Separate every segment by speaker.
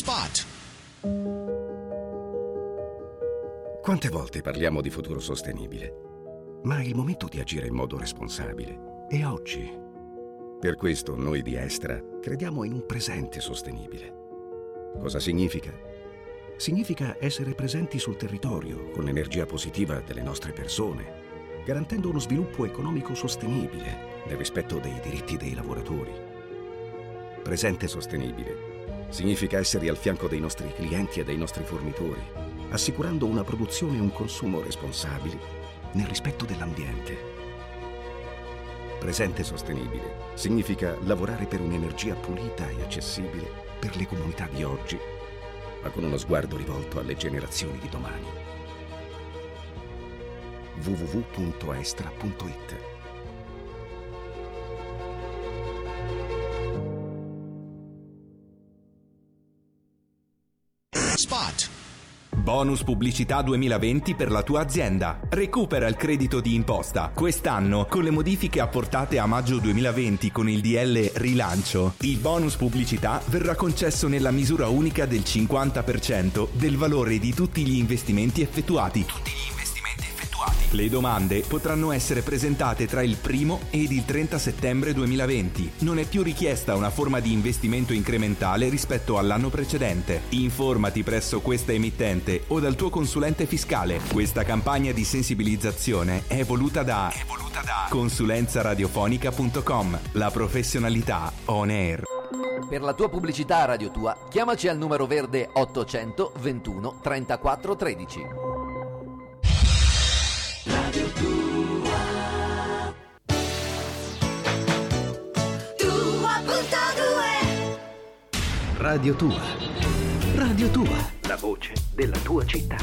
Speaker 1: Spot.
Speaker 2: Quante volte parliamo di futuro sostenibile? Ma è il momento di agire in modo responsabile. E oggi? Per questo noi di Estra crediamo in un presente sostenibile. Cosa significa? Significa essere presenti sul territorio con l'energia positiva delle nostre persone, garantendo uno sviluppo economico sostenibile nel rispetto dei diritti dei lavoratori. Presente sostenibile significa essere al fianco dei nostri clienti e dei nostri fornitori, assicurando una produzione e un consumo responsabili nel rispetto dell'ambiente. Presente sostenibile significa lavorare per un'energia pulita e accessibile per le comunità di oggi, ma con uno sguardo rivolto alle generazioni di domani. www.estra.it.
Speaker 1: Spot.
Speaker 3: Bonus pubblicità 2020 per la tua azienda. Recupera il credito di imposta. Quest'anno, con le modifiche apportate a maggio 2020 con il DL Rilancio, il bonus pubblicità verrà concesso nella misura unica del 50% del valore di tutti gli investimenti effettuati. Le domande potranno essere presentate tra il 1° ed il 30 settembre 2020. Non è più richiesta una forma di investimento incrementale rispetto all'anno precedente. Informati presso questa emittente o dal tuo consulente fiscale. Questa campagna di sensibilizzazione è voluta da consulenzaradiofonica.com. La professionalità on air.
Speaker 4: Per la tua pubblicità a Radio Tua, chiamaci al numero verde 800 21 34 13.
Speaker 5: Radio Tua.
Speaker 6: Radio Tua. Radio Tua. La voce della tua città.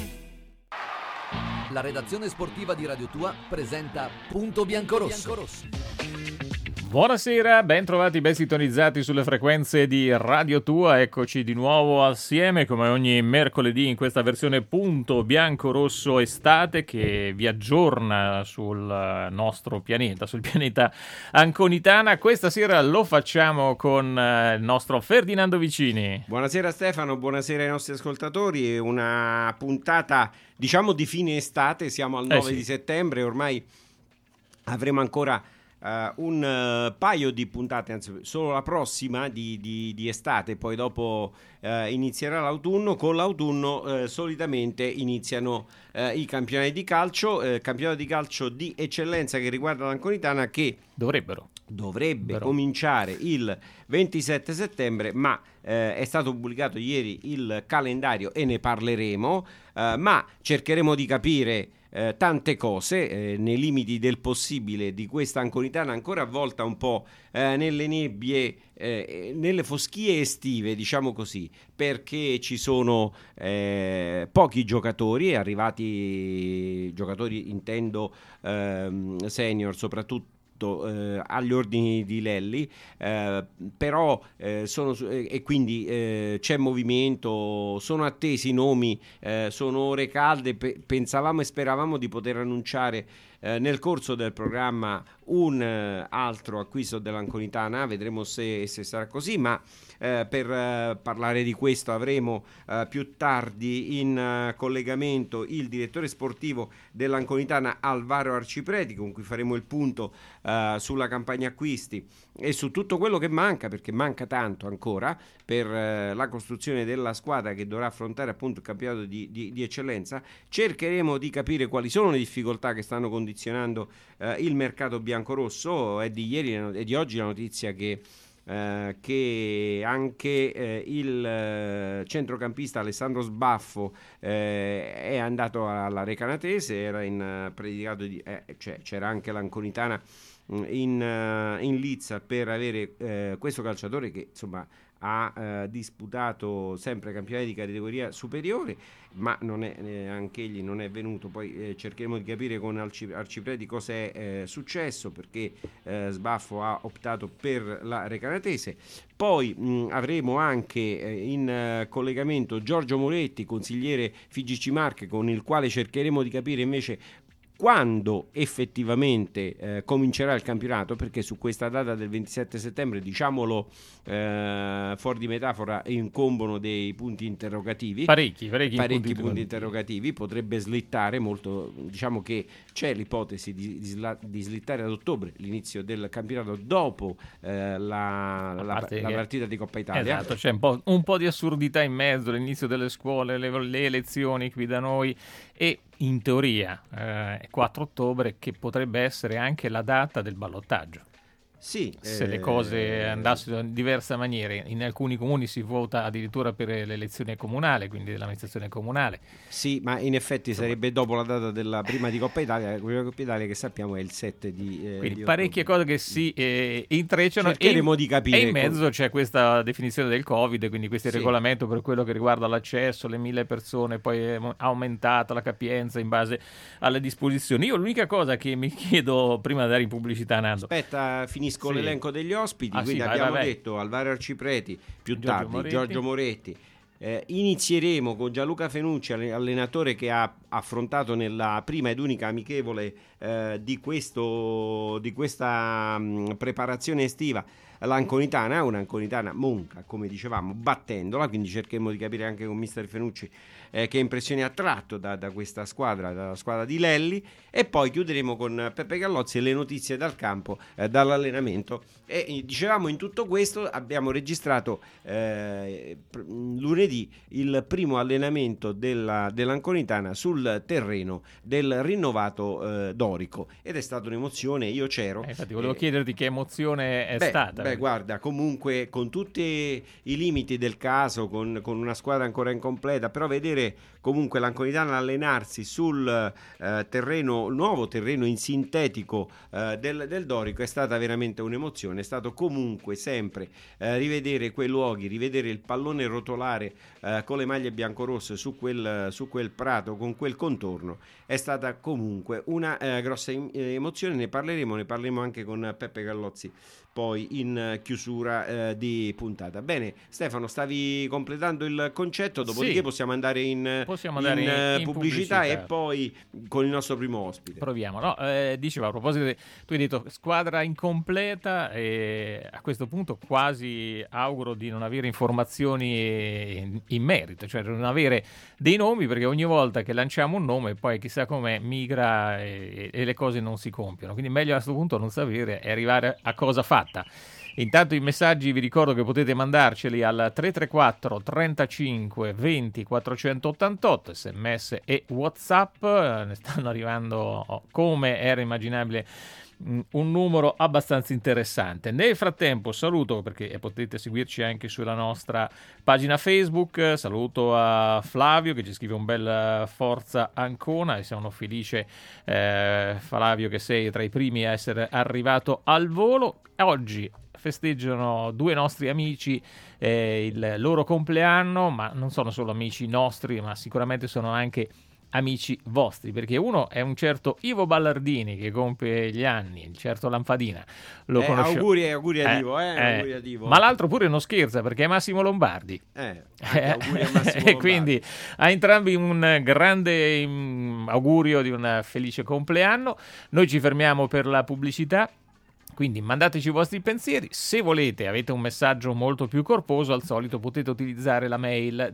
Speaker 4: La redazione sportiva di Radio Tua presenta Punto Biancorosso.
Speaker 7: Buonasera, ben trovati, ben sintonizzati sulle frequenze di Radio Tua. Eccoci di nuovo assieme come ogni mercoledì in questa versione Punto Biancorosso estate che vi aggiorna sul nostro pianeta, sul pianeta Anconitana. Questa sera lo facciamo con il nostro Ferdinando Vicini.
Speaker 8: Buonasera Stefano, buonasera ai nostri ascoltatori. Una puntata diciamo di fine estate, siamo al 9 di settembre, ormai avremo ancora un paio di puntate, anzi solo la prossima di estate, poi dopo inizierà l'autunno. Con l'autunno solitamente iniziano i campionati di calcio, campionato di calcio di eccellenza che riguarda l'Anconitana, che dovrebbe cominciare il 27 settembre, ma è stato pubblicato ieri il calendario e ne parleremo, ma cercheremo di capire tante cose nei limiti del possibile di questa Anconitana ancora avvolta un po' nelle nebbie, nelle foschie estive, diciamo così, perché ci sono pochi giocatori arrivati, giocatori intendo senior soprattutto, agli ordini di Lelli, però e quindi c'è movimento, sono attesi nomi, sono ore calde. Pensavamo e speravamo di poter annunciare nel corso del programma un altro acquisto dell'Anconitana, vedremo se sarà così, ma per parlare di questo avremo più tardi in collegamento il direttore sportivo dell'Anconitana, Alvaro Arcipreti, con cui faremo il punto sulla campagna acquisti e su tutto quello che manca, perché manca tanto ancora per la costruzione della squadra che dovrà affrontare appunto il campionato di eccellenza. Cercheremo di capire quali sono le difficoltà che stanno condizionando il mercato biancorosso. È di ieri e di oggi la notizia che anche il centrocampista Alessandro Sbaffo è andato alla Recanatese, era in predicato c'era anche l'Anconitana in lizza per avere questo calciatore che insomma ha disputato sempre campionati di categoria superiore, ma non è, anche egli non è venuto. Poi cercheremo di capire con Arcipreti cosa è successo, perché Sbaffo ha optato per la Recanatese. Poi avremo anche in collegamento Giorgio Moretti, consigliere FIGC Marche, con il quale cercheremo di capire invece quando effettivamente comincerà il campionato, perché su questa data del 27 settembre, diciamolo fuori di metafora, incombono dei punti interrogativi,
Speaker 7: parecchi
Speaker 8: punti interrogativi. Potrebbe slittare molto, diciamo che c'è l'ipotesi di slittare ad ottobre l'inizio del campionato dopo la partita di Coppa Italia.
Speaker 7: Esatto, c'è un po' di assurdità in mezzo, l'inizio delle scuole, le elezioni qui da noi, e in teoria 4 ottobre che potrebbe essere anche la data del ballottaggio.
Speaker 8: Sì,
Speaker 7: se le cose andassero in diversa maniera. In alcuni comuni si vota addirittura per l'elezione comunale, quindi dell'amministrazione comunale.
Speaker 8: Sì, ma in effetti sarebbe dopo la data della prima di Coppa Italia. La prima Coppa Italia che sappiamo è il 7 di
Speaker 7: quindi
Speaker 8: di
Speaker 7: parecchie cose che si intrecciano,
Speaker 8: cercheremo di capire.
Speaker 7: E in mezzo c'è questa definizione del Covid, quindi questo regolamento per quello che riguarda l'accesso, le 1000 persone, poi è aumentata la capienza in base alle disposizioni. Io l'unica cosa che mi chiedo prima di andare in pubblicità, Nando,
Speaker 8: aspetta, finisco l'elenco degli ospiti. Quindi abbiamo detto Alvaro Arcipreti, più tardi Giorgio Moretti. Inizieremo con Gianluca Fenucci, allenatore che ha affrontato nella prima ed unica amichevole di questa preparazione estiva l'Anconitana, un'Anconitana monca, come dicevamo, battendola. Quindi cercheremo di capire anche con mister Fenucci che impressioni ha tratto da questa squadra, dalla squadra di Lelli, e poi chiuderemo con Peppe Gallozzi e le notizie dal campo, dall'allenamento. E dicevamo, in tutto questo abbiamo registrato lunedì il primo allenamento dell'Anconitana sul terreno del rinnovato Dorico, ed è stata un'emozione. Io c'ero,
Speaker 7: infatti volevo chiederti che emozione è stata.
Speaker 8: Guarda, comunque con tutti i limiti del caso, con una squadra ancora incompleta, però vedere comunque l'Anconitana allenarsi sul nuovo terreno in sintetico del Dorico è stata veramente un'emozione. È stato comunque sempre rivedere quei luoghi, rivedere il pallone rotolare con le maglie biancorosse su quel prato, con quel contorno, è stata comunque una grossa emozione. Ne parleremo anche con Peppe Gallozzi poi in chiusura di puntata. Bene, Stefano, stavi completando il concetto, dopodiché possiamo andare in pubblicità e poi con il nostro primo ospite.
Speaker 7: Proviamo. No, dicevo, a proposito, tu hai detto squadra incompleta, e a questo punto quasi auguro di non avere informazioni in merito, cioè non avere dei nomi, perché ogni volta che lanciamo un nome poi chissà com'è migra e le cose non si compiono. Quindi meglio a questo punto non sapere e arrivare a cosa fatta. Intanto i messaggi vi ricordo che potete mandarceli al 334 35 20 488, sms e WhatsApp. Ne stanno arrivando, come era immaginabile, un numero abbastanza interessante. Nel frattempo saluto, perché potete seguirci anche sulla nostra pagina Facebook, saluto a Flavio che ci scrive un bel forza Ancona, e sono felice Flavio che sei tra i primi a essere arrivato al volo. Oggi festeggiano due nostri amici il loro compleanno, ma non sono solo amici nostri, ma sicuramente sono anche amici vostri, perché uno è un certo Ivo Ballardini che compie gli anni, il certo Lampadina, lo conosciamo.
Speaker 8: Auguri a Ivo,
Speaker 7: ma l'altro pure non scherza, perché è Massimo Lombardi,
Speaker 8: auguri a Massimo Lombardi.
Speaker 7: E quindi a entrambi un grande augurio di un felice compleanno. Noi ci fermiamo per la pubblicità. Quindi mandateci i vostri pensieri. Se volete, avete un messaggio molto più corposo, al solito potete utilizzare la mail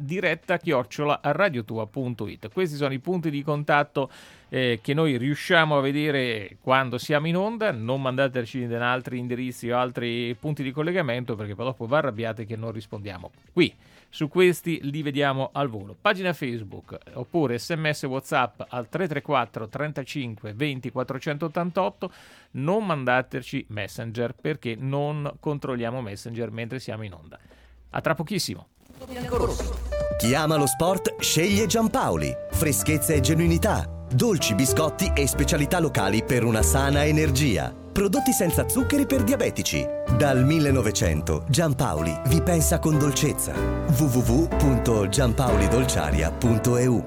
Speaker 7: diretta@radiotua.it. Questi sono i punti di contatto che noi riusciamo a vedere quando siamo in onda. Non mandateci in altri indirizzi o altri punti di collegamento, perché poi dopo vi arrabbiate che non rispondiamo. Qui, su questi, li vediamo al volo. Pagina Facebook, oppure sms WhatsApp al 334 35 20 488. Non mandateci Messenger, perché non controlliamo Messenger mentre siamo in onda. A tra pochissimo.
Speaker 1: Chi ama lo sport sceglie Giampaoli. Freschezza e genuinità, dolci, biscotti e specialità locali per una sana energia. Prodotti senza zuccheri per diabetici. Dal 1900 Giampaoli vi pensa con dolcezza. www.giampaolidolciaria.eu.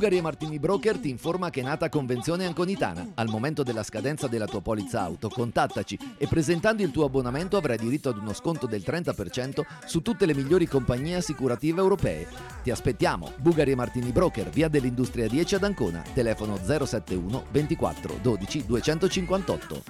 Speaker 4: Bugari e Martini Broker ti informa che è nata Convenzione Anconitana. Al momento della scadenza della tua polizza auto, contattaci e presentando il tuo abbonamento avrai diritto ad uno sconto del 30% su tutte le migliori compagnie assicurative europee. Ti aspettiamo, Bugari e Martini Broker, via dell'Industria 10 ad Ancona, telefono 071 24 12 258.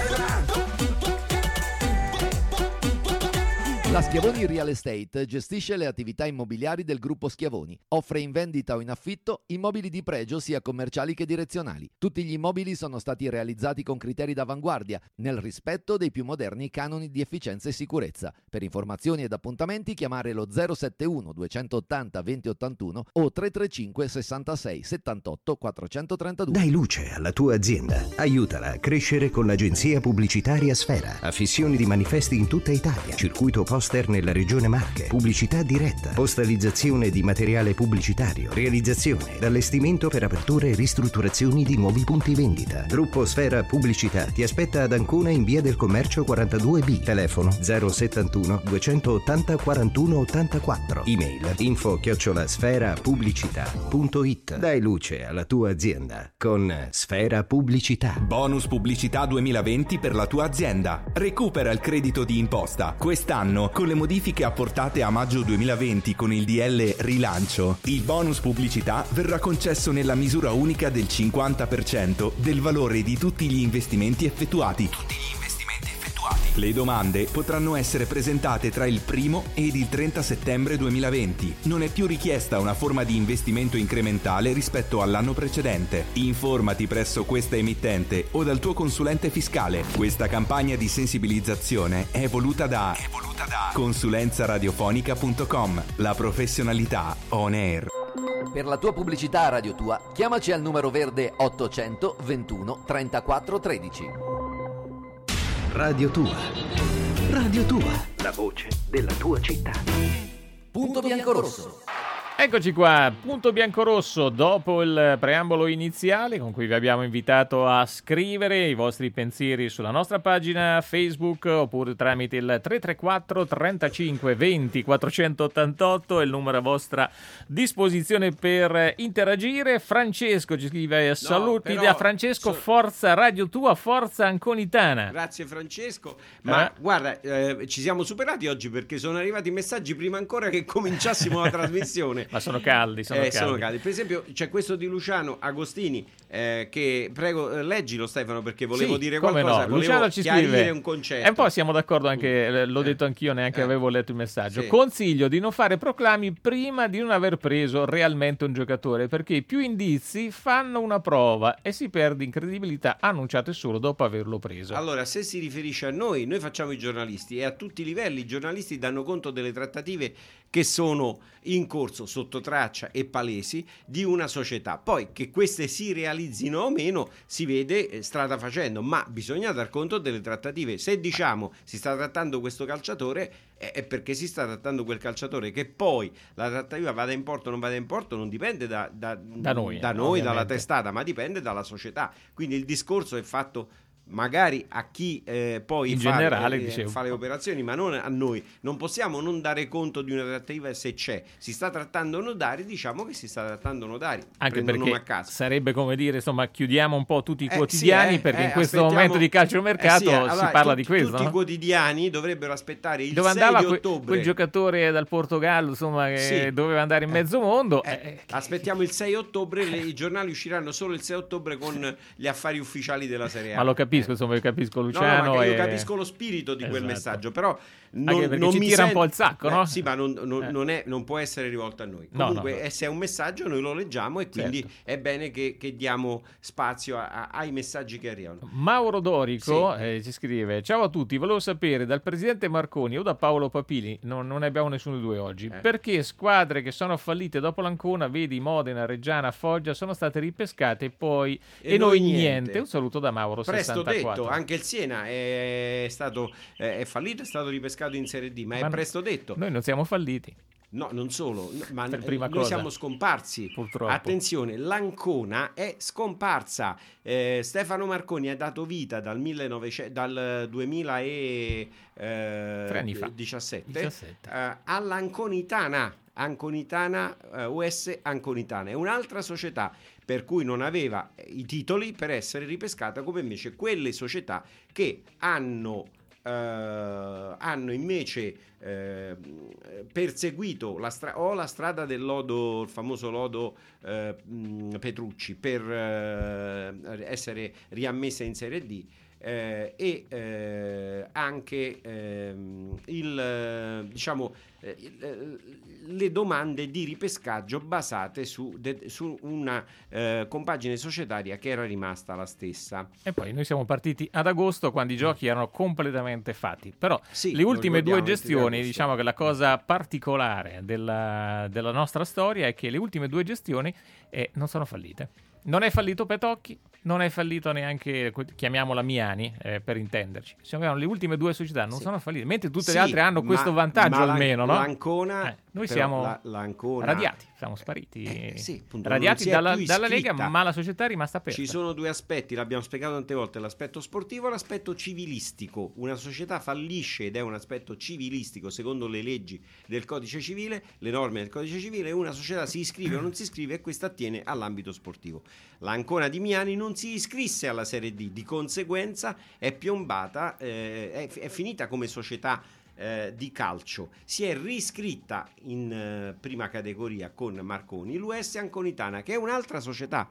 Speaker 4: La Schiavoni Real Estate gestisce le attività immobiliari del gruppo Schiavoni. Offre in vendita o in affitto immobili di pregio sia commerciali che direzionali. Tutti gli immobili sono stati realizzati con criteri d'avanguardia, nel rispetto dei più moderni canoni di efficienza e sicurezza. Per informazioni ed appuntamenti chiamare lo 071 280 2081 o 335 66 78 432.
Speaker 6: Dai luce alla tua azienda. Aiutala a crescere con l'agenzia pubblicitaria Sfera. Affissioni di manifesti in tutta Italia. Circuito poster nella regione Marche, pubblicità diretta, postalizzazione di materiale pubblicitario, realizzazione ed allestimento per aperture e ristrutturazioni di nuovi punti vendita. Gruppo Sfera Pubblicità ti aspetta ad Ancona in via del Commercio 42B, telefono 071 280 41 84, email info@sferapubblicità.it. Dai luce alla tua azienda con Sfera Pubblicità.
Speaker 3: Bonus pubblicità 2020 per la tua azienda. Recupera il credito di imposta. Quest'anno, con le modifiche apportate a maggio 2020 con il DL Rilancio, il bonus pubblicità verrà concesso nella misura unica del 50% del valore di tutti gli investimenti effettuati. Le domande potranno essere presentate tra il 1° ed il 30 settembre 2020. Non è più richiesta una forma di investimento incrementale rispetto all'anno precedente. Informati presso questa emittente o dal tuo consulente fiscale. Questa campagna di sensibilizzazione è voluta da consulenzaradio.com, la professionalità on air.
Speaker 4: Per la tua pubblicità a Radio Tua, chiamaci al numero verde 800 21 34 13.
Speaker 6: Radio Tua. Radio Tua. La voce della tua città.
Speaker 4: Punto biancorosso.
Speaker 7: Eccoci qua, punto biancorosso, dopo il preambolo iniziale con cui vi abbiamo invitato a scrivere i vostri pensieri sulla nostra pagina Facebook oppure tramite il 334 35 20 488 è il numero a vostra disposizione per interagire. Francesco ci scrive saluti da Francesco, forza Radio Tua, forza Anconitana.
Speaker 8: Grazie Francesco, ma guarda, ci siamo superati oggi perché sono arrivati messaggi prima ancora che cominciassimo la trasmissione.
Speaker 7: Ma sono caldi, sono caldi.
Speaker 8: Per esempio c'è questo di Luciano Agostini che prego leggilo Stefano perché volevo dire qualcosa,
Speaker 7: no. Luciano ci scrive
Speaker 8: un concetto.
Speaker 7: E un po' siamo d'accordo anche, l'ho detto anch'io, neanche avevo letto il messaggio. Sì. Consiglio di non fare proclami prima di non aver preso realmente un giocatore, perché più indizi fanno una prova e si perde in credibilità annunciate solo dopo averlo preso.
Speaker 8: Allora, se si riferisce a noi facciamo i giornalisti e a tutti i livelli i giornalisti danno conto delle trattative che sono in corso sotto traccia e palesi di una società. Poi che queste si realizzino o meno si vede strada facendo, ma bisogna dar conto delle trattative. Se diciamo si sta trattando questo calciatore è perché si sta trattando quel calciatore. Che poi la trattativa vada in porto o non vada in porto non dipende da noi, dalla testata, ma dipende dalla società. Quindi il discorso è fatto magari a chi poi
Speaker 7: in
Speaker 8: fa,
Speaker 7: generale,
Speaker 8: fa le operazioni, ma non a noi. Non possiamo non dare conto di una trattativa se c'è. Si sta trattando nodari, diciamo che si sta trattando nodari.
Speaker 7: Anche
Speaker 8: perché
Speaker 7: nome a caso. Sarebbe come dire, insomma, chiudiamo un po' tutti i quotidiani perché in questo momento di calciomercato
Speaker 8: allora,
Speaker 7: si parla di questo.
Speaker 8: Tutti
Speaker 7: no?
Speaker 8: i quotidiani dovrebbero aspettare il
Speaker 7: dove
Speaker 8: 6
Speaker 7: andava
Speaker 8: di ottobre.
Speaker 7: Quel giocatore dal Portogallo, insomma, che doveva andare in mezzo mondo.
Speaker 8: Aspettiamo il 6 ottobre, i giornali usciranno solo il 6 ottobre con gli affari ufficiali della Serie A.
Speaker 7: Ma lo capisco, insomma, io capisco Luciano.
Speaker 8: No, io capisco lo spirito di quel messaggio, però
Speaker 7: non mi tira un po' il sacco, no?
Speaker 8: Sì, ma non può essere rivolto a noi. Comunque, se è un messaggio noi lo leggiamo e quindi è bene che diamo spazio ai messaggi che arrivano.
Speaker 7: Mauro Dorico ci scrive: ciao a tutti, volevo sapere dal presidente Marconi o da Paolo Papili, non ne abbiamo nessuno di due oggi, perché squadre che sono fallite dopo l'Ancona, vedi Modena, Reggiana, Foggia, sono state ripescate poi e noi niente. Un saluto da Mauro.
Speaker 8: Presto
Speaker 7: 64.
Speaker 8: detto, anche il Siena è fallito, è stato ripescato in Serie D, ma è presto detto.
Speaker 7: Noi non siamo falliti.
Speaker 8: No, non solo, ma
Speaker 7: noi
Speaker 8: siamo scomparsi.
Speaker 7: Purtroppo.
Speaker 8: Attenzione, l'Ancona è scomparsa. Stefano Marconi ha dato vita dal 2017 all'Anconitana. Anconitana, US Anconitana, è un'altra società per cui non aveva i titoli per essere ripescata, come invece quelle società che hanno invece perseguito la strada del lodo, il famoso lodo Petrucci, per essere riammessa in Serie D. Anche le domande di ripescaggio basate su una compagine societaria che era rimasta la stessa.
Speaker 7: E poi noi siamo partiti ad agosto, quando i giochi erano completamente fatti, però le ultime due gestioni, diciamo che la cosa particolare della nostra storia è che le ultime due gestioni non sono fallite. Non è fallito Petocchi, non è fallito neanche, chiamiamola Miani, per intenderci. Le ultime due società non sono fallite, mentre tutte le altre hanno questo vantaggio almeno, no?
Speaker 8: L'Ancona,
Speaker 7: noi siamo radiati, siamo spariti, radiati dalla Lega, ma la società è rimasta aperta.
Speaker 8: Ci sono due aspetti, l'abbiamo spiegato tante volte, l'aspetto sportivo e l'aspetto civilistico. Una società fallisce ed è un aspetto civilistico secondo le leggi del codice civile, le norme del codice civile, una società si iscrive o non si iscrive, e questa attiene all'ambito sportivo. L'Ancona di Miani non si iscrisse alla Serie D, di conseguenza è piombata, è finita come società di calcio. Si è riscritta in prima categoria con Marconi, l'US Anconitana, che è un'altra società,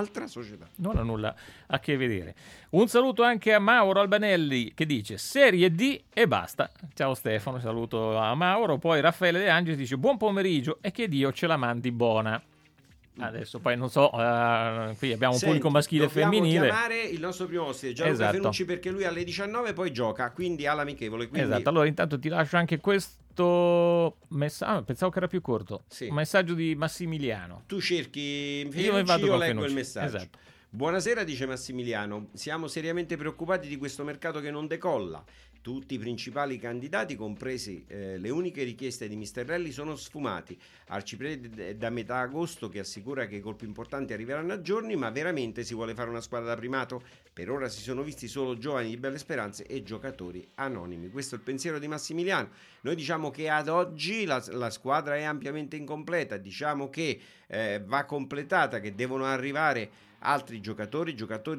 Speaker 8: non
Speaker 7: ha nulla a che vedere. Un saluto anche a Mauro Albanelli, che dice Serie D e basta. Ciao Stefano, saluto a Mauro. Poi Raffaele De Angelis dice buon pomeriggio e che Dio ce la mandi buona. Adesso poi non so, qui abbiamo un pubblico maschile e femminile.
Speaker 8: Dobbiamo chiamare il nostro primo ospite, Gianluca Fenucci, perché lui alle 19 poi gioca, quindi all'amichevole.
Speaker 7: Esatto, allora intanto ti lascio anche questo messaggio, pensavo che era più corto, un messaggio di Massimiliano.
Speaker 8: Tu cerchi Fenucci, io leggo il messaggio.
Speaker 7: Esatto.
Speaker 8: Buonasera, dice Massimiliano, siamo seriamente preoccupati di questo mercato che non decolla. Tutti i principali candidati, compresi le uniche richieste di Misterelli, sono sfumati. Arciprete è da metà agosto che assicura che i colpi importanti arriveranno a giorni, ma veramente si vuole fare una squadra da primato? Per ora si sono visti solo giovani di belle speranze e giocatori anonimi. Questo è il pensiero di Massimiliano. Noi diciamo che ad oggi la squadra è ampiamente incompleta, diciamo che va completata, che devono arrivare altri giocatori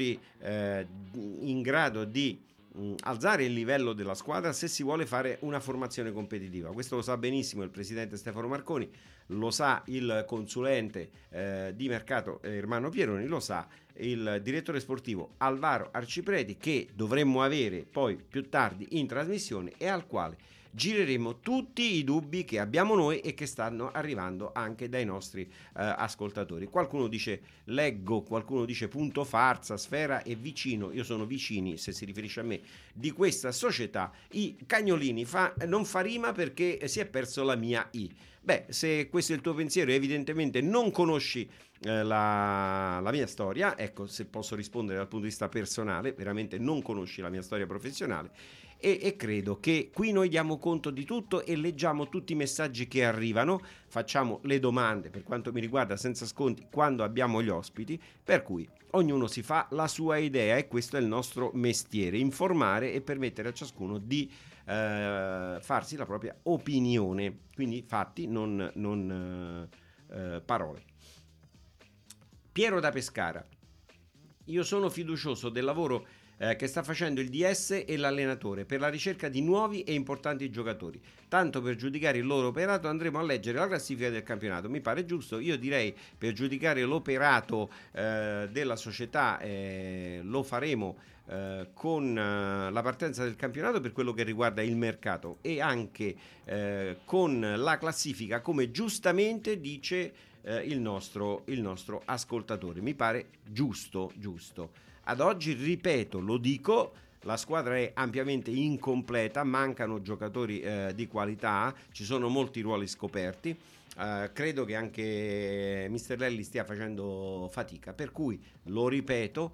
Speaker 8: in grado di alzare il livello della squadra se si vuole fare una formazione competitiva. Questo lo sa benissimo il presidente Stefano Marconi, lo sa il consulente di mercato Ermanno Pieroni, lo sa il direttore sportivo Alvaro Arcipreti, che dovremmo avere poi più tardi in trasmissione e al quale gireremo tutti i dubbi che abbiamo noi e che stanno arrivando anche dai nostri ascoltatori. Qualcuno dice leggo, qualcuno dice punto farsa, Sfera e vicino, io sono vicini se si riferisce a me, di questa società. I cagnolini non fa rima perché si è perso la mia I. Beh, se questo è il tuo pensiero, evidentemente non conosci la mia storia, ecco, se posso rispondere dal punto di vista personale, veramente non conosci la mia storia professionale. E credo che qui noi diamo conto di tutto e leggiamo tutti i messaggi che arrivano, facciamo le domande, per quanto mi riguarda senza sconti, quando abbiamo gli ospiti, per cui ognuno si fa la sua idea e questo è il nostro mestiere, informare e permettere a ciascuno di farsi la propria opinione, quindi fatti, non parole. Piero da Pescara: io sono fiducioso del lavoro che sta facendo il DS e l'allenatore per la ricerca di nuovi e importanti giocatori. Tanto per giudicare il loro operato andremo a leggere la classifica del campionato. Mi pare giusto. Io direi, per giudicare l'operato della società lo faremo con la partenza del campionato per quello che riguarda il mercato e anche con la classifica, come giustamente dice il nostro ascoltatore. Mi pare giusto. Ad oggi, ripeto, lo dico, la squadra è ampiamente incompleta, mancano giocatori di qualità, ci sono molti ruoli scoperti. Credo che anche Mister Lelli stia facendo fatica, per cui lo ripeto,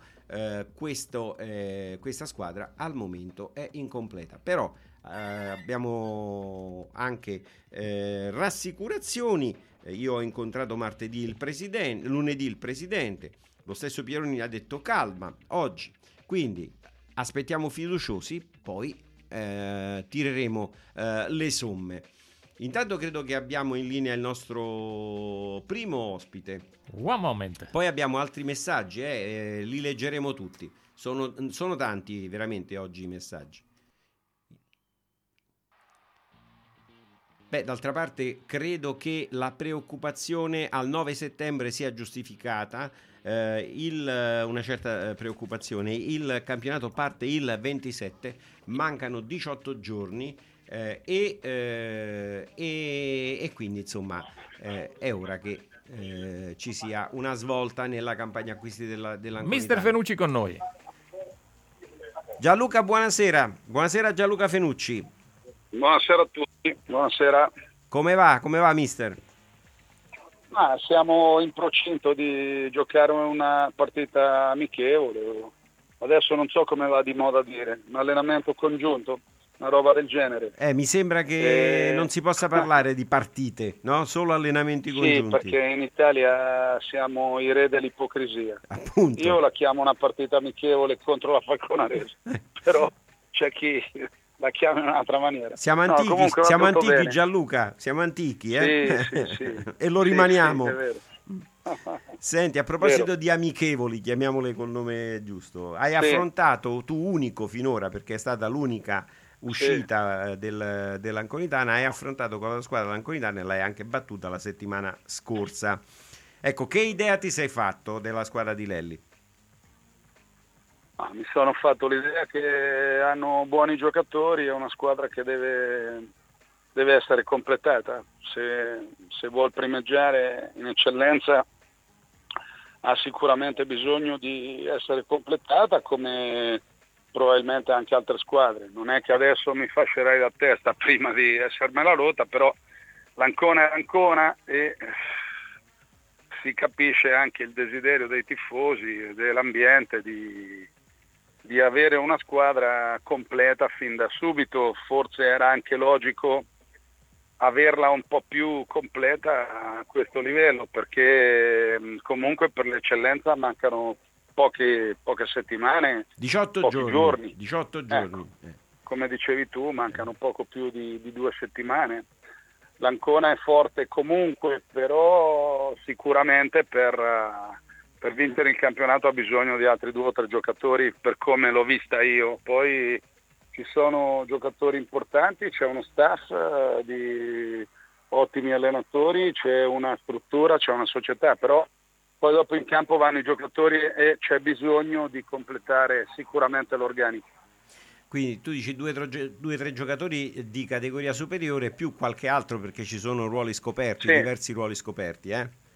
Speaker 8: questa squadra al momento è incompleta, però abbiamo anche rassicurazioni. Io ho incontrato lunedì il presidente, lo stesso Pieroni ha detto calma oggi, quindi aspettiamo fiduciosi, poi tireremo le somme. Intanto credo che abbiamo in linea il nostro primo ospite.
Speaker 7: One moment.
Speaker 8: Poi abbiamo altri messaggi, li leggeremo tutti. Sono tanti veramente oggi i messaggi. D'altra parte credo che la preoccupazione al 9 settembre sia giustificata, una certa preoccupazione. Il campionato parte il 27, mancano 18 giorni e quindi insomma è ora che ci sia una svolta nella campagna acquisti dell'Anconitana.
Speaker 7: Mister Fenucci con noi.
Speaker 8: Gianluca, buonasera. Buonasera Gianluca Fenucci.
Speaker 9: Buonasera a tutti, buonasera.
Speaker 8: Come va mister?
Speaker 9: Siamo in procinto di giocare una partita amichevole. Adesso non so come va di moda dire, un allenamento congiunto, una roba del genere.
Speaker 8: Mi sembra che non si possa parlare di partite, no? Solo allenamenti congiunti.
Speaker 9: Sì, perché in Italia siamo i re dell'ipocrisia.
Speaker 8: Appunto.
Speaker 9: Io la chiamo una partita amichevole contro la Falconarese, però c'è chi la chiama in un'altra maniera.
Speaker 8: Siamo antichi Gianluca, siamo antichi,
Speaker 9: Sì.
Speaker 8: E lo rimaniamo.
Speaker 9: Sì, è vero.
Speaker 8: Senti, a proposito di amichevoli, chiamiamole col nome giusto, hai affrontato, tu unico finora, perché è stata l'unica uscita dell'Anconitana, hai affrontato con la squadra dell'Anconitana e l'hai anche battuta la settimana scorsa. Ecco, che idea ti sei fatto della squadra di Lelli?
Speaker 9: Mi sono fatto l'idea che hanno buoni giocatori, è una squadra che deve essere completata. Se vuol primeggiare in eccellenza ha sicuramente bisogno di essere completata, come probabilmente anche altre squadre. Non è che adesso mi fascerei la testa prima di essermela rotta, però l'Ancona è Ancona e si capisce anche il desiderio dei tifosi e dell'ambiente di avere una squadra completa fin da subito. Forse era anche logico averla un po' più completa a questo livello, perché comunque per l'eccellenza mancano poche settimane,
Speaker 8: 18 giorni.
Speaker 9: Ecco, come dicevi tu, mancano poco più di 2 settimane. L'Ancona è forte comunque, però sicuramente per vincere il campionato ha bisogno di altri 2 o 3 giocatori, per come l'ho vista io. Poi ci sono giocatori importanti, c'è uno staff di ottimi allenatori, c'è una struttura, c'è una società, però poi dopo in campo vanno i giocatori e c'è bisogno di completare sicuramente l'organico.
Speaker 8: Quindi tu dici 2 o 3 giocatori di categoria superiore più qualche altro, perché ci sono ruoli scoperti, diversi ruoli scoperti,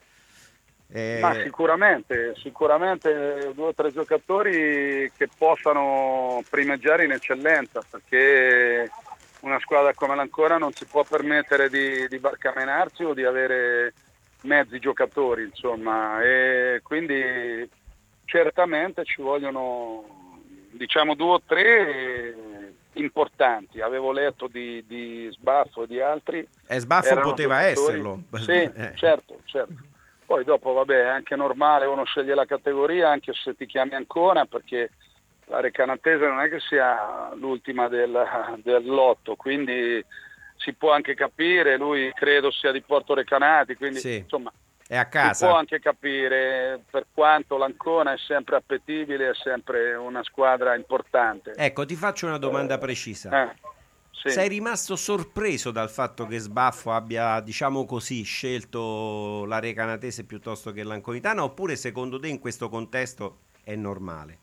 Speaker 9: Ma sicuramente 2 o 3 giocatori che possano primeggiare in eccellenza, perché una squadra come l'Ancona non si può permettere di barcamenarsi o di avere mezzi giocatori, insomma, e quindi certamente ci vogliono 2 o 3 importanti. Avevo letto di Sbaffo e di altri.
Speaker 8: Sbaffo poteva esserlo.
Speaker 9: Sì, certo. Poi dopo vabbè, è anche normale, uno sceglie la categoria anche se ti chiami Ancona, perché la Recanatese non è che sia l'ultima del lotto, quindi si può anche capire, lui credo sia di Porto Recanati, quindi insomma
Speaker 8: è a casa.
Speaker 9: Si può anche capire, per quanto l'Ancona è sempre appetibile, è sempre una squadra importante.
Speaker 8: Ecco, ti faccio una domanda precisa.
Speaker 9: Sì.
Speaker 8: Sei rimasto sorpreso dal fatto che Sbaffo abbia, diciamo così, scelto la Recanatese piuttosto che l'Anconitana, oppure secondo te in questo contesto è normale?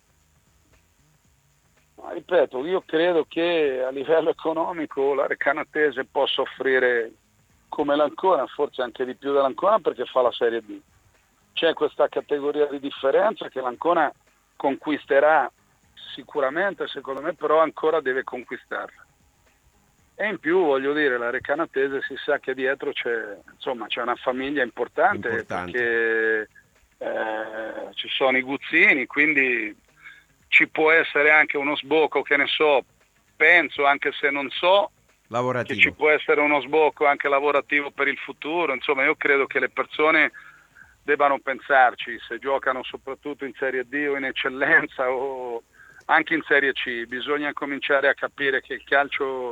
Speaker 9: Ma ripeto, io credo che a livello economico la Recanatese possa offrire come l'Ancona, forse anche di più dell'Ancona, perché fa la Serie B. C'è questa categoria di differenza che l'Ancona conquisterà sicuramente, secondo me, però ancora deve conquistarla. E in più, voglio dire, la Recanatese si sa che dietro c'è una famiglia importante. Perché ci sono i Guzzini, quindi ci può essere anche uno sbocco, che ne so, penso, anche se non so,
Speaker 8: lavorativo,
Speaker 9: che ci può essere uno sbocco anche lavorativo per il futuro. Insomma, io credo che le persone debbano pensarci, se giocano soprattutto in Serie D o in eccellenza o anche in Serie C, bisogna cominciare a capire che il calcio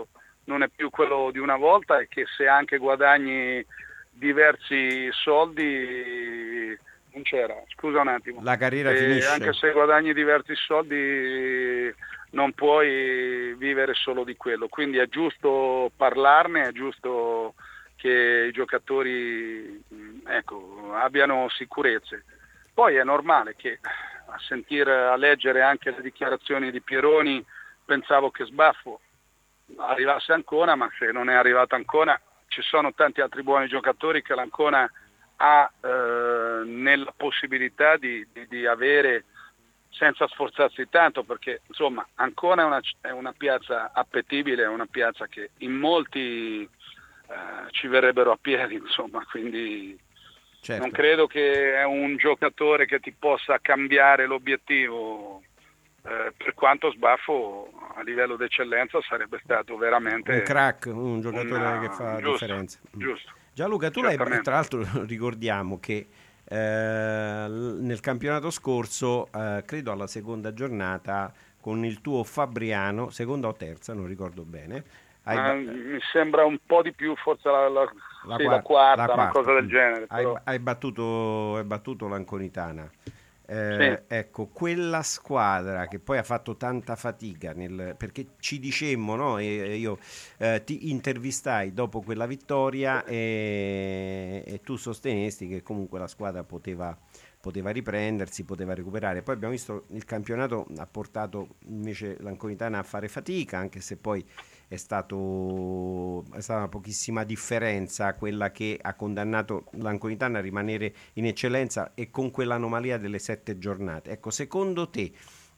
Speaker 9: non è più quello di una volta, e che se anche guadagni diversi soldi, non c'era, scusa un attimo,
Speaker 8: la carriera finisce.
Speaker 9: Anche se guadagni diversi soldi non puoi vivere solo di quello, quindi è giusto parlarne, è giusto che i giocatori abbiano sicurezze. Poi è normale che a leggere anche le dichiarazioni di Pieroni, pensavo che Sbaffo arrivasse ancora, ma se non è arrivato ancora ci sono tanti altri buoni giocatori che l'Ancona ha nella possibilità di avere, senza sforzarsi tanto, perché insomma Ancona è una piazza appetibile, è una piazza che in molti ci verrebbero a piedi, insomma, quindi certo. Non credo che è un giocatore che ti possa cambiare l'obiettivo, per quanto Sbaffo a livello d'eccellenza sarebbe stato veramente
Speaker 8: un crack, un giocatore che fa differenza.
Speaker 9: Giusto.
Speaker 8: Gianluca, tu tra l'altro ricordiamo che nel campionato scorso, credo alla seconda giornata, con il tuo Fabriano, seconda o terza, non ricordo bene.
Speaker 9: Mi sembra un po' di più, forse la quarta, una cosa del genere.
Speaker 8: Hai battuto l'Anconitana.
Speaker 9: Sì.
Speaker 8: Ecco, quella squadra che poi ha fatto tanta fatica perché ci dicemmo, no? E io ti intervistai dopo quella vittoria e tu sostenesti che comunque la squadra poteva riprendersi, poteva recuperare. Poi abbiamo visto il campionato ha portato invece l'Anconitana a fare fatica, anche se poi è stata una pochissima differenza quella che ha condannato l'Anconitana a rimanere in eccellenza, e con quell'anomalia delle 7 giornate. Ecco, secondo te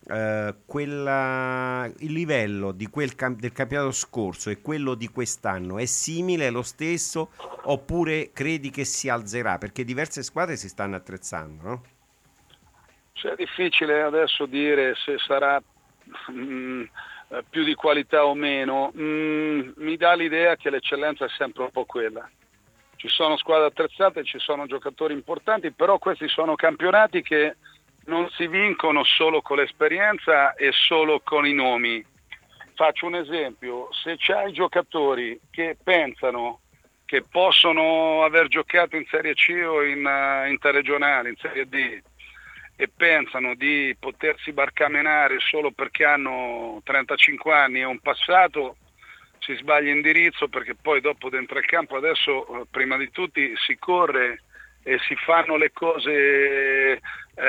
Speaker 8: il livello del campionato scorso e quello di quest'anno è simile, è lo stesso, oppure credi che si alzerà? Perché diverse squadre si stanno attrezzando, no?
Speaker 9: È difficile adesso dire se sarà più di qualità o meno. Mi dà l'idea che l'eccellenza è sempre un po' quella. Ci sono squadre attrezzate, ci sono giocatori importanti, però questi sono campionati che non si vincono solo con l'esperienza e solo con i nomi. Faccio un esempio: se c'hai giocatori che pensano che possono aver giocato in Serie C o in interregionale, in Serie D, e pensano di potersi barcamenare solo perché hanno 35 anni e un passato, si sbaglia indirizzo, perché poi dopo dentro il campo adesso prima di tutti si corre e si fanno le cose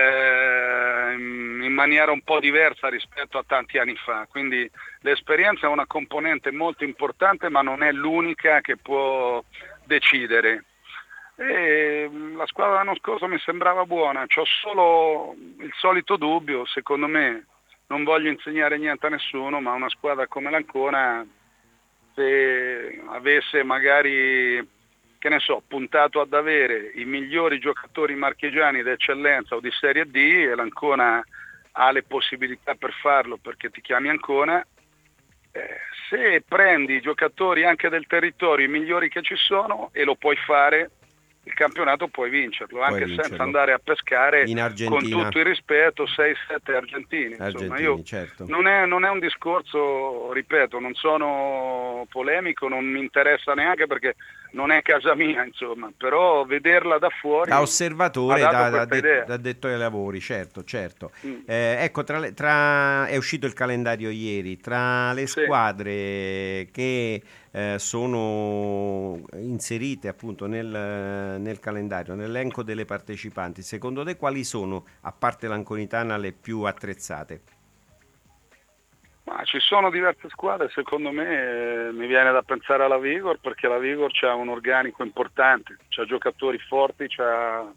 Speaker 9: in maniera un po' diversa rispetto a tanti anni fa, quindi l'esperienza è una componente molto importante, ma non è l'unica che può decidere. E la squadra l'anno scorso mi sembrava buona, c'ho solo il solito dubbio, secondo me, non voglio insegnare niente a nessuno, ma una squadra come l'Ancona, se avesse magari, che ne so, puntato ad avere i migliori giocatori marchigiani d'eccellenza o di Serie D, e l'Ancona ha le possibilità per farlo perché ti chiami Ancona, se prendi i giocatori anche del territorio, i migliori che ci sono, e lo puoi fare, il campionato puoi vincerlo, anche senza andare a pescare, con tutto il rispetto, 6-7 argentini. Insomma,
Speaker 8: certo.
Speaker 9: non è un discorso, ripeto, non sono polemico, non mi interessa neanche perché non è casa mia, insomma, però vederla da fuori,
Speaker 8: da osservatore, da addetto ai lavori, certo. Ecco, è uscito il calendario ieri, tra le squadre che sono inserite appunto nel calendario, nell'elenco delle partecipanti, secondo te quali sono, a parte l'Anconitana, le più attrezzate?
Speaker 9: Ma ci sono diverse squadre, secondo me mi viene da pensare alla Vigor, perché la Vigor c'ha un organico importante, c'ha giocatori forti, c'ha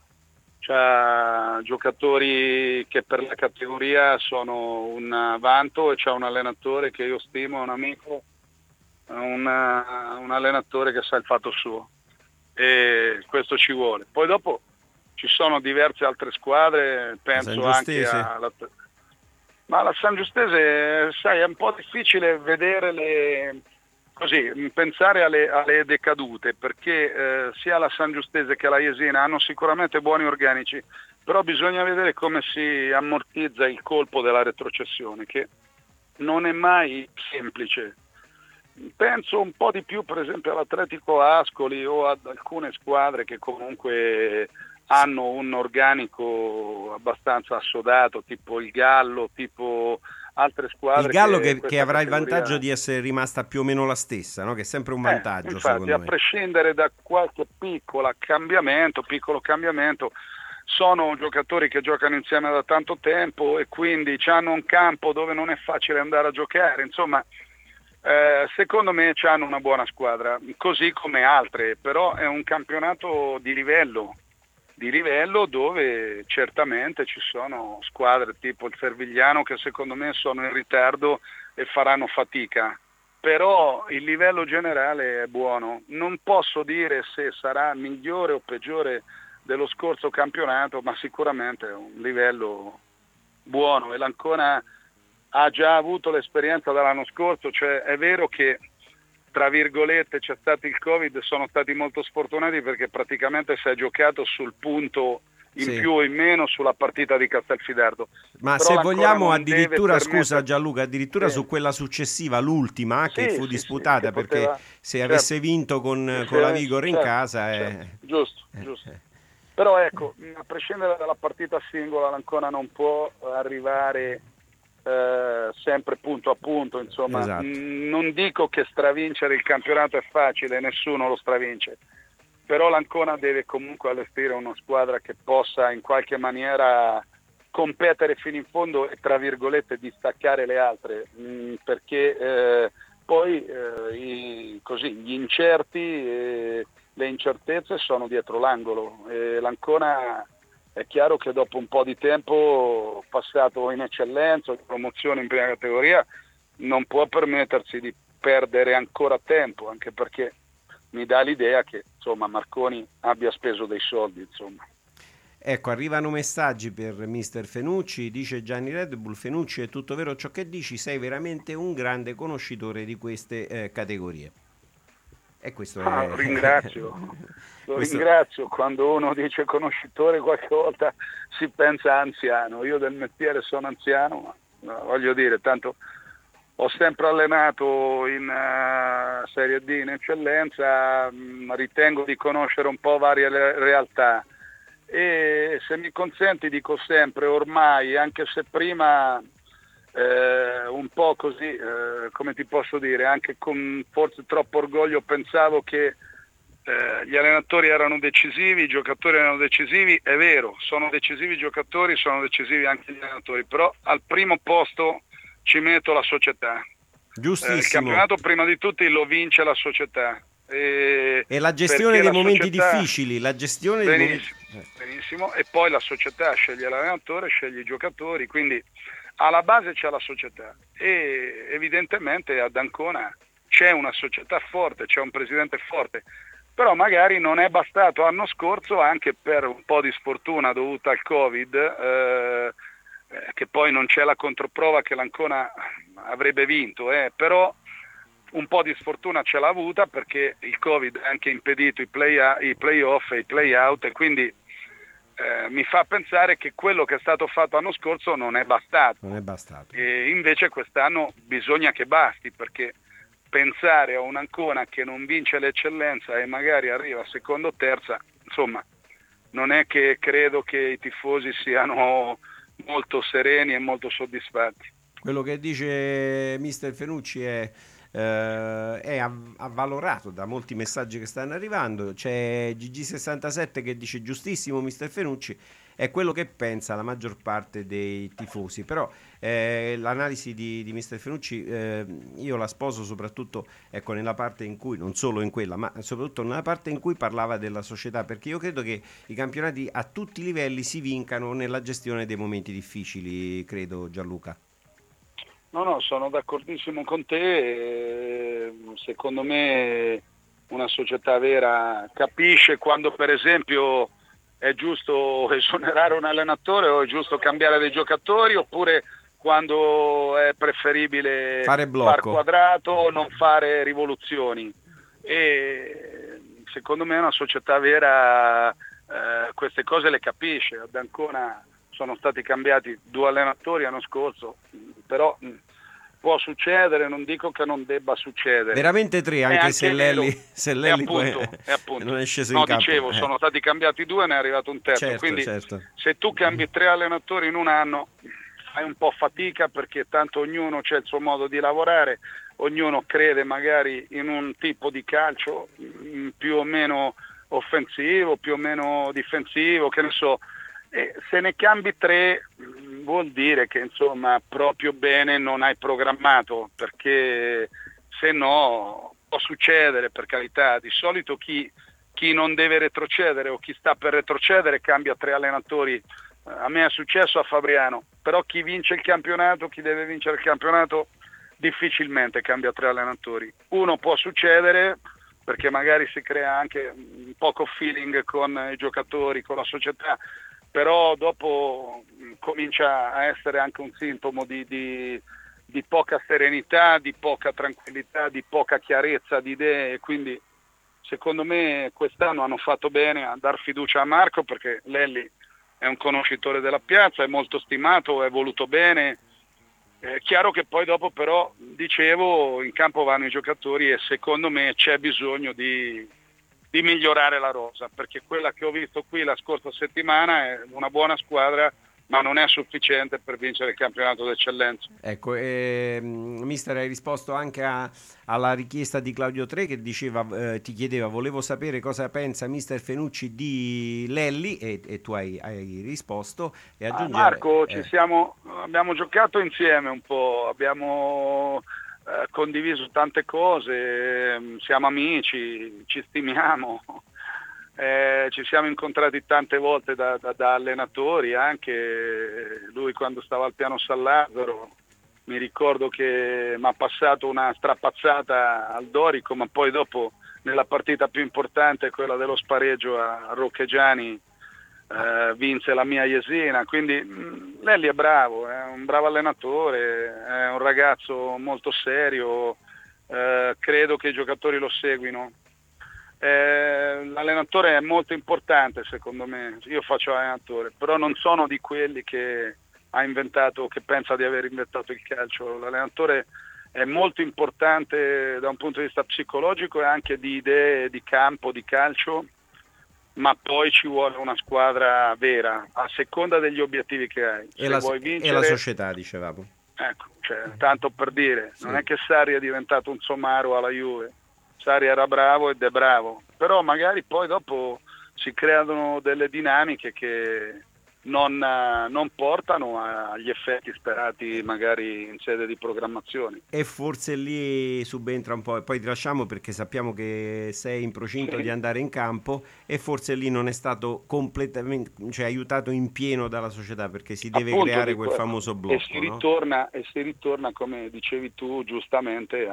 Speaker 9: giocatori che per la categoria sono un vanto, e c'ha un allenatore che io stimo, un amico, un allenatore che sa il fatto suo, e questo ci vuole. Poi dopo ci sono diverse altre squadre, penso anche ma la San Giustese, sai, è un po' difficile vedere pensare alle decadute, perché sia la San Giustese che la Jesina hanno sicuramente buoni organici, però bisogna vedere come si ammortizza il colpo della retrocessione, che non è mai semplice. penso un po' di più per esempio all'Atletico Ascoli o ad alcune squadre che comunque hanno un organico abbastanza assodato, tipo il Gallo, tipo altre squadre.
Speaker 8: Il Gallo che avrà il vantaggio di essere rimasta più o meno la stessa, no? Che è sempre un vantaggio,
Speaker 9: infatti,
Speaker 8: secondo
Speaker 9: a
Speaker 8: me.
Speaker 9: prescindere da qualche piccolo cambiamento, sono giocatori che giocano insieme da tanto tempo e quindi hanno un campo dove non è facile andare a giocare, insomma. Secondo me hanno una buona squadra, così come altre, però è un campionato di livello dove certamente ci sono squadre tipo il Servigliano che secondo me sono in ritardo e faranno fatica, però il livello generale è buono. Non posso dire se sarà migliore o peggiore dello scorso campionato, ma sicuramente è un livello buono e l'Ancona ha già avuto l'esperienza dall'anno scorso, cioè è vero che tra virgolette c'è stato il Covid, sono stati molto sfortunati perché praticamente si è giocato sul punto in più o in meno sulla partita di Castelfidardo.
Speaker 8: Ma
Speaker 9: però
Speaker 8: se vogliamo addirittura,
Speaker 9: scusa
Speaker 8: Gianluca, addirittura su quella successiva, l'ultima che fu disputata,
Speaker 9: che
Speaker 8: perché
Speaker 9: poteva,
Speaker 8: se avesse vinto con la Vigor in casa
Speaker 9: giusto. Però ecco, a prescindere dalla partita singola l'Ancona non può arrivare sempre punto a punto, insomma.
Speaker 8: Esatto.
Speaker 9: Non dico che stravincere il campionato è facile, nessuno lo stravince, però l'Ancona deve comunque allestire una squadra che possa in qualche maniera competere fino in fondo e tra virgolette distaccare le altre, perché poi gli incerti e le incertezze sono dietro l'angolo e l'Ancona è chiaro che dopo un po' di tempo passato in eccellenza, promozione in prima categoria, non può permettersi di perdere ancora tempo, anche perché mi dà l'idea che insomma Marconi abbia speso dei soldi, insomma.
Speaker 8: Ecco, arrivano messaggi per mister Fenucci, dice Gianni Red Bull: Fenucci, è tutto vero ciò che dici, sei veramente un grande conoscitore di queste categorie. E questo è...
Speaker 9: Lo ringrazio, quando uno dice conoscitore qualche volta si pensa anziano, io del mestiere sono anziano, ma voglio dire, tanto ho sempre allenato in Serie D in eccellenza, ritengo di conoscere un po' varie realtà e se mi consenti dico sempre ormai, anche se prima un po' così, come ti posso dire, anche con forse troppo orgoglio pensavo che gli allenatori erano decisivi, i giocatori erano decisivi, è vero, sono decisivi i giocatori, sono decisivi anche gli allenatori, però al primo posto ci metto la società.
Speaker 8: Giustissimo.
Speaker 9: Il campionato prima di tutti lo vince la società.
Speaker 8: E la gestione dei momenti difficili, la gestione
Speaker 9: benissimo, e poi la società sceglie l'allenatore, sceglie i giocatori, quindi alla base c'è la società e evidentemente ad Ancona c'è una società forte, c'è un presidente forte, però magari non è bastato l'anno scorso anche per un po' di sfortuna dovuta al Covid, che poi non c'è la controprova che l'Ancona avrebbe vinto, però un po' di sfortuna ce l'ha avuta perché il Covid ha anche impedito i play-off e i play-out e quindi mi fa pensare che quello che è stato fatto l'anno scorso non è bastato. E invece quest'anno bisogna che basti, perché pensare a un'Ancona che non vince l'eccellenza e magari arriva secondo o terza, insomma, non è che credo che i tifosi siano molto sereni e molto soddisfatti.
Speaker 8: Quello che dice mister Fenucci è avvalorato da molti messaggi che stanno arrivando. C'è GG67 che dice: giustissimo mister Fenucci, è quello che pensa la maggior parte dei tifosi, però l'analisi di mister Fenucci io la sposo soprattutto nella parte in cui, non solo in quella, ma soprattutto nella parte in cui parlava della società, perché io credo che i campionati a tutti i livelli si vincano nella gestione dei momenti difficili, credo, Gianluca.
Speaker 9: No, sono d'accordissimo con te, secondo me una società vera capisce quando per esempio è giusto esonerare un allenatore o è giusto cambiare dei giocatori, oppure quando è preferibile
Speaker 8: far
Speaker 9: quadrato o non fare rivoluzioni. E secondo me una società vera queste cose le capisce. Ad Ancona sono stati cambiati 2 allenatori l'anno scorso, però può succedere, non dico che non debba succedere.
Speaker 8: Veramente 3, anche se Lelli
Speaker 9: appunto.
Speaker 8: non è sceso in campo.
Speaker 9: Dicevo, sono stati cambiati 2 e ne è arrivato un terzo, quindi se tu cambi 3 allenatori in un anno fai un po' fatica, perché tanto ognuno c'ha il suo modo di lavorare, ognuno crede magari in un tipo di calcio più o meno offensivo, più o meno difensivo, che ne so, e se ne cambi 3 vuol dire che insomma proprio bene non hai programmato, perché se no può succedere, per carità. Di solito chi non deve retrocedere o chi sta per retrocedere cambia 3 allenatori. A me è successo a Fabriano, però chi vince il campionato, chi deve vincere il campionato, difficilmente cambia 3 allenatori. Uno può succedere perché magari si crea anche un poco feeling con i giocatori, con la società, però dopo comincia a essere anche un sintomo di poca serenità, di poca tranquillità, di poca chiarezza di idee, quindi secondo me quest'anno hanno fatto bene a dar fiducia a Marco, perché Lelli è un conoscitore della piazza, è molto stimato, è voluto bene. È chiaro che poi dopo però, dicevo, in campo vanno i giocatori e secondo me c'è bisogno di migliorare la rosa, perché quella che ho visto qui la scorsa settimana è una buona squadra, ma non è sufficiente per vincere il campionato d'eccellenza.
Speaker 8: Ecco, mister, hai risposto anche alla richiesta di Claudio Tre, che diceva, ti chiedeva, volevo sapere cosa pensa mister Fenucci di Lelli, e tu hai risposto. E aggiungere,
Speaker 9: Marco, abbiamo giocato insieme un po', abbiamo condiviso tante cose, siamo amici, ci stimiamo. Ci siamo incontrati tante volte da allenatori, anche lui quando stava al piano San Lazzaro, mi ricordo che mi ha passato una strapazzata al Dorico, ma poi dopo nella partita più importante, quella dello spareggio a Rocchegiani, vinse la mia Jesina, quindi Lelli è bravo, è un bravo allenatore, è un ragazzo molto serio, credo che i giocatori lo seguino. L'allenatore è molto importante secondo me, io faccio allenatore, però non sono di quelli che ha inventato, che pensa di aver inventato il calcio. L'allenatore è molto importante da un punto di vista psicologico e anche di idee di campo, di calcio, ma poi ci vuole una squadra vera a seconda degli obiettivi che hai. Vuoi vincere,
Speaker 8: e la società, dicevamo.
Speaker 9: Ecco, tanto per dire, non è che Sarri è diventato un somaro alla Juve. Sarri era bravo ed è bravo, però magari poi dopo si creano delle dinamiche che non portano agli effetti sperati magari in sede di programmazione.
Speaker 8: E forse lì subentra un po', e poi ti lasciamo perché sappiamo che sei in procinto di andare in campo, e forse lì non è stato completamente, cioè aiutato in pieno dalla società, perché si deve creare quel famoso blocco.
Speaker 9: E si ritorna, come dicevi tu giustamente,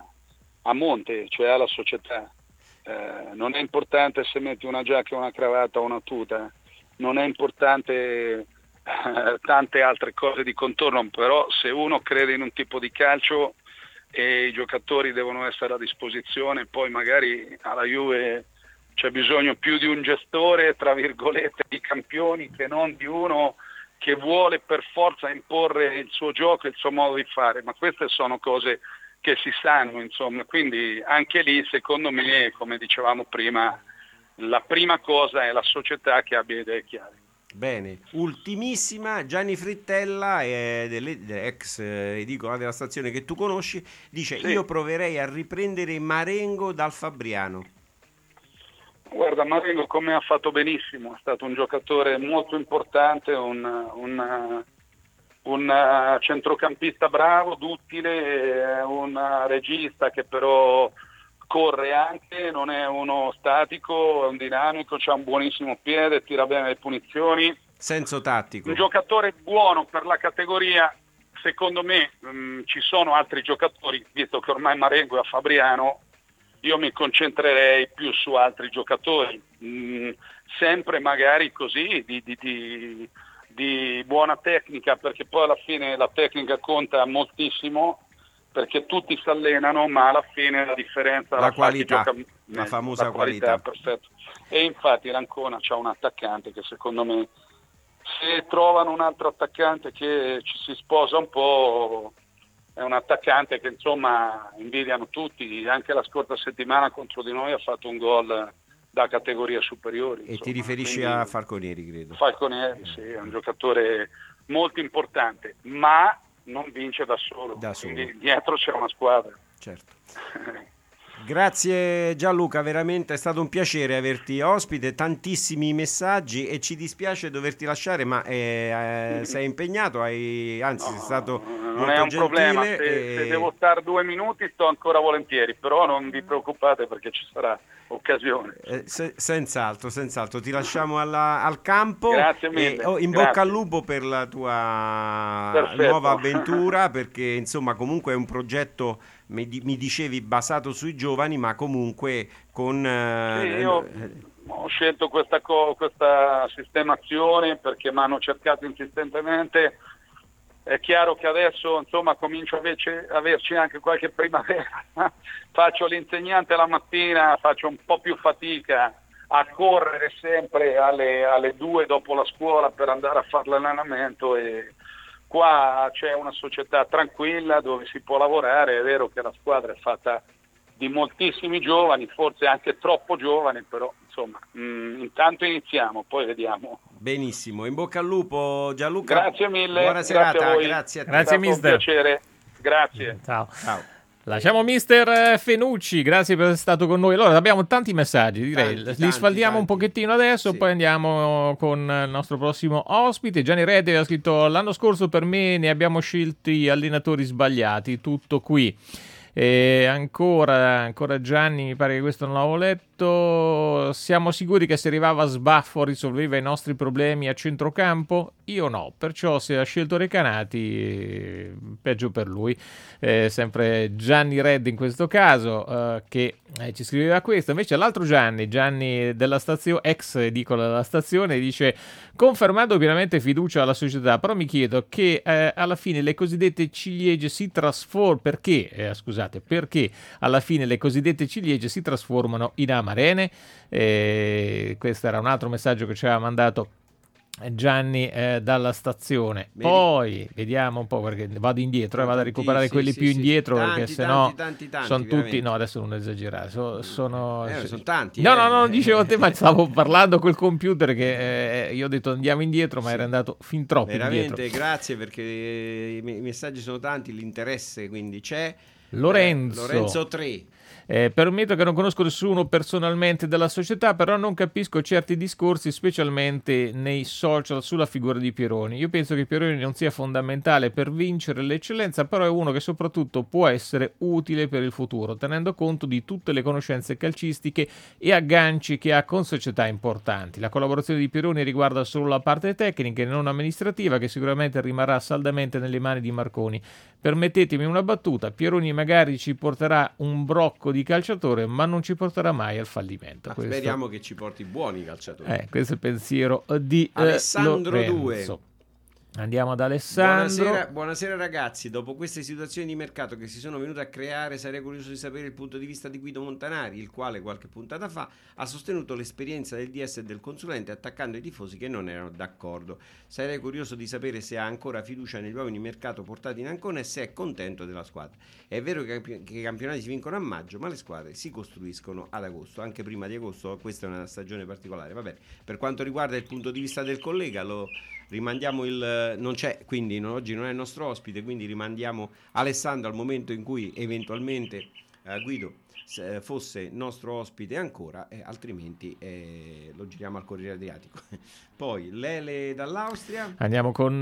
Speaker 9: a monte, cioè alla società. Non è importante se metti una giacca, una cravatta o una tuta, non è importante tante altre cose di contorno, però se uno crede in un tipo di calcio e i giocatori devono essere a disposizione, poi magari alla Juve c'è bisogno più di un gestore, tra virgolette, di campioni, che non di uno che vuole per forza imporre il suo gioco e il suo modo di fare, ma queste sono cose che si sanno, insomma, quindi anche lì secondo me, come dicevamo prima, la prima cosa è la società che abbia idee chiare.
Speaker 8: Bene, ultimissima, Gianni Frittella, ex edicola della stazione che tu conosci, dice: sì, io proverei a riprendere Marengo dal Fabriano.
Speaker 9: Guarda, Marengo come ha fatto benissimo, è stato un giocatore molto importante, un centrocampista bravo, duttile, un regista che però corre anche, non è uno statico, è un dinamico, c'ha un buonissimo piede, tira bene le punizioni.
Speaker 8: Senso tattico.
Speaker 9: Un giocatore buono per la categoria, secondo me. Ci sono altri giocatori, visto che ormai Marengo è a Fabriano, io mi concentrerei più su altri giocatori, sempre magari così, di buona tecnica, perché poi alla fine la tecnica conta moltissimo, perché tutti si allenano, ma alla fine la differenza
Speaker 8: la qualità, la famosa qualità.
Speaker 9: Perfetto. E infatti l'Ancona c'ha un attaccante che secondo me, se trovano un altro attaccante che ci si sposa un po', è un attaccante che insomma invidiano tutti, anche la scorsa settimana contro di noi ha fatto un gol da categorie superiori.
Speaker 8: E ti riferisci a Falconieri, credo?
Speaker 9: Falconieri, sì, è un giocatore molto importante, ma non vince da solo. Quindi dietro c'è una squadra.
Speaker 8: Certo. Grazie Gianluca, veramente è stato un piacere averti ospite, tantissimi messaggi e ci dispiace doverti lasciare, ma sei impegnato, sei stato
Speaker 9: non è un
Speaker 8: gentile,
Speaker 9: problema, se devo stare 2 minuti sto ancora volentieri, però non vi preoccupate perché ci sarà occasione.
Speaker 8: Senz'altro, ti lasciamo al campo.
Speaker 9: Grazie mille.
Speaker 8: In bocca al lupo per la tua nuova avventura, perché insomma comunque è un progetto, mi dicevi, basato sui giovani, ma comunque con...
Speaker 9: io ho scelto questa sistemazione perché mi hanno cercato insistentemente. È chiaro che adesso insomma comincio a averci anche qualche primavera, faccio l'insegnante la mattina, faccio un po' più fatica a correre sempre alle 2 dopo la scuola per andare a fare l'allenamento, e qua c'è una società tranquilla dove si può lavorare. È vero che la squadra è fatta di moltissimi giovani, forse anche troppo giovani, però insomma intanto iniziamo, poi vediamo.
Speaker 8: Benissimo, in bocca al lupo Gianluca.
Speaker 9: Grazie mille.
Speaker 8: Buona serata,
Speaker 9: grazie a te.
Speaker 7: Grazie mister.
Speaker 9: Un piacere. Grazie.
Speaker 7: Ciao. Lasciamo mister Fenucci, grazie per essere stato con noi. Allora abbiamo tanti messaggi, direi, li sfaldiamo un pochettino adesso, poi andiamo con il nostro prossimo ospite. Gianni Reddi ha scritto: l'anno scorso per me ne abbiamo scelti allenatori sbagliati, tutto qui. E ancora Gianni, mi pare che questo non l'avevo letto. Siamo sicuri che se arrivava Sbaffo risolveva i nostri problemi a centrocampo? Io no, perciò se ha scelto Recanati peggio per lui. Sempre Gianni Red in questo caso, che ci scriveva questo. Invece l'altro Gianni della stazione, ex edicola della stazione, dice: confermando pienamente fiducia alla società, però mi chiedo che alla fine le cosiddette ciliegie si trasformano, perché alla fine le cosiddette ciliegie si trasformano in amarene. Questo era un altro messaggio che ci aveva mandato Gianni dalla stazione. Poi vediamo un po', perché vado indietro e vado a recuperare quelli più indietro, perché sennò sono tutti, no, adesso non esagerare, sono
Speaker 8: tanti.
Speaker 9: No,
Speaker 7: dicevo te, ma stavo parlando col computer che io ho detto andiamo indietro, ma era andato fin troppo
Speaker 8: veramente
Speaker 7: indietro.
Speaker 8: Grazie, perché i messaggi sono tanti, l'interesse quindi c'è.
Speaker 7: Lorenzo
Speaker 8: 3.
Speaker 7: Permetto che non conosco nessuno personalmente della società, però non capisco certi discorsi, specialmente nei social, sulla figura di Pieroni. Io penso che Pieroni non sia fondamentale per vincere l'eccellenza, però è uno che soprattutto può essere utile per il futuro, tenendo conto di tutte le conoscenze calcistiche e agganci che ha con società importanti. La collaborazione di Pieroni riguarda solo la parte tecnica e non amministrativa, che sicuramente rimarrà saldamente nelle mani di Marconi. Permettetemi una battuta: Pieroni magari ci porterà un brocco di calciatore, ma non ci porterà mai al fallimento.
Speaker 8: Speriamo che ci porti buoni calciatori.
Speaker 7: Questo è il pensiero di
Speaker 8: Alessandro
Speaker 7: Lorenzo.
Speaker 8: 2.
Speaker 7: Andiamo ad Alessandro.
Speaker 8: Buonasera ragazzi, dopo queste situazioni di mercato che si sono venute a creare, sarei curioso di sapere il punto di vista di Guido Montanari, il quale qualche puntata fa ha sostenuto l'esperienza del DS e del consulente, attaccando i tifosi che non erano d'accordo. Sarei curioso di sapere se ha ancora fiducia negli uomini di mercato portati in Ancona e se è contento della squadra. È vero che i campionati si vincono a maggio, ma le squadre si costruiscono ad agosto, anche prima di agosto. Questa è una stagione particolare. Va bene. Per quanto riguarda il punto di vista del collega, lo rimandiamo, non c'è, quindi oggi non è il nostro ospite, quindi rimandiamo Alessandro al momento in cui eventualmente Guido fosse nostro ospite ancora, altrimenti lo giriamo al Corriere Adriatico. Poi Lele dall'Austria.
Speaker 7: Andiamo con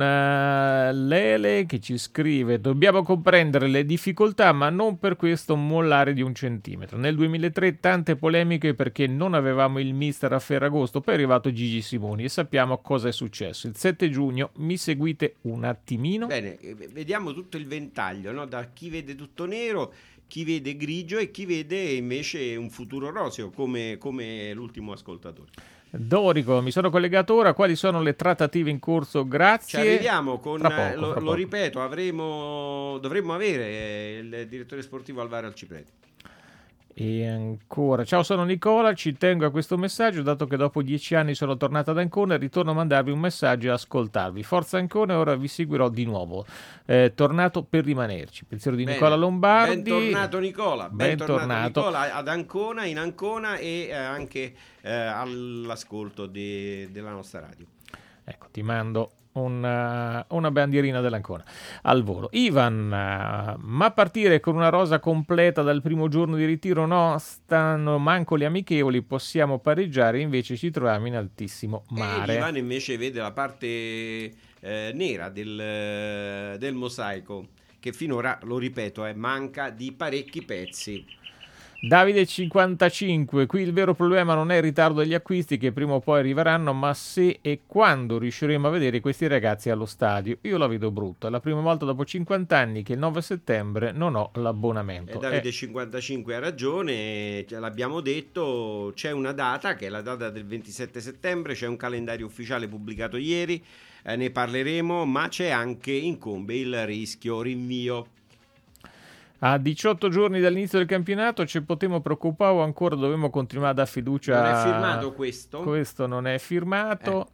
Speaker 7: Lele che ci scrive: dobbiamo comprendere le difficoltà, ma non per questo mollare di un centimetro. Nel 2003 tante polemiche perché non avevamo il mister a Ferragosto, poi è arrivato Gigi Simoni e sappiamo cosa è successo. Il 7 giugno mi seguite un attimino?
Speaker 8: Bene, vediamo tutto il ventaglio, no? Da chi vede tutto nero, chi vede grigio e chi vede invece un futuro roseo, come l'ultimo ascoltatore.
Speaker 7: Dorico, mi sono collegato ora. Quali sono le trattative in corso? Grazie.
Speaker 8: Ci arriviamo con,
Speaker 7: tra poco.
Speaker 8: Lo ripeto, dovremmo avere il direttore sportivo Alvaro Alciprete.
Speaker 7: E ancora, ciao, sono Nicola, ci tengo a questo messaggio dato che dopo 10 anni sono tornato ad Ancona e ritorno a mandarvi un messaggio e ascoltarvi. Forza Ancona, e ora vi seguirò di nuovo. Tornato per rimanerci. Pensiero di Nicola Lombardi.
Speaker 8: Bentornato Nicola,
Speaker 7: bentornato
Speaker 8: Nicola ad Ancona, in Ancona e anche all'ascolto della nostra radio.
Speaker 7: Ecco, ti mando una bandierina dell'Ancona al volo. Ivan, ma partire con una rosa completa dal primo giorno di ritiro no, stanno manco gli amichevoli, possiamo pareggiare, invece ci troviamo in altissimo mare.
Speaker 8: Ivan invece vede la parte nera del mosaico, che finora, lo ripeto, manca di parecchi pezzi.
Speaker 7: Davide 55, qui il vero problema non è il ritardo degli acquisti che prima o poi arriveranno, ma se e quando riusciremo a vedere questi ragazzi allo stadio. Io la vedo brutta, è la prima volta dopo 50 anni che il 9 settembre non ho l'abbonamento.
Speaker 8: Davide 55 ha ragione, l'abbiamo detto, c'è una data che è la data del 27 settembre, c'è un calendario ufficiale pubblicato ieri, ne parleremo, ma c'è anche, incombe il rischio rinvio.
Speaker 7: A 18 giorni dall'inizio del campionato ci potremmo preoccupare o ancora dobbiamo continuare a dare fiducia?
Speaker 8: Non è firmato questo?
Speaker 7: Questo non è firmato.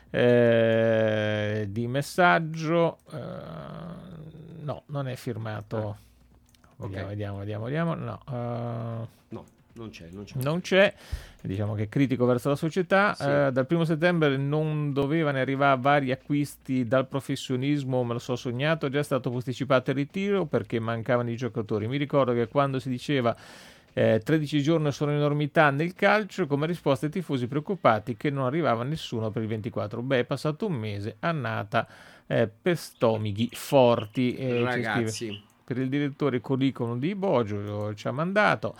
Speaker 7: Di messaggio no, non è firmato. Vediamo. No, non c'è. Diciamo che è critico verso la società.
Speaker 8: Sì.
Speaker 7: Dal 1 settembre non dovevano arrivare vari acquisti dal professionismo, me lo so sognato, è già stato posticipato il ritiro perché mancavano i giocatori. Mi ricordo che quando si diceva 13 giorni sono enormità nel calcio, come risposta ai tifosi preoccupati che non arrivava nessuno per il 24. È passato un mese, annata per stomighi forti.
Speaker 8: Ragazzi,
Speaker 7: per il direttore curriculum di Bogio ci ha mandato.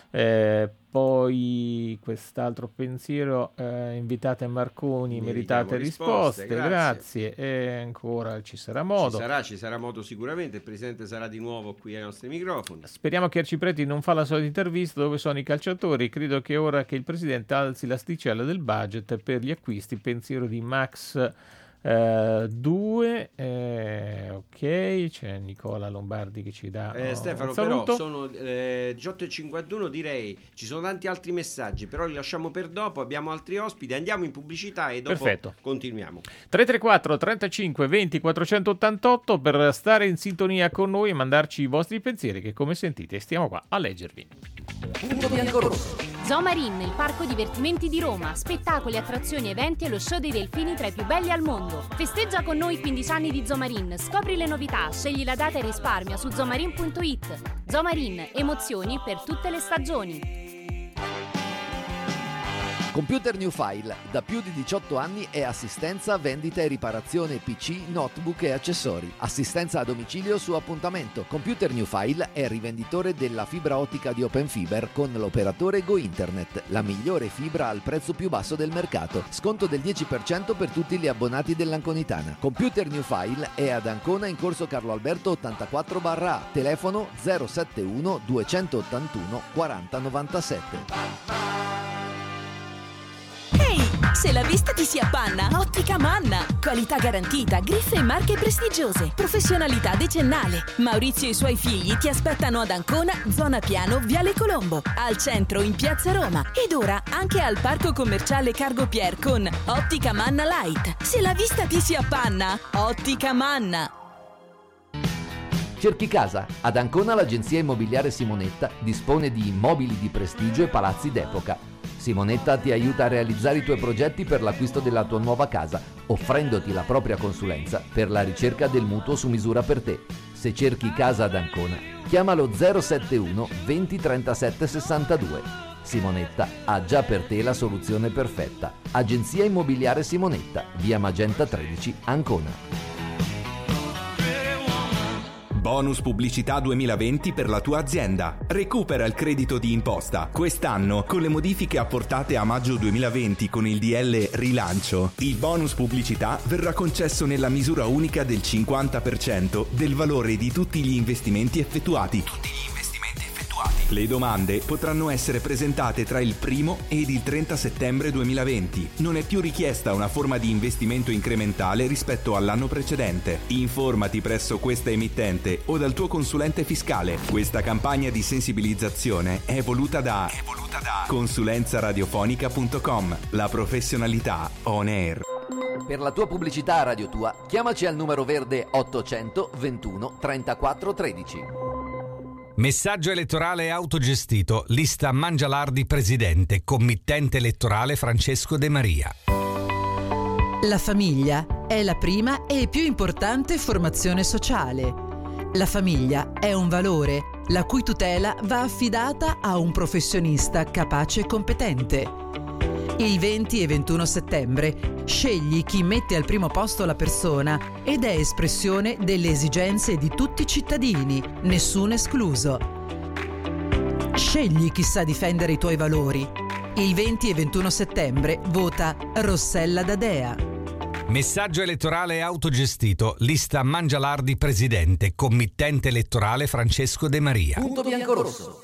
Speaker 7: Poi quest'altro pensiero, invitate Marconi, meritate risposte, grazie. E ancora ci sarà modo.
Speaker 8: Ci sarà modo sicuramente, il Presidente sarà di nuovo qui ai nostri microfoni.
Speaker 7: Speriamo che Arcipreti non fa la solita intervista dove sono i calciatori, credo che ora che il Presidente alzi l'asticella del budget per gli acquisti, pensiero di Max 2, ok, c'è Nicola Lombardi che ci dà
Speaker 8: Stefano, però sono 18:51, direi ci sono tanti altri messaggi, però li lasciamo per dopo, abbiamo altri ospiti, andiamo in pubblicità e dopo continuiamo.
Speaker 7: 334 35 20 488 per stare in sintonia con noi e mandarci i vostri pensieri che, come sentite, stiamo qua a leggervi.
Speaker 10: Punto bianco-rosso. Zomarin, il parco divertimenti di Roma, spettacoli, attrazioni, eventi e lo show dei delfini tra i più belli al mondo. Festeggia con noi 15 anni di Zomarin, scopri le novità, scegli la data e risparmia su zomarin.it. Zomarin, emozioni per tutte le stagioni.
Speaker 4: Computer New File, da più di 18 anni è assistenza, vendita e riparazione PC, notebook e accessori. Assistenza a domicilio su appuntamento. Computer New File è rivenditore della fibra ottica di Open Fiber con l'operatore Go Internet, la migliore fibra al prezzo più basso del mercato. Sconto del 10% per tutti gli abbonati dell'Anconitana. Computer New File è ad Ancona in corso Carlo Alberto 84/A, telefono 071 281 4097.
Speaker 11: Se la vista ti si appanna, Ottica Manna. Qualità garantita, griffe e marche prestigiose, professionalità decennale. Maurizio e i suoi figli ti aspettano ad Ancona, zona Piano, Viale Colombo, al centro in Piazza Roma ed ora anche al parco commerciale Cargo Pier con Ottica Manna Light. Se la vista ti si appanna, Ottica Manna.
Speaker 4: Cerchi casa? Ad Ancona l'agenzia immobiliare Simonetta dispone di immobili di prestigio e palazzi d'epoca. Simonetta ti aiuta a realizzare i tuoi progetti per l'acquisto della tua nuova casa, offrendoti la propria consulenza per la ricerca del mutuo su misura per te. Se cerchi casa ad Ancona, chiamalo 071 20 37 62. Simonetta ha già per te la soluzione perfetta. Agenzia immobiliare Simonetta, via Magenta 13, Ancona.
Speaker 3: Bonus pubblicità 2020 per la tua azienda. Recupera il credito di imposta. Quest'anno, con le modifiche apportate a maggio 2020 con il DL Rilancio, il bonus pubblicità verrà concesso nella misura unica del 50% del valore di tutti gli investimenti effettuati. Le domande potranno essere presentate tra il 1 ed il 30 settembre 2020. Non è più richiesta una forma di investimento incrementale rispetto all'anno precedente. Informati presso questa emittente o dal tuo consulente fiscale. Questa campagna di sensibilizzazione è voluta da consulenzaradiofonica.com. La professionalità on air.
Speaker 4: Per la tua pubblicità a Radio Tua, chiamaci al numero verde 800 21 34 13.
Speaker 12: Messaggio elettorale autogestito, lista Mangialardi presidente, committente elettorale Francesco De Maria.
Speaker 13: La famiglia è la prima e più importante formazione sociale. La famiglia è un valore, la cui tutela va affidata a un professionista capace e competente. Il 20 e 21 settembre scegli chi mette al primo posto la persona ed è espressione delle esigenze di tutti i cittadini, nessuno escluso. Scegli chi sa difendere i tuoi valori. Il 20 e 21 settembre vota Rossella D'Adea.
Speaker 12: Messaggio elettorale autogestito, lista Mangialardi presidente, committente elettorale Francesco De Maria.
Speaker 4: Punto bianco-rosso.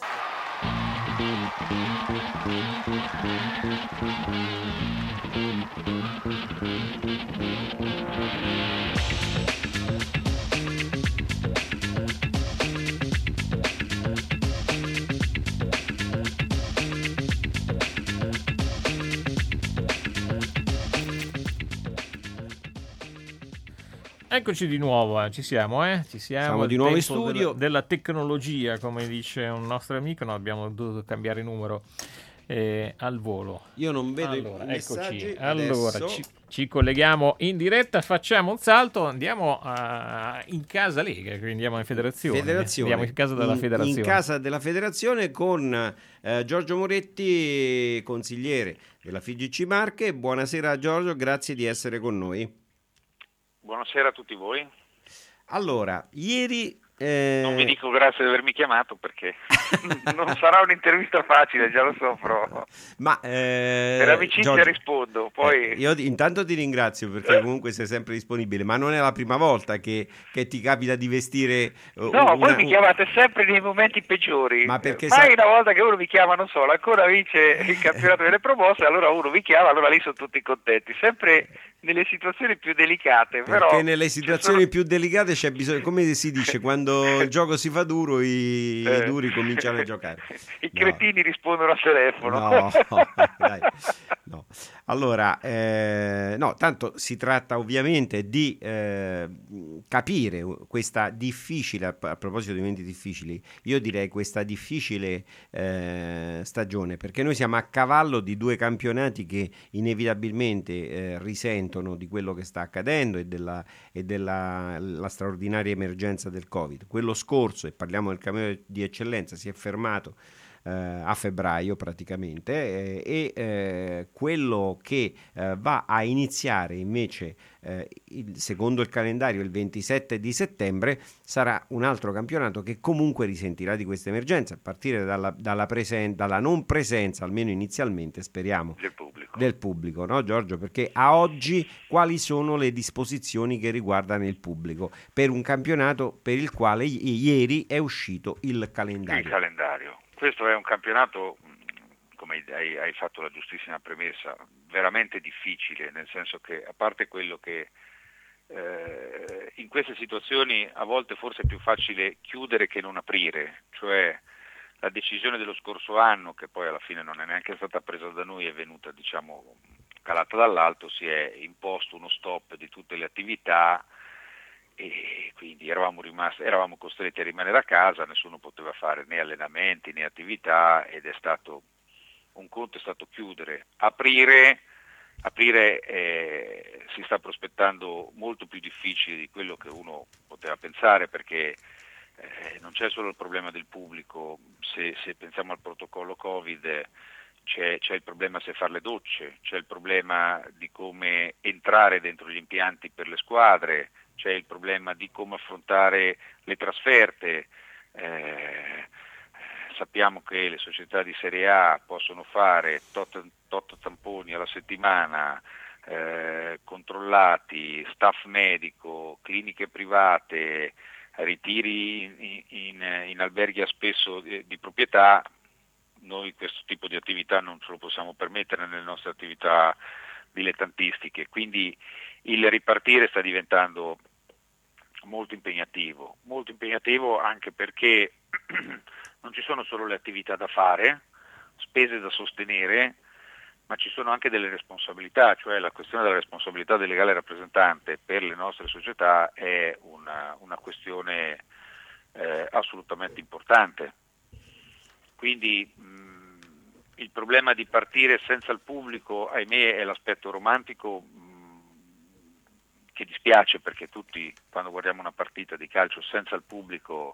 Speaker 7: Eccoci di nuovo, ci siamo, Ci siamo
Speaker 8: di nuovo in studio.
Speaker 7: Della tecnologia, come dice un nostro amico, no, abbiamo dovuto cambiare numero al volo.
Speaker 8: Io non vedo
Speaker 7: allora,
Speaker 8: i messaggi.
Speaker 7: Eccoci. Allora, ci colleghiamo in diretta, facciamo un salto, andiamo in casa Lega, quindi andiamo in federazione. Andiamo in casa della federazione.
Speaker 8: In casa della federazione con Giorgio Moretti, consigliere della FIGC Marche. Buonasera Giorgio, grazie di essere con noi.
Speaker 14: Buonasera a tutti voi.
Speaker 8: Allora, ieri...
Speaker 14: Non vi dico grazie di avermi chiamato perché non sarà un'intervista facile, già lo so, però
Speaker 8: ma
Speaker 14: per amicizia Giorgio, rispondo. Poi
Speaker 8: io intanto ti ringrazio perché comunque sei sempre disponibile, ma non è la prima volta che ti capita di vestire
Speaker 14: voi mi chiamate sempre nei momenti peggiori.
Speaker 8: Ma perché
Speaker 14: una volta che uno mi chiama, non so, ancora vince il campionato delle promosse, allora uno mi chiama, allora lì sono tutti contenti, sempre nelle situazioni più delicate.
Speaker 8: Perché
Speaker 14: però
Speaker 8: nelle situazioni più delicate c'è bisogno, come si dice, quando il gioco si fa duro, i duri cominciano a giocare.
Speaker 14: I cretini rispondono al telefono.
Speaker 8: No. Allora, tanto si tratta ovviamente di capire questa difficile, a proposito di momenti difficili, io direi questa difficile stagione, perché noi siamo a cavallo di due campionati che inevitabilmente risentono di quello che sta accadendo e della straordinaria emergenza del Covid. Quello scorso, e parliamo del campionato di eccellenza, si è fermato a febbraio praticamente, quello che va a iniziare invece secondo il calendario il 27 di settembre sarà un altro campionato che comunque risentirà di questa emergenza, a partire dalla non presenza, almeno inizialmente speriamo, del pubblico, no Giorgio? Perché a oggi quali sono le disposizioni che riguardano il pubblico per un campionato per il quale ieri è uscito il calendario?
Speaker 14: Questo è un campionato, come hai fatto la giustissima premessa, veramente difficile, nel senso che, a parte quello che in queste situazioni a volte forse è più facile chiudere che non aprire, cioè la decisione dello scorso anno, che poi alla fine non è neanche stata presa da noi, è venuta calata dall'alto, si è imposto uno stop di tutte le attività e quindi eravamo costretti a rimanere a casa, nessuno poteva fare né allenamenti né attività ed un conto è stato chiudere. Aprire si sta prospettando molto più difficile di quello che uno poteva pensare, perché non c'è solo il problema del pubblico, se pensiamo al protocollo Covid c'è il problema se fare le docce, c'è il problema di come entrare dentro gli impianti per le squadre, c'è il problema di come affrontare le trasferte. Sappiamo che le società di Serie A possono fare tot tamponi alla settimana, controllati, staff medico, cliniche private, ritiri in alberghi a spesso di proprietà. Noi questo tipo di attività non ce lo possiamo permettere nelle nostre attività dilettantistiche, quindi il ripartire sta diventando molto impegnativo anche perché non ci sono solo le attività da fare, spese da sostenere, ma ci sono anche delle responsabilità, cioè la questione della responsabilità del legale rappresentante per le nostre società è una questione assolutamente importante. Quindi il problema di partire senza il pubblico, ahimè, è l'aspetto romantico che dispiace, perché tutti, quando guardiamo una partita di calcio senza il pubblico,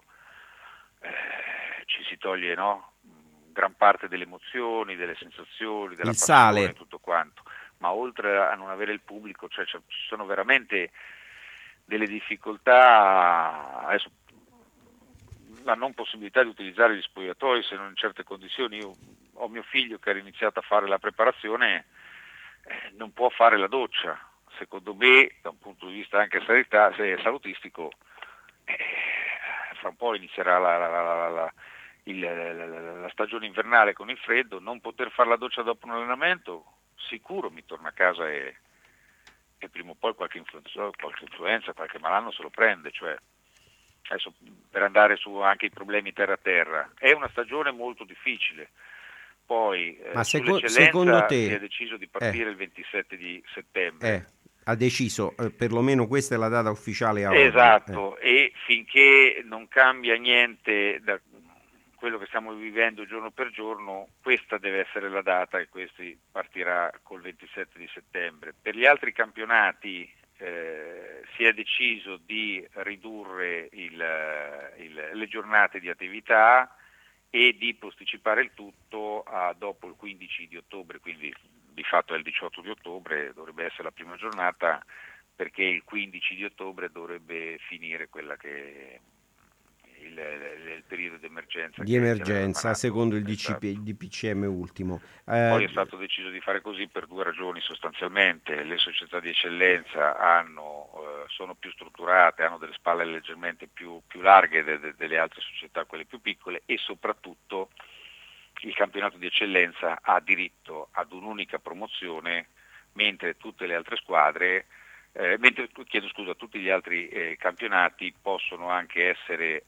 Speaker 14: ci si toglie, no? Gran parte delle emozioni, delle sensazioni, della passione, tutto quanto. Ma oltre a non avere il pubblico, cioè, ci sono veramente delle difficoltà. Adesso, la non possibilità di utilizzare gli spogliatoi se non in certe condizioni. Io ho mio figlio che ha iniziato a fare la preparazione, non può fare la doccia. Secondo me, da un punto di vista anche salutistico, fra un po' inizierà la stagione invernale con il freddo, non poter fare la doccia dopo un allenamento, sicuro mi torna a casa e prima o poi qualche influenza, qualche malanno se lo prende, cioè adesso per andare su anche i problemi terra-terra. È una stagione molto difficile. Poi
Speaker 8: ma
Speaker 14: secondo te si è deciso di partire il 27 di settembre.
Speaker 8: Ha deciso, perlomeno questa è la data ufficiale a oggi.
Speaker 14: Esatto, e finché non cambia niente da quello che stiamo vivendo giorno per giorno, questa deve essere la data e questi partirà col 27 di settembre. Per gli altri campionati si è deciso di ridurre le giornate di attività e di posticipare il tutto a dopo il 15 di ottobre, quindi di fatto è il 18 di ottobre, dovrebbe essere la prima giornata, perché il 15 di ottobre dovrebbe finire quella che il periodo di emergenza
Speaker 8: secondo il DPCM ultimo.
Speaker 14: Poi è stato deciso di fare così per due ragioni sostanzialmente: le società di eccellenza sono più strutturate, hanno delle spalle leggermente più larghe delle altre società, quelle più piccole, e soprattutto il campionato di eccellenza ha diritto ad un'unica promozione, mentre tutte le altre squadre tutti gli altri campionati possono anche essere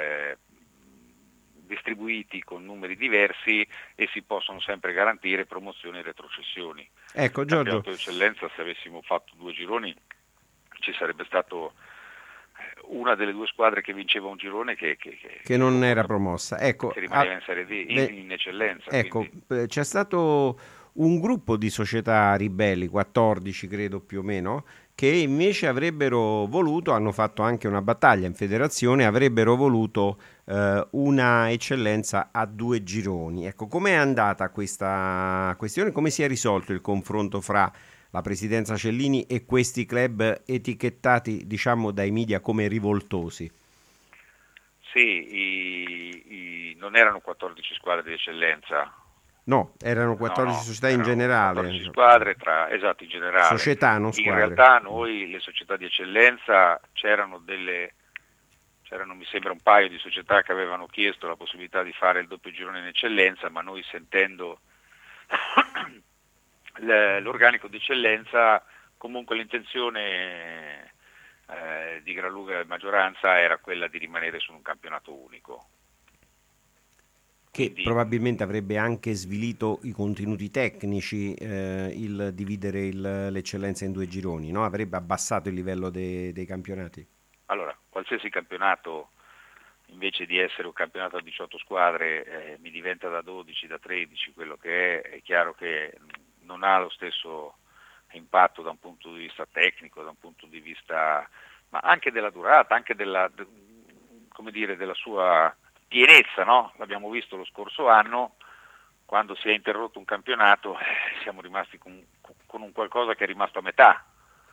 Speaker 14: distribuiti con numeri diversi e si possono sempre garantire promozioni e retrocessioni.
Speaker 8: Ecco,
Speaker 14: Il
Speaker 8: Giorgio,
Speaker 14: campionato di eccellenza, se avessimo fatto 2 gironi, ci sarebbe stato una delle 2 squadre che vinceva un girone che
Speaker 8: non era promossa. Ecco,
Speaker 14: che rimaneva in Serie D, in eccellenza.
Speaker 8: Ecco,
Speaker 14: quindi
Speaker 8: c'è stato un gruppo di società ribelli, 14 credo più o meno, che invece avrebbero voluto, hanno fatto anche una battaglia in federazione, avrebbero voluto una eccellenza a 2 gironi. Ecco, com'è andata questa questione? Come si è risolto il confronto fra la presidenza Cellini e questi club etichettati, diciamo, dai media come rivoltosi?
Speaker 14: Sì, non erano 14 squadre di eccellenza.
Speaker 8: No, erano 14 società in generale.
Speaker 14: 14 squadre in generale.
Speaker 8: Società, non squadre.
Speaker 14: In realtà noi, le società di eccellenza, c'erano mi sembra un paio di società che avevano chiesto la possibilità di fare il doppio girone in eccellenza, ma noi, sentendo l'organico di eccellenza, comunque l'intenzione di gran lunga maggioranza era quella di rimanere su un campionato unico.
Speaker 8: Che probabilmente avrebbe anche svilito i contenuti tecnici, il dividere l'eccellenza in 2 gironi, no? Avrebbe abbassato il livello dei campionati.
Speaker 14: Allora, qualsiasi campionato, invece di essere un campionato a 18 squadre, mi diventa da 12, da 13, quello che è chiaro che non ha lo stesso impatto da un punto di vista tecnico, da un punto di vista, ma anche della durata, anche della sua pienezza, no? L'abbiamo visto lo scorso anno, quando si è interrotto un campionato, siamo rimasti con un qualcosa che è rimasto a metà.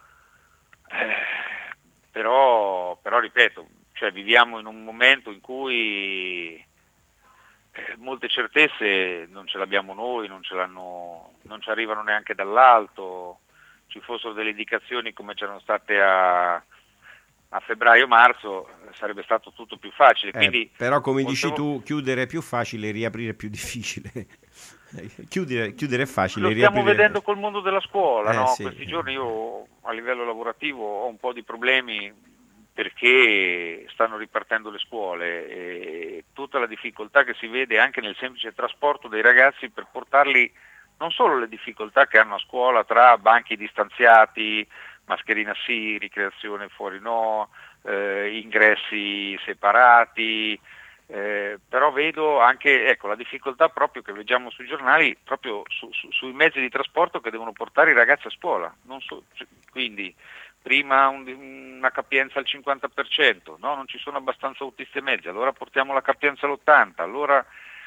Speaker 14: Però ripeto, cioè viviamo in un momento in cui molte certezze non ce l'abbiamo noi, non ci arrivano neanche dall'alto. Ci fossero delle indicazioni come c'erano state a a febbraio-marzo sarebbe stato tutto più facile. Quindi,
Speaker 8: però come dici tu, chiudere è più facile, riaprire è più difficile. chiudere è facile,
Speaker 14: lo stiamo
Speaker 8: riaprire...
Speaker 14: vedendo col mondo della scuola, no?
Speaker 8: Sì.
Speaker 14: Questi giorni io a livello lavorativo ho un po' di problemi perché stanno ripartendo le scuole e tutta la difficoltà che si vede anche nel semplice trasporto dei ragazzi per portarli, non solo le difficoltà che hanno a scuola tra banchi distanziati, mascherina sì, ricreazione fuori no, ingressi separati, però vedo anche la difficoltà proprio che leggiamo sui giornali proprio sui mezzi di trasporto che devono portare i ragazzi a scuola, quindi prima una capienza al 50%, no? Non ci sono abbastanza autisti e mezzi, allora portiamo la capienza all'80%, allora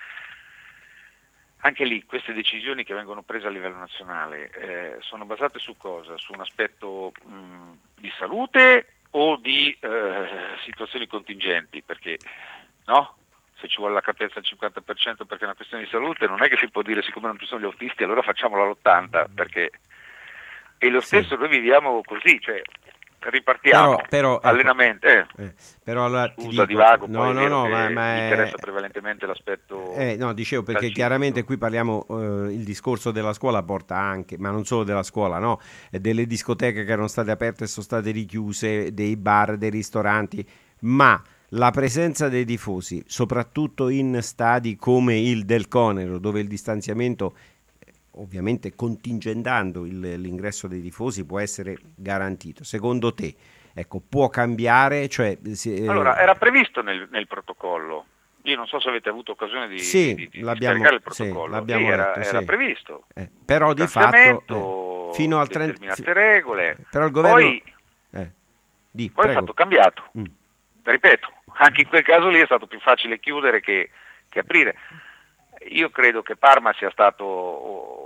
Speaker 14: anche lì queste decisioni che vengono prese a livello nazionale sono basate su cosa? Su un aspetto di salute o di situazioni contingenti? Perché no? Se ci vuole la capienza al 50% perché è una questione di salute, non è che si può dire siccome non ci sono gli autisti allora facciamola all'80%, perché e lo stesso noi viviamo così, cioè ripartiamo allenamento.
Speaker 8: Però allora
Speaker 14: Scusa, divago,
Speaker 8: no, ma
Speaker 14: mi interessa prevalentemente l'aspetto.
Speaker 8: No, dicevo perché
Speaker 14: calcistico.
Speaker 8: Chiaramente qui parliamo, il discorso della scuola porta anche, ma non solo della scuola, no? Delle discoteche che erano state aperte e sono state richiuse, dei bar, dei ristoranti, ma la presenza dei tifosi, soprattutto in stadi come il del Conero, dove il distanziamento, ovviamente contingentando l'ingresso dei tifosi, può essere garantito. Secondo te, può cambiare?
Speaker 14: Allora, era previsto nel protocollo. Io non so se avete avuto occasione di scaricare il protocollo. Era previsto.
Speaker 8: Però di fatto fino al 30
Speaker 14: determinate regole.
Speaker 8: Però il governo
Speaker 14: poi è stato cambiato. Ripeto, anche in quel caso lì è stato più facile chiudere che aprire. Io credo che Parma sia stato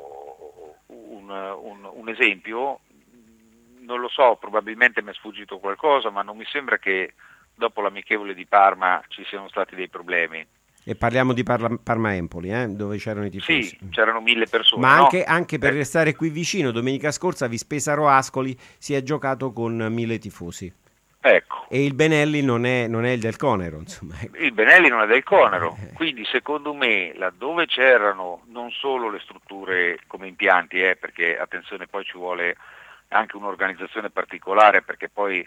Speaker 14: un esempio, non lo so, probabilmente mi è sfuggito qualcosa, ma non mi sembra che dopo l'amichevole di Parma ci siano stati dei problemi.
Speaker 8: E parliamo di Parma-Empoli, dove c'erano i tifosi.
Speaker 14: Sì, c'erano 1000 persone.
Speaker 8: Ma anche per restare qui vicino, domenica scorsa a Vispesaro Ascoli si è giocato con 1000 tifosi.
Speaker 14: Ecco.
Speaker 8: E il Benelli non è il del Conero, insomma.
Speaker 14: Il Benelli non è del Conero, quindi secondo me laddove c'erano non solo le strutture come impianti, perché attenzione poi ci vuole anche un'organizzazione particolare, perché poi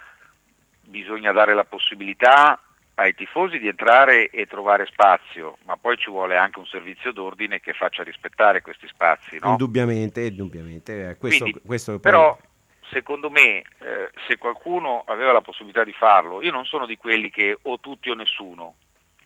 Speaker 14: bisogna dare la possibilità ai tifosi di entrare e trovare spazio, ma poi ci vuole anche un servizio d'ordine che faccia rispettare questi spazi, no?
Speaker 8: Indubbiamente. Questo poi...
Speaker 14: Però secondo me se qualcuno aveva la possibilità di farlo, io non sono di quelli che o tutti o nessuno,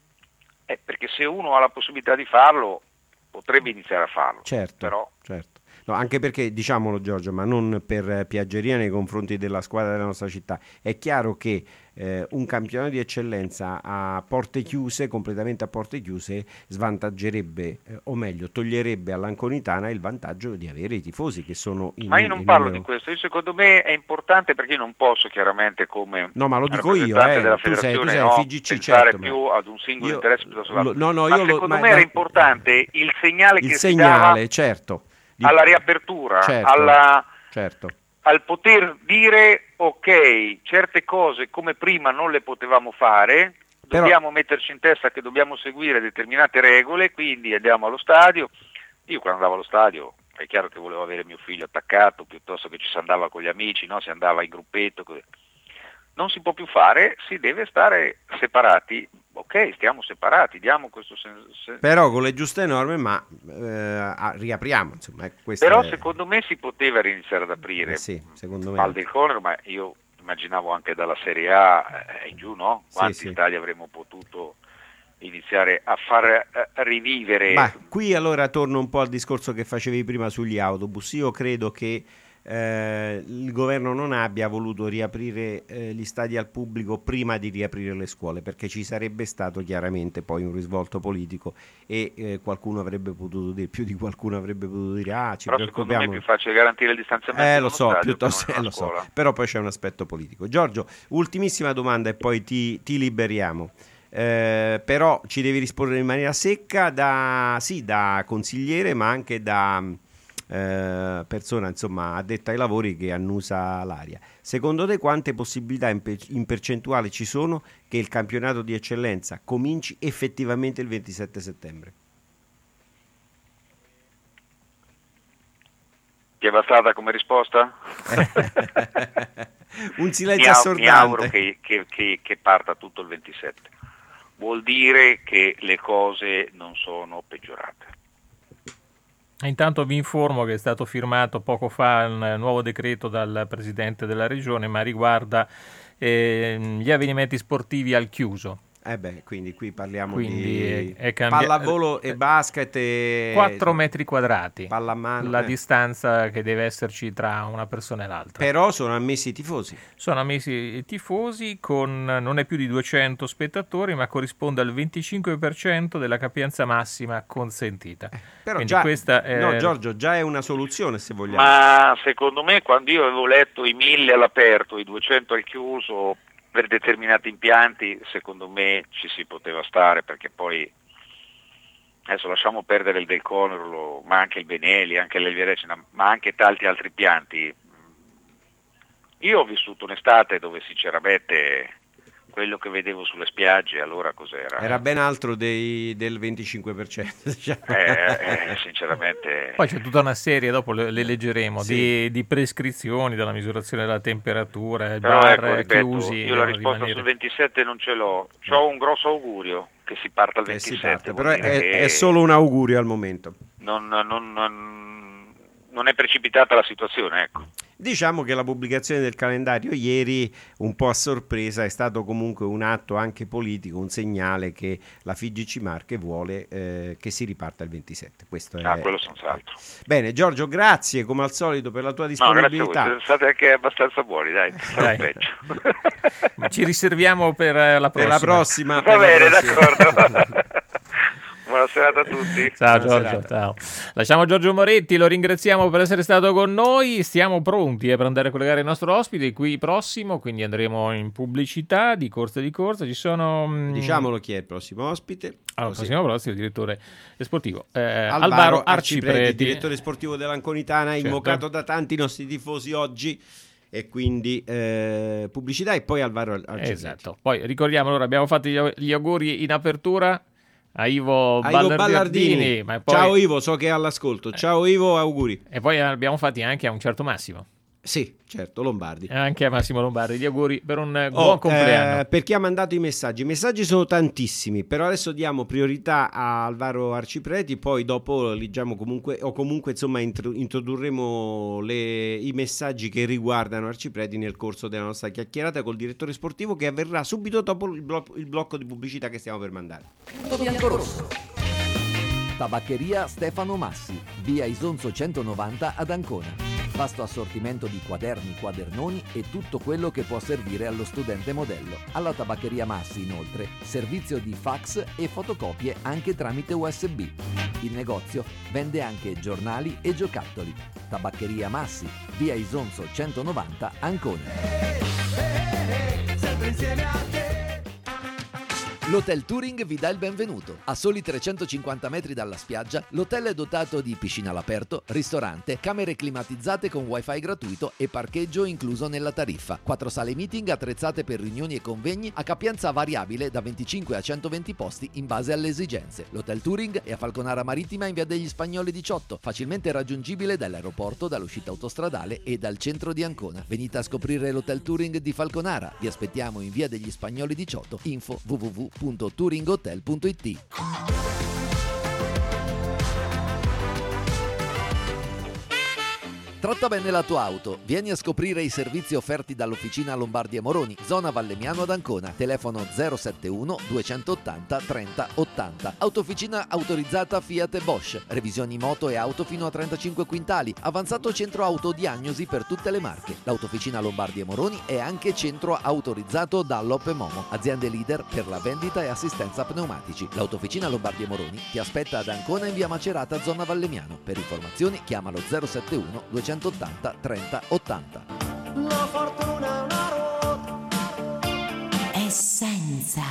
Speaker 14: perché se uno ha la possibilità di farlo potrebbe iniziare a farlo.
Speaker 8: Certo. No, anche perché, diciamolo Giorgio, ma non per piaggeria nei confronti della squadra della nostra città, è chiaro che un campionato di eccellenza a porte chiuse, completamente a porte chiuse, svantaggerebbe, o meglio, toglierebbe all'Anconitana il vantaggio di avere i tifosi che sono
Speaker 14: Ma io non parlo di questo, secondo me è importante perché io non posso chiaramente come
Speaker 8: no, ma lo dico io,
Speaker 14: della
Speaker 8: tu sei FIGC,
Speaker 14: pensare
Speaker 8: certo,
Speaker 14: più ad un singolo interesse piuttosto che
Speaker 8: secondo
Speaker 14: me era importante il segnale che si
Speaker 8: dava
Speaker 14: certo, alla riapertura,
Speaker 8: certo.
Speaker 14: Al poter dire ok, certe cose come prima non le potevamo fare, dobbiamo metterci in testa che dobbiamo seguire determinate regole, quindi andiamo allo stadio. Io quando andavo allo stadio è chiaro che volevo avere mio figlio attaccato piuttosto che ci si andava con gli amici, no? Si andava in gruppetto, così. Non si può più fare, si deve stare separati. Ok, stiamo separati, diamo questo senso.
Speaker 8: Però con le giuste norme, ma riapriamo, insomma.
Speaker 14: Però secondo me si poteva riniziare ad aprire.
Speaker 8: Sì, secondo me.
Speaker 14: Mal del Conero, ma io immaginavo anche dalla Serie A in giù, no? Quanti stadi avremmo potuto iniziare a far rivivere.
Speaker 8: Ma qui allora torno un po' al discorso che facevi prima sugli autobus. Io credo che il governo non abbia voluto riaprire gli stadi al pubblico prima di riaprire le scuole, perché ci sarebbe stato chiaramente poi un risvolto politico e qualcuno avrebbe potuto dire, più di qualcuno avrebbe potuto dire ci
Speaker 14: però
Speaker 8: preoccupiamo.
Speaker 14: Secondo me è più facile garantire il distanziamento
Speaker 8: lo so, piuttosto lo so, però poi c'è un aspetto politico. Giorgio, ultimissima domanda e poi ti liberiamo. Però ci devi rispondere in maniera secca da consigliere, ma anche da persona insomma addetta ai lavori che annusa l'aria. Secondo te quante possibilità in percentuale ci sono che il campionato di eccellenza cominci effettivamente il 27 settembre?
Speaker 14: Ti è bastata come risposta?
Speaker 8: Un silenzio assordante.
Speaker 14: Mi auguro che parta tutto il 27. Vuol dire che le cose non sono peggiorate.
Speaker 7: Intanto vi informo che è stato firmato poco fa un nuovo decreto dal Presidente della Regione, ma riguarda gli avvenimenti sportivi al chiuso.
Speaker 8: Quindi qui parliamo di
Speaker 7: è
Speaker 8: pallavolo e basket e
Speaker 7: 4 metri quadrati,
Speaker 8: pallamano,
Speaker 7: la distanza che deve esserci tra una persona e l'altra.
Speaker 8: Però sono ammessi i tifosi.
Speaker 7: Sono ammessi i tifosi con non è più di 200 spettatori, ma corrisponde al 25% della capienza massima consentita.
Speaker 8: Però
Speaker 7: già, questa è...
Speaker 8: No, Giorgio, già è una soluzione se vogliamo.
Speaker 14: Ma secondo me quando io avevo letto i 1000 all'aperto, i 200 al chiuso, per determinati impianti secondo me ci si poteva stare, perché poi adesso lasciamo perdere il Del Conero, ma anche il Benelli, anche l'Elvia, ma anche tanti altri impianti. Io ho vissuto un'estate dove sinceramente quello che vedevo sulle spiagge allora cos'era?
Speaker 8: Era ben altro del 25%. Diciamo.
Speaker 14: Sinceramente.
Speaker 7: Poi c'è tutta una serie, dopo le leggeremo,
Speaker 8: sì,
Speaker 7: di prescrizioni della misurazione della temperatura,
Speaker 14: però
Speaker 7: bar
Speaker 14: ecco, ripeto,
Speaker 7: chiusi.
Speaker 14: Io la risposta sul 27 non ce l'ho. C'ho un grosso augurio che si parta il 27.
Speaker 8: Però è solo un augurio al momento.
Speaker 14: Non è precipitata la situazione, ecco.
Speaker 8: Diciamo che la pubblicazione del calendario ieri, un po' a sorpresa, è stato comunque un atto anche politico, un segnale che la FIGC Marche vuole che si riparta il 27. Questo è...
Speaker 14: quello senz'altro.
Speaker 8: Bene, Giorgio, grazie come al solito per la tua disponibilità.
Speaker 14: No, grazie a voi, state anche abbastanza buoni, dai.
Speaker 7: Ci riserviamo per la prossima.
Speaker 14: Va bene, d'accordo. Buona serata a tutti.
Speaker 7: Ciao Giorgio, ciao. Lasciamo Giorgio Moretti, lo ringraziamo per essere stato con noi. Stiamo pronti per andare a collegare il nostro ospite qui prossimo, quindi andremo in pubblicità di corsa. Ci sono...
Speaker 8: Diciamolo chi è il prossimo ospite.
Speaker 7: Allora, il prossimo è il direttore sportivo
Speaker 8: Alvaro Arcipreti, direttore sportivo dell'Anconitana,
Speaker 7: certo,
Speaker 8: invocato da tanti nostri tifosi oggi. E quindi pubblicità e poi Alvaro Arcipreti.
Speaker 7: Esatto. Poi ricordiamo, allora abbiamo fatto gli auguri in apertura a Ivo Ballardini. Ma poi...
Speaker 8: Ciao Ivo, so che è all'ascolto. Ciao Ivo, auguri.
Speaker 7: E poi abbiamo fatti anche a un certo Massimo.
Speaker 8: Sì, certo, Lombardi.
Speaker 7: Anche a Massimo Lombardi, gli auguri per un buon compleanno.
Speaker 8: Per chi ha mandato i messaggi messaggi sono tantissimi, però adesso diamo priorità a Alvaro Arcipreti, poi dopo leggiamo comunque insomma introdurremo i messaggi che riguardano Arcipreti nel corso della nostra chiacchierata col direttore sportivo, che avverrà subito dopo il blocco di pubblicità che stiamo per mandare.
Speaker 4: Biancorosso. Tabaccheria Stefano Massi, via Isonzo 190 ad Ancona. Vasto assortimento di quaderni, quadernoni e tutto quello che può servire allo studente modello. Alla Tabaccheria Massi, inoltre, servizio di fax e fotocopie anche tramite USB. Il negozio vende anche giornali e giocattoli. Tabaccheria Massi, via Isonzo 190 Ancona. Sempre insieme a te. L'Hotel Touring vi dà il benvenuto. A soli 350 metri dalla spiaggia, l'hotel è dotato di piscina all'aperto, ristorante, camere climatizzate con wifi gratuito e parcheggio incluso nella tariffa. 4 sale meeting attrezzate per riunioni e convegni a capienza variabile da 25 a 120 posti in base alle esigenze. L'Hotel Touring è a Falconara Marittima in via degli Spagnoli 18, facilmente raggiungibile dall'aeroporto, dall'uscita autostradale e dal centro di Ancona. Venite a scoprire l'Hotel Touring di Falconara. Vi aspettiamo in via degli Spagnoli 18. Info www.touringhotel.it. Tratta bene la tua auto. Vieni a scoprire i servizi offerti dall'Officina Lombardi Moroni, zona Vallemiano ad Ancona. Telefono 071 280 30 80. Autofficina autorizzata Fiat e Bosch. Revisioni moto e auto fino a 35 quintali. Avanzato centro autodiagnosi per tutte le marche. L'Autofficina Lombardi Moroni è anche centro autorizzato da Loppe Momo, aziende leader per la vendita e assistenza pneumatici. L'Autofficina Lombardi Moroni ti aspetta ad Ancona in via Macerata, zona Vallemiano. Per informazioni chiamalo 071 280 30 80.
Speaker 5: La fortuna è una ruota.
Speaker 11: Essenza per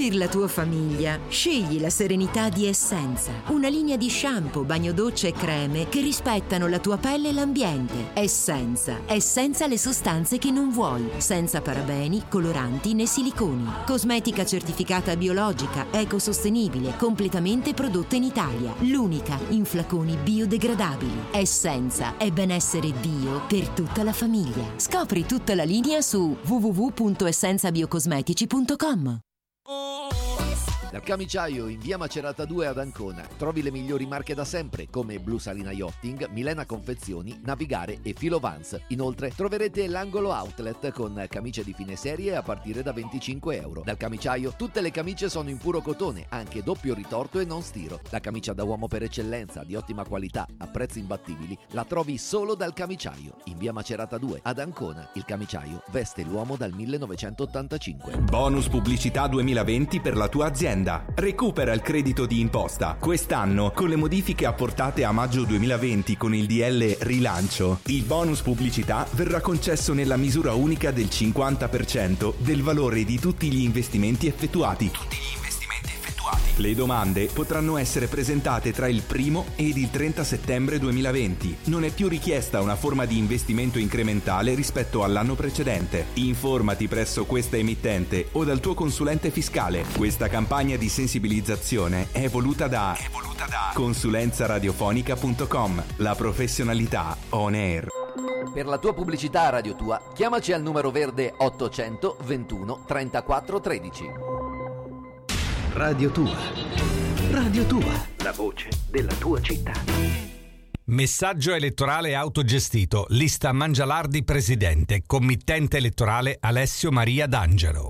Speaker 15: Per la tua famiglia, scegli la serenità di Essenza, una linea di shampoo, bagno docce e creme che rispettano la tua pelle e l'ambiente. Essenza le sostanze che non vuoi, senza parabeni, coloranti né siliconi. Cosmetica certificata biologica, ecosostenibile, completamente prodotta in Italia. L'unica in flaconi biodegradabili. Essenza è benessere bio per tutta la famiglia. Scopri tutta la linea su www.essenzabiocosmetici.com.
Speaker 4: Dal Camiciaio in via Macerata 2 ad Ancona trovi le migliori marche da sempre come Blu Salina Yachting, Milena Confezioni, Navigare e Filo Vans. Inoltre troverete l'angolo outlet con camicie di fine serie a partire da €25. Dal Camiciaio tutte le camicie sono in puro cotone, anche doppio ritorto e non stiro. La camicia da uomo per eccellenza, di ottima qualità, a prezzi imbattibili, la trovi solo dal Camiciaio in via Macerata 2 ad Ancona. Il Camiciaio veste l'uomo dal 1985.
Speaker 3: Bonus pubblicità 2020 per la tua azienda. Recupera il credito di imposta. Quest'anno, con le modifiche apportate a maggio 2020 con il DL Rilancio, il bonus pubblicità verrà concesso nella misura unica del 50% del valore di tutti gli investimenti effettuati. Le domande potranno essere presentate tra il 1 ed il 30 settembre 2020. Non è più richiesta una forma di investimento incrementale rispetto all'anno precedente. Informati presso questa emittente o dal tuo consulente fiscale. Questa campagna di sensibilizzazione è voluta da consulenzaradio.com. La professionalità on air.
Speaker 4: Per la tua pubblicità a Radio Tua, chiamaci al numero verde 800 21 34 13.
Speaker 6: Radio Tua. Radio Tua. La voce della tua città.
Speaker 12: Messaggio elettorale autogestito. Lista Mangialardi presidente. Committente elettorale Alessio Maria D'Angelo.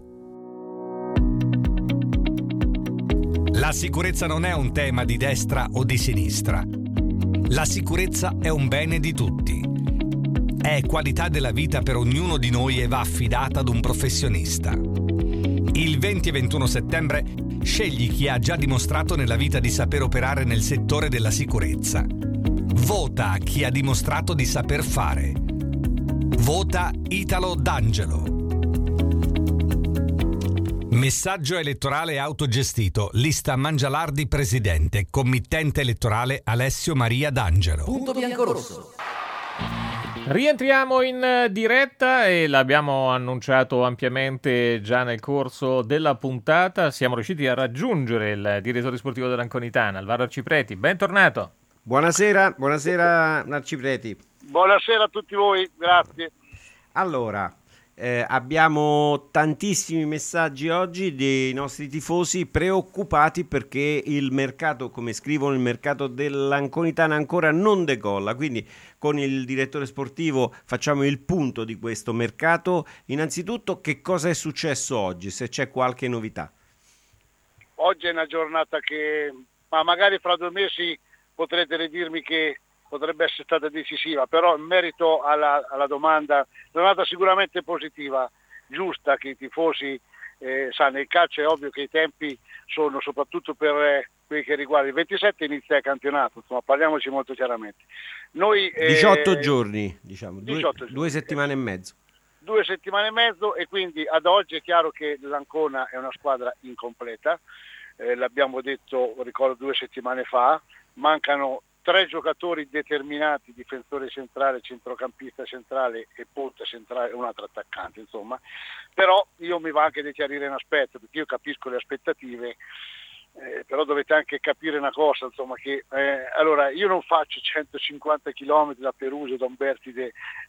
Speaker 12: La sicurezza non è un tema di destra o di sinistra. La sicurezza è un bene di tutti. È qualità della vita per ognuno di noi e va affidata ad un professionista. Il 20 e 21 settembre scegli chi ha già dimostrato nella vita di saper operare nel settore della sicurezza. Vota chi ha dimostrato di saper fare. Vota Italo D'Angelo. Messaggio elettorale autogestito. Lista Mangialardi presidente. Committente elettorale Alessio Maria D'Angelo.
Speaker 4: Punto bianco-rosso.
Speaker 7: Rientriamo in diretta e l'abbiamo annunciato ampiamente già nel corso della puntata. Siamo riusciti a raggiungere il direttore sportivo dell'Anconitana, Alvaro Arcipreti. Bentornato.
Speaker 8: Buonasera Arcipreti.
Speaker 9: Buonasera a tutti voi, grazie.
Speaker 8: Allora, abbiamo tantissimi messaggi oggi dei nostri tifosi preoccupati perché il mercato, come scrivono, il mercato dell'Anconitana ancora non decolla, quindi con il direttore sportivo facciamo il punto di questo mercato. Innanzitutto, che cosa è successo oggi, se c'è qualche novità?
Speaker 9: Oggi è una giornata che, ma magari fra 2 mesi potrete ridirmi che potrebbe essere stata decisiva, però in merito alla domanda, giornata sicuramente positiva, giusta, che i tifosi sanno. Nel calcio è ovvio che i tempi sono, soprattutto per quelli che riguarda il 27 inizia il campionato, insomma, parliamoci molto chiaramente. Noi
Speaker 8: 18 giorni, diciamo,
Speaker 9: 18
Speaker 8: 2 settimane e mezzo.
Speaker 9: 2 settimane e mezzo, e quindi ad oggi è chiaro che l'Ancona è una squadra incompleta, l'abbiamo detto, ricordo 2 settimane fa, mancano 3 giocatori determinati, difensore centrale, centrocampista centrale e punta centrale, un altro attaccante, insomma. Però io mi va anche di chiarire un aspetto, perché io capisco le aspettative, però dovete anche capire una cosa, insomma, che allora io non faccio 150 km da Perugia, da Umbertide,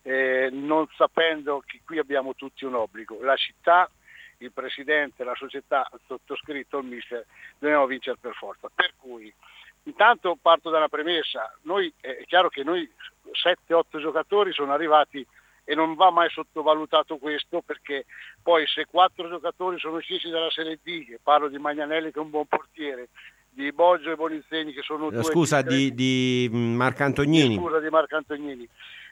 Speaker 9: non sapendo che qui abbiamo tutti un obbligo. La città, il presidente, la società, il sottoscritto, il mister, dobbiamo vincere per forza. Per cui intanto parto da una premessa: noi è chiaro che noi 7-8 giocatori sono arrivati e non va mai sottovalutato questo, perché poi se 4 giocatori sono scesi dalla Serie D, e parlo di Magnanelli che è un buon portiere, di Boggio e Bonizzeni che sono due...
Speaker 8: Scusa, di Marcantognini.
Speaker 9: Scusa, di Marcantognini.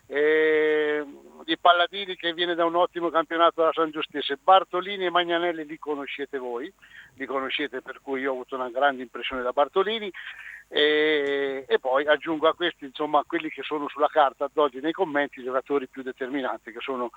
Speaker 9: Di Palladini che viene da un ottimo campionato della San Giustese. Bartolini e Magnanelli li conoscete voi, li conoscete, per cui io ho avuto una grande impressione da Bartolini, e poi aggiungo a questi, insomma, quelli che sono sulla carta ad oggi nei commenti, i giocatori più determinanti, che sono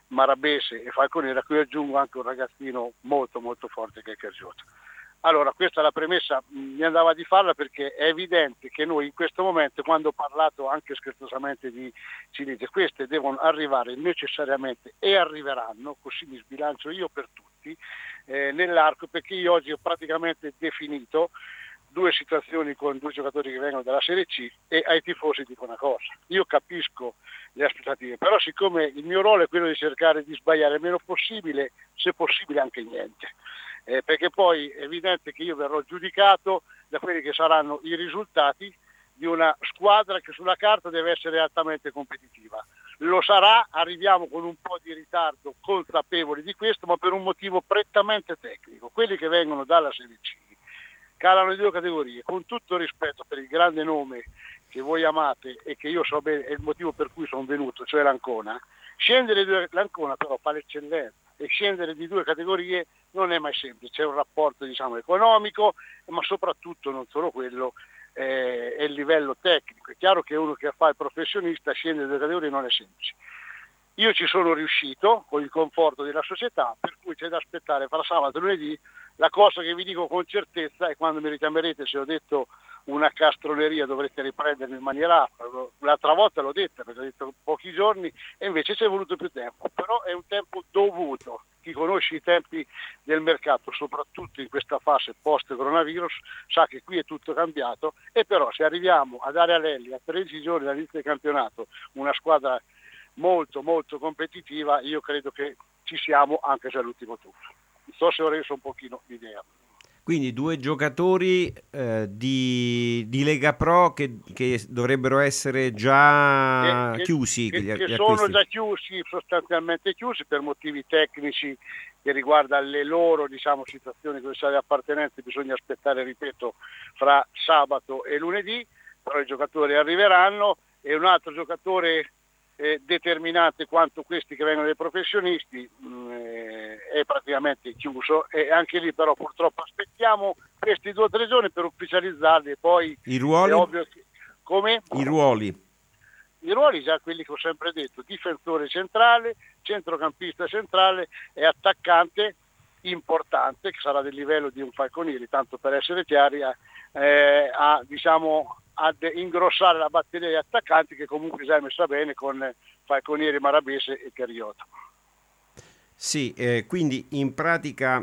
Speaker 9: Marabese e Falconera, a cui aggiungo anche un ragazzino molto molto forte che è Cargiota. Allora, questa è la premessa, mi andava di farla perché è evidente che noi in questo momento, quando ho parlato anche scherzosamente di ciliegie, queste devono arrivare necessariamente e arriveranno, così mi sbilancio io per tutti, nell'arco, perché io oggi ho praticamente definito 2 situazioni con 2 giocatori che vengono dalla Serie C, e ai tifosi dico una cosa: io capisco le aspettative, però siccome il mio ruolo è quello di cercare di sbagliare il meno possibile, se possibile anche niente, perché poi è evidente che io verrò giudicato da quelli che saranno i risultati di una squadra che sulla carta deve essere altamente competitiva. Lo sarà, arriviamo con un po' di ritardo, consapevoli di questo, ma per un motivo prettamente tecnico. Quelli che vengono dalla Serie C calano in 2 categorie, con tutto rispetto per il grande nome che voi amate e che io so bene è il motivo per cui sono venuto, cioè l'Ancona. Scendere l'Ancona però fa l'eccellenza, e scendere di 2 categorie non è mai semplice, c'è un rapporto economico, ma soprattutto non solo quello, è il livello tecnico. È chiaro che uno che fa il professionista scendere di 2 categorie non è semplice. Io ci sono riuscito con il conforto della società, per cui c'è da aspettare fra sabato e lunedì. La cosa che vi dico con certezza, e quando mi richiamerete se ho detto una castroneria dovrete riprendermi in maniera aspra, l'altra volta l'ho detta perché ho detto pochi giorni e invece ci è voluto più tempo, però è un tempo dovuto. Chi conosce i tempi del mercato, soprattutto in questa fase post-coronavirus, sa che qui è tutto cambiato, e però se arriviamo a dare a Lelli a 13 giorni dall'inizio del campionato una squadra molto molto competitiva, io credo che ci siamo anche se all'ultimo tuffo. Non so se ho reso un pochino l'idea.
Speaker 8: Quindi 2 giocatori di Lega Pro che dovrebbero essere già chiusi.
Speaker 9: Che sono già chiusi, sostanzialmente chiusi per motivi tecnici che riguardano le loro situazioni di appartenenza. Bisogna aspettare, ripeto, fra sabato e lunedì, però i giocatori arriveranno, e un altro giocatore determinante quanto questi che vengono dai professionisti è praticamente chiuso, e anche lì però purtroppo aspettiamo questi 2 o 3 giorni per ufficializzarli, e poi
Speaker 8: i ruoli?
Speaker 9: È ovvio che, come?
Speaker 8: I ruoli
Speaker 9: già quelli che ho sempre detto: difensore centrale, centrocampista centrale e attaccante importante, che sarà del livello di un Falconieri, tanto per essere chiari, ad ingrossare la batteria di attaccanti che comunque già è messa bene con Falconieri, Marabese e Carriota.
Speaker 8: Sì, quindi in pratica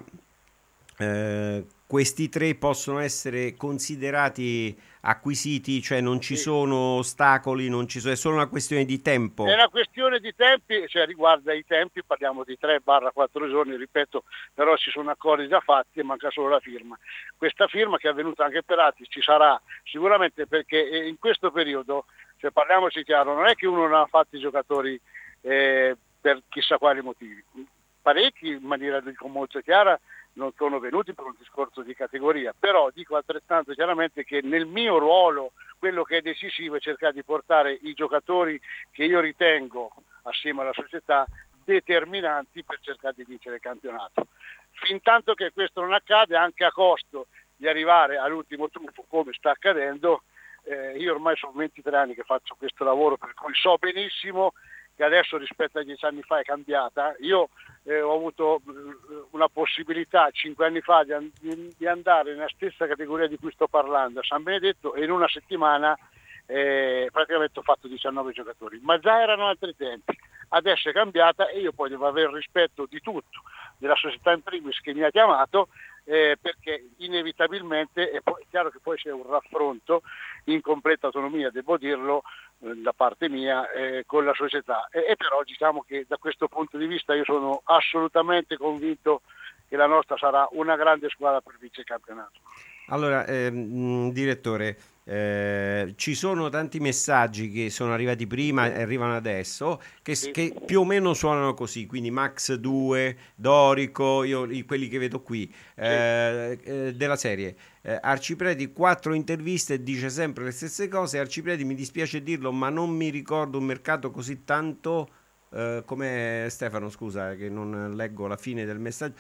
Speaker 8: questi 3 possono essere considerati acquisiti, cioè non ci sono ostacoli, è solo una questione di tempo.
Speaker 9: È una questione di tempi, cioè riguarda i tempi, parliamo di 3-4 giorni, ripeto, però ci sono accordi già fatti e manca solo la firma. Questa firma, che è avvenuta anche per altri, ci sarà sicuramente, perché in questo periodo, cioè parliamoci chiaro, non è che uno non ha fatto i giocatori per chissà quali motivi. Parecchi, in maniera molto chiara, non sono venuti per un discorso di categoria, però dico altrettanto chiaramente che nel mio ruolo quello che è decisivo è cercare di portare i giocatori che io ritengo, assieme alla società, determinanti per cercare di vincere il campionato. Fintanto che questo non accade, anche a costo di arrivare all'ultimo tuffo come sta accadendo, io ormai sono 23 anni che faccio questo lavoro, per cui so benissimo che adesso rispetto a 10 anni fa è cambiata. Io ho avuto una possibilità 5 anni fa di andare nella stessa categoria di cui sto parlando, a San Benedetto, e in una settimana praticamente ho fatto 19 giocatori, ma già erano altri tempi. Adesso è cambiata e io poi devo avere rispetto di tutto, della società in primis che mi ha chiamato, perché inevitabilmente è chiaro che poi c'è un raffronto in completa autonomia, devo dirlo, da parte mia con la società, e però diciamo che da questo punto di vista io sono assolutamente convinto che la nostra sarà una grande squadra per vincere il campionato.
Speaker 8: Allora, direttore, ci sono tanti messaggi che sono arrivati prima e arrivano adesso che più o meno suonano così, quindi Max 2, Dorico, quelli che vedo qui, della serie. Arcipreti 4 interviste, dice sempre le stesse cose. Arcipreti, mi dispiace dirlo, ma non mi ricordo un mercato così tanto come Stefano, scusa che non leggo la fine del messaggio,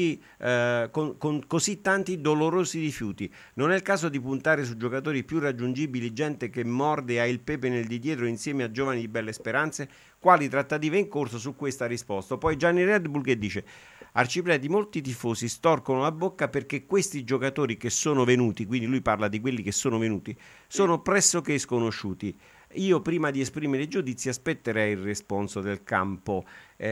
Speaker 8: con così tanti dolorosi rifiuti. Non è il caso di puntare su giocatori più raggiungibili, gente che morde e ha il pepe nel di dietro insieme a giovani di belle speranze? Quali trattative in corso? Su questa ha risposto. Poi Gianni Red Bull che dice: Arcipreti, molti tifosi storcono la bocca perché questi giocatori che sono venuti, quindi lui parla di quelli che sono venuti, sono pressoché sconosciuti. Io prima di esprimere i giudizi aspetterei il responso del campo.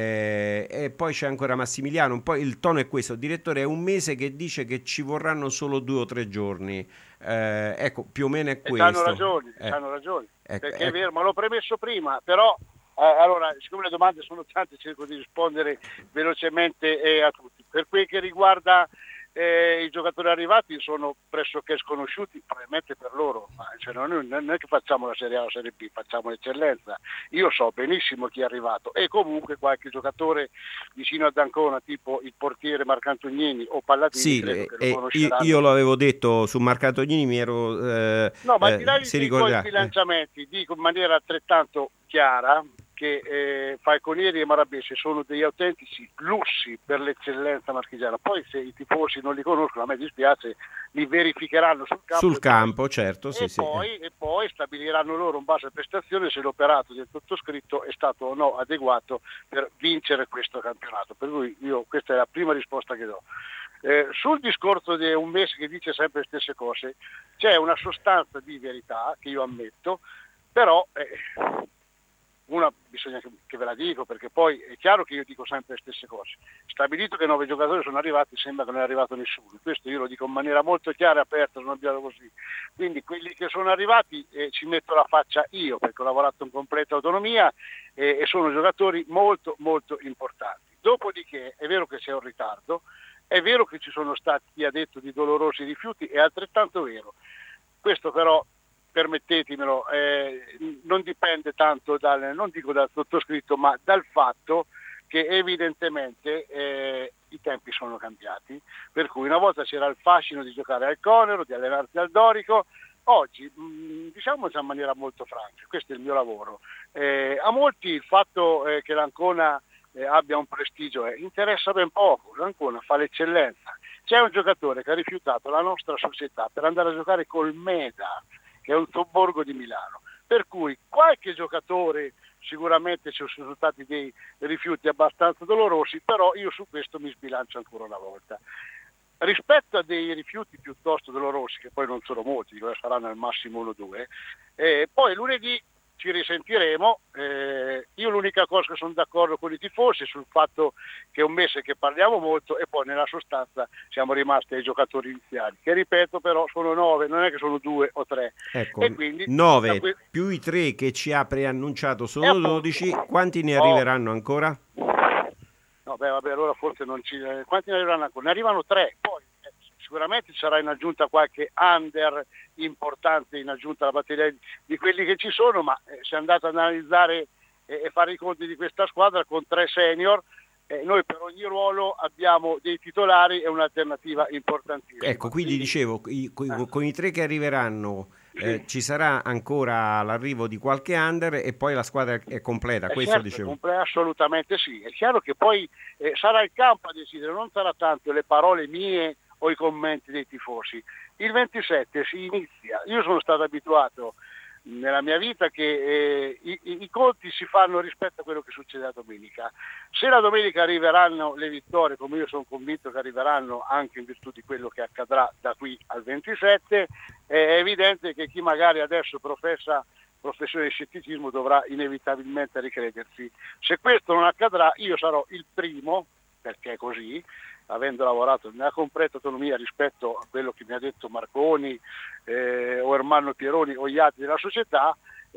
Speaker 8: E poi c'è ancora Massimiliano, un po' il tono è questo: direttore, è un mese che dice che ci vorranno solo 2 o 3 giorni. Ecco, più o meno è questo.
Speaker 9: Hanno ragione, perché è vero, ma l'ho premesso prima, però allora, siccome le domande sono tante, cerco di rispondere velocemente a tutti. Per quel che riguarda i giocatori arrivati, sono pressoché sconosciuti, probabilmente per loro, ma cioè, non è che facciamo la Serie A o la Serie B, facciamo l'eccellenza. Io so benissimo chi è arrivato, e comunque qualche giocatore vicino ad Ancona, tipo il portiere Marcantonini o Palladini,
Speaker 8: sì,
Speaker 9: credo che lo conosceranno.
Speaker 8: io l'avevo detto su Marcantonini, mi ero
Speaker 9: no, ma al di là di quei bilanciamenti, dico in maniera altrettanto chiara che Falconieri e Marabessi sono degli autentici lussi per l'eccellenza marchigiana. Poi se i tifosi non li conoscono, a me dispiace, li verificheranno sul campo,
Speaker 8: certo, sì,
Speaker 9: e poi stabiliranno loro in base a prestazione se l'operato del sottoscritto è stato o no adeguato per vincere questo campionato. Per cui questa è la prima risposta che do. Sul discorso di un mese che dice sempre le stesse cose, c'è una sostanza di verità che io ammetto, però una bisogna che ve la dico, perché poi è chiaro che io dico sempre le stesse cose. Stabilito che 9 giocatori sono arrivati, sembra che non è arrivato nessuno. Questo io lo dico in maniera molto chiara e aperta, non abbiamo così. Quindi quelli che sono arrivati ci metto la faccia io, perché ho lavorato in completa autonomia e sono giocatori molto molto importanti. Dopodiché è vero che c'è un ritardo, è vero che ci sono stati, chi ha detto, di dolorosi rifiuti, è altrettanto vero. Questo però, permettetemelo, non dipende tanto non dico dal sottoscritto, ma dal fatto che evidentemente i tempi sono cambiati, per cui una volta c'era il fascino di giocare al Conero, di allenarsi al Dorico, oggi diciamoci in maniera molto franca, questo è il mio lavoro. A molti il fatto che l'Ancona abbia un prestigio interessa ben poco. L'Ancona fa l'eccellenza. C'è un giocatore che ha rifiutato la nostra società per andare a giocare col Meda, che è un sobborgo di Milano, per cui qualche giocatore sicuramente ci sono stati dei rifiuti abbastanza dolorosi, però io su questo mi sbilancio ancora una volta. Rispetto a dei rifiuti piuttosto dolorosi, che poi non sono molti, saranno al massimo 1 o 2, poi lunedì ci risentiremo. Io l'unica cosa che sono d'accordo con i tifosi è sul fatto che è un mese che parliamo molto e poi nella sostanza siamo rimasti ai giocatori iniziali, che ripeto però sono 9, non è che sono 2 o 3.
Speaker 8: Ecco,
Speaker 9: e quindi
Speaker 8: 9 più i 3 che ci ha preannunciato sono 12, quanti ne arriveranno ancora?
Speaker 9: No, vabbè, allora forse non ci... Quanti ne arriveranno ancora? Ne arrivano 3, poi sicuramente sarà in aggiunta qualche under importante in aggiunta alla batteria di quelli che ci sono, ma se andate ad analizzare e fare i conti di questa squadra con 3 senior, noi per ogni ruolo abbiamo dei titolari e un'alternativa importantissima.
Speaker 8: Ecco, quindi dicevo, con i 3 che arriveranno ci sarà ancora l'arrivo di qualche under e poi la squadra è completa, questo
Speaker 9: certo,
Speaker 8: dicevo.
Speaker 9: Assolutamente sì. È chiaro che poi sarà il campo a decidere, non sarà tanto le parole mie o i commenti dei tifosi. Il 27 si inizia. Io sono stato abituato nella mia vita che i conti si fanno rispetto a quello che succede la domenica. Se la domenica arriveranno le vittorie, come io sono convinto che arriveranno anche in virtù di quello che accadrà da qui al 27, è evidente che chi magari adesso professione di scetticismo dovrà inevitabilmente ricredersi. Se questo non accadrà, io sarò il primo, perché è così, avendo lavorato nella completa autonomia rispetto a quello che mi ha detto Marconi o Ermanno Pieroni o gli altri della società,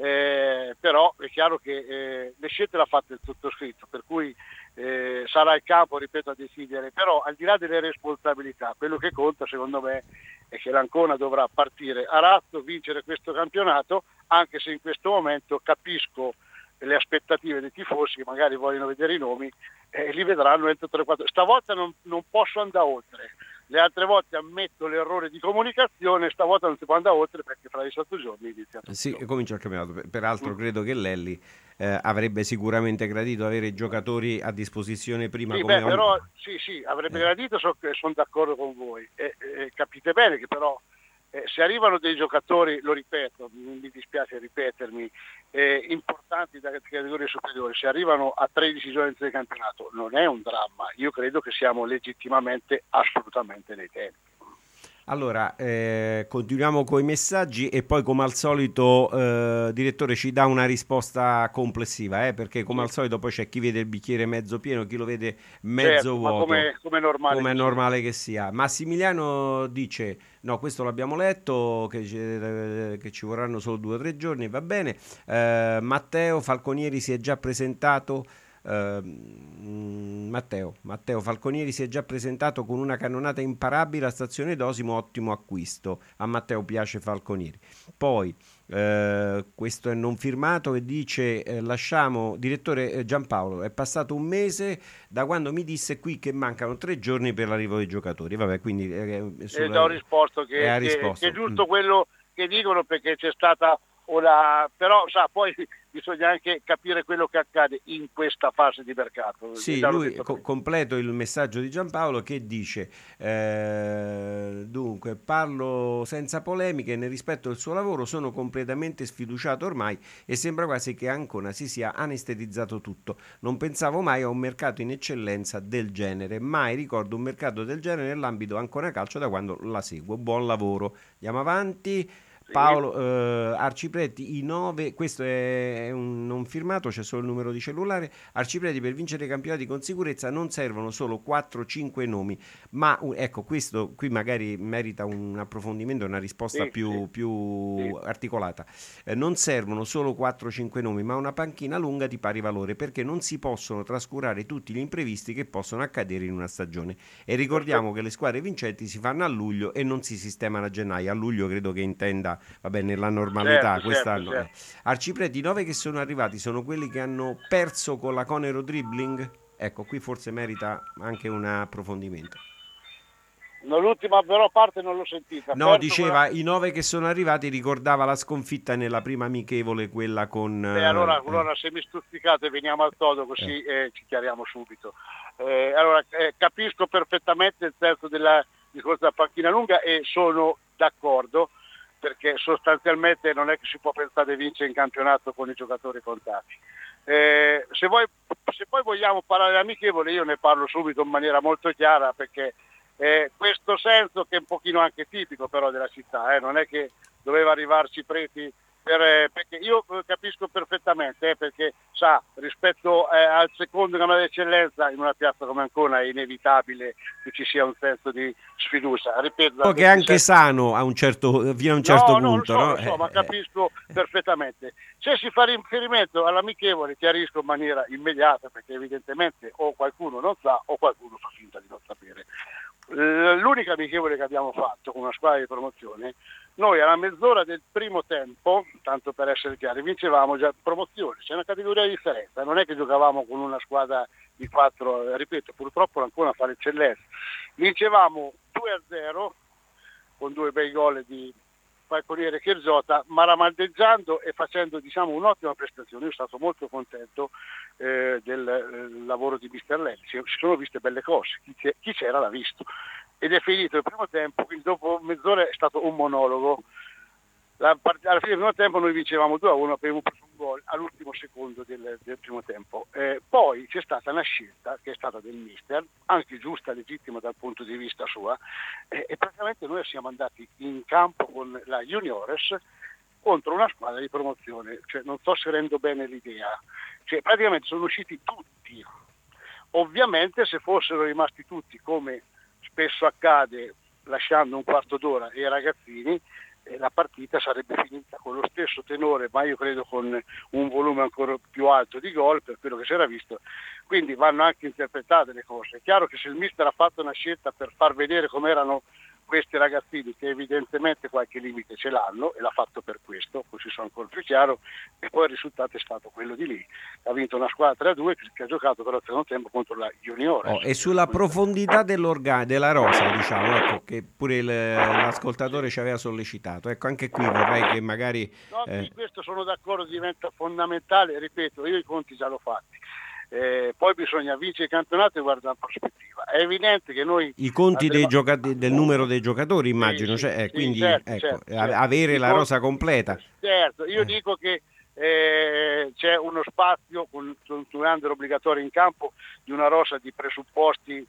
Speaker 9: però è chiaro che le scelte l'ha fatte il sottoscritto, per cui sarà il campo, ripeto, a decidere. Però al di là delle responsabilità, quello che conta secondo me è che l'Ancona dovrà partire a razzo, vincere questo campionato, anche se in questo momento capisco le aspettative dei tifosi che magari vogliono vedere i nomi, li vedranno entro 3-4. Stavolta non posso andare oltre, Le altre volte ammetto l'errore di comunicazione, stavolta non si può andare oltre perché fra 18 giorni inizia tutto.
Speaker 8: Sì, comincia il campionato. Peraltro credo che Lelli avrebbe sicuramente gradito avere i giocatori a disposizione prima.
Speaker 9: Sì,
Speaker 8: come
Speaker 9: però sì, avrebbe gradito, sono d'accordo con voi. Capite bene che però se arrivano dei giocatori, lo ripeto, mi dispiace ripetermi, importanti da categorie superiori, se arrivano a 13 giorni di campionato non è un dramma, io credo che siamo legittimamente assolutamente nei tempi.
Speaker 8: Allora, continuiamo con i messaggi e poi come al solito, direttore, ci dà una risposta complessiva, perché come al solito poi c'è chi vede il bicchiere mezzo pieno, chi lo vede mezzo vuoto,
Speaker 9: come è
Speaker 8: normale che sia. Massimiliano dice, no, questo l'abbiamo letto, che ci vorranno solo 2 o 3 giorni, va bene. Matteo Falconieri si è già presentato. Matteo Falconieri si è già presentato con una cannonata imparabile a Stazione Dosimo, ottimo acquisto. A Matteo piace Falconieri. Poi questo è non firmato e dice lasciamo, direttore Giampaolo, è passato un mese da quando mi disse qui che mancano 3 giorni per l'arrivo dei giocatori. Vabbè, quindi
Speaker 9: ho risposto che è giusto quello che dicono, perché c'è stata però poi bisogna anche capire quello che accade in questa fase di mercato.
Speaker 8: Sì, lui completo il messaggio di Giampaolo che dice dunque parlo senza polemiche, nel rispetto del suo lavoro sono completamente sfiduciato ormai e sembra quasi che a Ancona si sia anestetizzato tutto. Non pensavo mai a un mercato in eccellenza del genere, mai ricordo un mercato del genere nell'ambito Ancona Calcio da quando la seguo. Buon lavoro, andiamo avanti. Paolo Arcipreti, i 9, questo è un non firmato, c'è solo il numero di cellulare. Arcipreti, per vincere i campionati con sicurezza non servono solo 4-5 nomi, ma ecco, questo qui magari merita un approfondimento, una risposta più articolata. Non servono solo 4-5 nomi, ma una panchina lunga di pari valore, perché non si possono trascurare tutti gli imprevisti che possono accadere in una stagione. E ricordiamo che le squadre vincenti si fanno a luglio e non si sistemano a gennaio. A luglio credo che intenda nella normalità quest'anno.
Speaker 9: Certo.
Speaker 8: Arcipreti, i 9 che sono arrivati sono quelli che hanno perso con la Conero Dribbling? Ecco, qui forse merita anche un approfondimento.
Speaker 9: L'ultima però parte non l'ho sentita.
Speaker 8: No, diceva i 9 che sono arrivati, ricordava la sconfitta nella prima amichevole, quella con...
Speaker 9: Allora se mi stuzzicate veniamo al todo, così ci chiariamo subito. Allora capisco perfettamente il senso di questa panchina lunga e sono d'accordo, perché sostanzialmente non è che si può pensare di vincere in campionato con i giocatori contati. Se poi vogliamo parlare amichevole, io ne parlo subito in maniera molto chiara, perché questo senso che è un pochino anche tipico però della città, non è che doveva arrivarci Preti perché io capisco perfettamente, perché rispetto al secondo campionato d'eccellenza in una piazza come Ancona è inevitabile che ci sia un senso di sfiducia. Ripeto,
Speaker 8: che è anche sano fino a un certo punto.
Speaker 9: Lo so, ma capisco perfettamente. Se si fa riferimento all'amichevole, chiarisco in maniera immediata, perché evidentemente o qualcuno non sa o qualcuno fa finta di non sapere. L'unica amichevole che abbiamo fatto con una squadra di promozione, noi alla mezz'ora del primo tempo, tanto per essere chiari, vincevamo già promozione, c'è una categoria di differenza, non è che giocavamo con una squadra di 4, ripeto, purtroppo ancora fa l'eccellenza, vincevamo 2-0 con 2 bei gol di Falconiere e Chirzota, maramaldeggiando e facendo un'ottima prestazione. Io sono stato molto contento del lavoro di Mister Lelli, si sono viste belle cose, chi c'era l'ha visto, ed è finito il primo tempo, quindi dopo mezz'ora è stato un monologo. Alla fine del primo tempo noi vincevamo 2-1, abbiamo preso un gol all'ultimo secondo del primo tempo. Poi c'è stata una scelta che è stata del mister, anche giusta, legittima dal punto di vista sua, e praticamente noi siamo andati in campo con la Juniores contro una squadra di promozione, cioè non so se rendo bene l'idea, cioè praticamente sono usciti tutti. Ovviamente se fossero rimasti tutti, come spesso accade, lasciando un quarto d'ora ai ragazzini, la partita sarebbe finita con lo stesso tenore, ma io credo con un volume ancora più alto di gol per quello che si era visto. Quindi vanno anche interpretate le cose. È chiaro che se il mister ha fatto una scelta per far vedere come erano questi ragazzini che evidentemente qualche limite ce l'hanno, e l'ha fatto per questo, così sono ancora più chiaro, e poi il risultato è stato quello di lì. Ha vinto una squadra 3-2 che ha giocato però al secondo tempo contro la Juniores.
Speaker 8: E sulla profondità della rosa, diciamo, ecco, che pure l'ascoltatore ci aveva sollecitato, ecco, anche qui vorrei che magari...
Speaker 9: No, di questo sono d'accordo, diventa fondamentale, ripeto, io i conti già l'ho fatti. Poi bisogna vincere il campionato e guardare in prospettiva. È evidente che noi
Speaker 8: i conti del numero dei giocatori, immagino, quindi certo. Avere la rosa completa.
Speaker 9: Certo, io dico che c'è uno spazio con un under obbligatorio in campo di una rosa di presupposti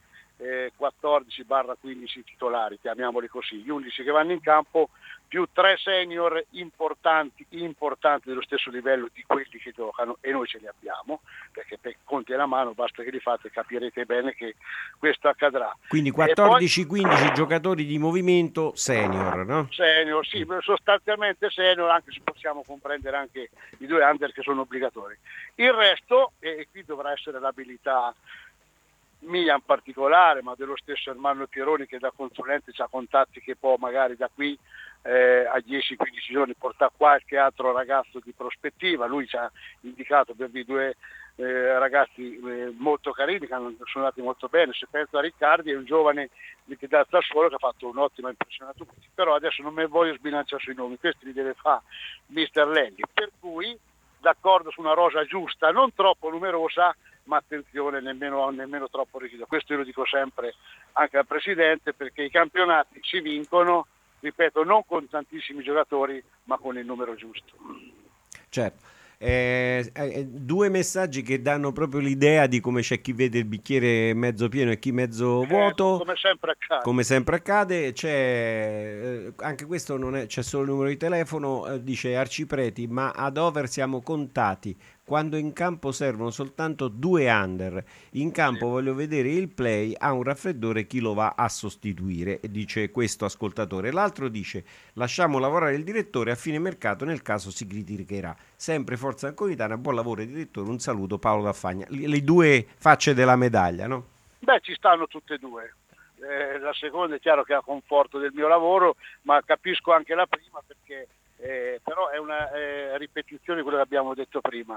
Speaker 9: 14/15 titolari, chiamiamoli così, gli 11 che vanno in campo più 3 senior importanti dello stesso livello di quelli che giocano, e noi ce li abbiamo, perché per conti alla mano basta che li fate, capirete bene che questo accadrà.
Speaker 8: Quindi 14-15 giocatori di movimento senior, no?
Speaker 9: Senior, sì, sostanzialmente senior, anche se possiamo comprendere anche i 2 under che sono obbligatori. Il resto, e qui dovrà essere l'abilità mia in particolare, ma dello stesso Ermanno Pieroni, che da consulente ha contatti che può magari da qui a 10-15 giorni portare qualche altro ragazzo di prospettiva. Lui ci ha indicato per di 2 ragazzi molto carini che hanno suonato molto bene. Se penso a Riccardi, è un giovane da Sassuolo che ha fatto un'ottima impressione a tutti, però adesso non mi voglio sbilanciare sui nomi, questi li deve fare mister Lelli, per cui d'accordo su una rosa giusta, non troppo numerosa, ma attenzione, nemmeno troppo rigida. Questo io lo dico sempre anche al Presidente, perché i campionati si vincono, ripeto, non con tantissimi giocatori, ma con il numero giusto.
Speaker 8: Certo. 2 messaggi che danno proprio l'idea di come c'è chi vede il bicchiere mezzo pieno e chi mezzo vuoto.
Speaker 9: Come sempre accade.
Speaker 8: C'è anche questo, non è, c'è solo il numero di telefono, dice Arcipreti, ma ad over siamo contati quando in campo servono soltanto 2 under. In campo voglio vedere il play, ha un raffreddore, chi lo va a sostituire, dice questo ascoltatore. L'altro dice lasciamo lavorare il direttore, a fine mercato nel caso si criticherà. Sempre Forza Anconitana, buon lavoro direttore, un saluto Paolo Daffagna. Le 2 facce della medaglia, no?
Speaker 9: Beh, ci stanno tutte e 2. La seconda è chiaro che ha conforto del mio lavoro, ma capisco anche la prima, perché però è una ripetizione di quello che abbiamo detto prima.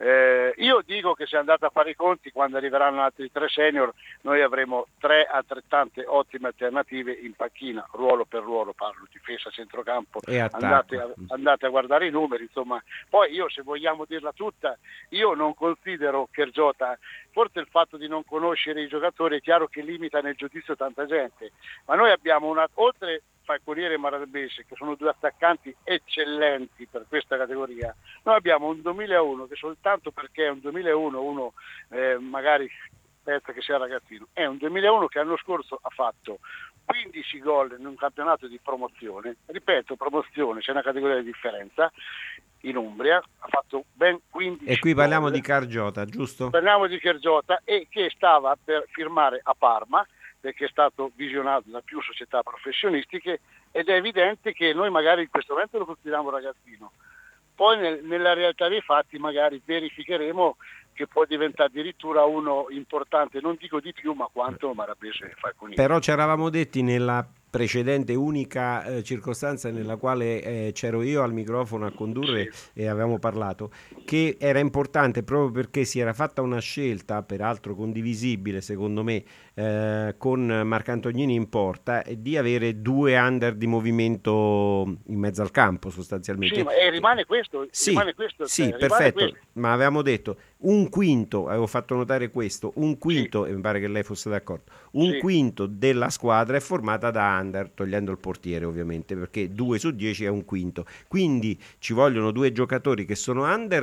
Speaker 9: Io dico che se andate a fare i conti, quando arriveranno altri 3 senior, noi avremo 3 altrettante ottime alternative in panchina, ruolo per ruolo, parlo difesa, centrocampo,
Speaker 8: e attacco.
Speaker 9: Andate a guardare i numeri, insomma. Poi io, se vogliamo dirla tutta, io non considero Kerjota, forse il fatto di non conoscere i giocatori è chiaro che limita nel giudizio tanta gente, ma noi abbiamo oltre Falconiere e Marabese, che sono 2 attaccanti eccellenti per questa categoria, noi abbiamo un 2001 che soltanto perché è un 2001 uno magari pensa che sia ragazzino, è un 2001 che l'anno scorso ha fatto 15 gol in un campionato di promozione, ripeto promozione, c'è una categoria di differenza, in Umbria ha fatto ben 15
Speaker 8: e qui parliamo
Speaker 9: gol.
Speaker 8: Di Kerjota, giusto?
Speaker 9: Parliamo di Kerjota, e che stava per firmare a Parma, perché è stato visionato da più società professionistiche, ed è evidente che noi magari in questo momento lo consideriamo ragazzino, poi nella realtà dei fatti magari verificheremo che può diventare addirittura uno importante, non dico di più, ma quanto Marabese e Falconiere.
Speaker 8: Però ci eravamo detti nella precedente unica circostanza nella quale c'ero io al microfono a condurre, e avevamo parlato che era importante, proprio perché si era fatta una scelta, peraltro condivisibile secondo me, con Marcantonini in porta, di avere 2 under di movimento in mezzo al campo sostanzialmente.
Speaker 9: Sì, ma rimane questo? Rimane questo,
Speaker 8: sì, perfetto, questo. Ma avevamo detto un quinto, avevo fatto notare questo, un quinto, e mi pare che lei fosse d'accordo, un quinto della squadra è formata da under, togliendo il portiere ovviamente, perché 2 su 10 è un quinto, quindi ci vogliono 2 giocatori che sono under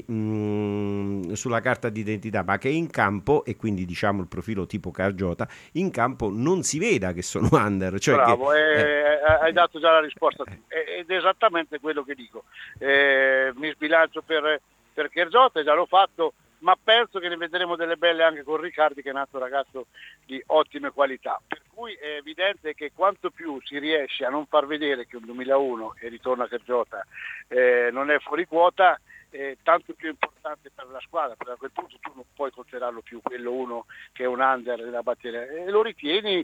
Speaker 8: sulla carta d'identità, ma che in campo, e quindi diciamo il profilo tipo Kerjota, in campo non si veda che sono under, cioè
Speaker 9: bravo, hai dato già la risposta ed è esattamente quello che dico. Mi sbilancio per Kerjota, già l'ho fatto, ma penso che ne vedremo delle belle anche con Riccardi, che è un altro ragazzo di ottime qualità, per cui è evidente che quanto più si riesce a non far vedere che un 2001, e ritorna Kerjota, non è fuori quota, tanto più importante per la squadra, perché a quel punto tu non puoi considerarlo più quello uno che è un under della batteria, e lo ritieni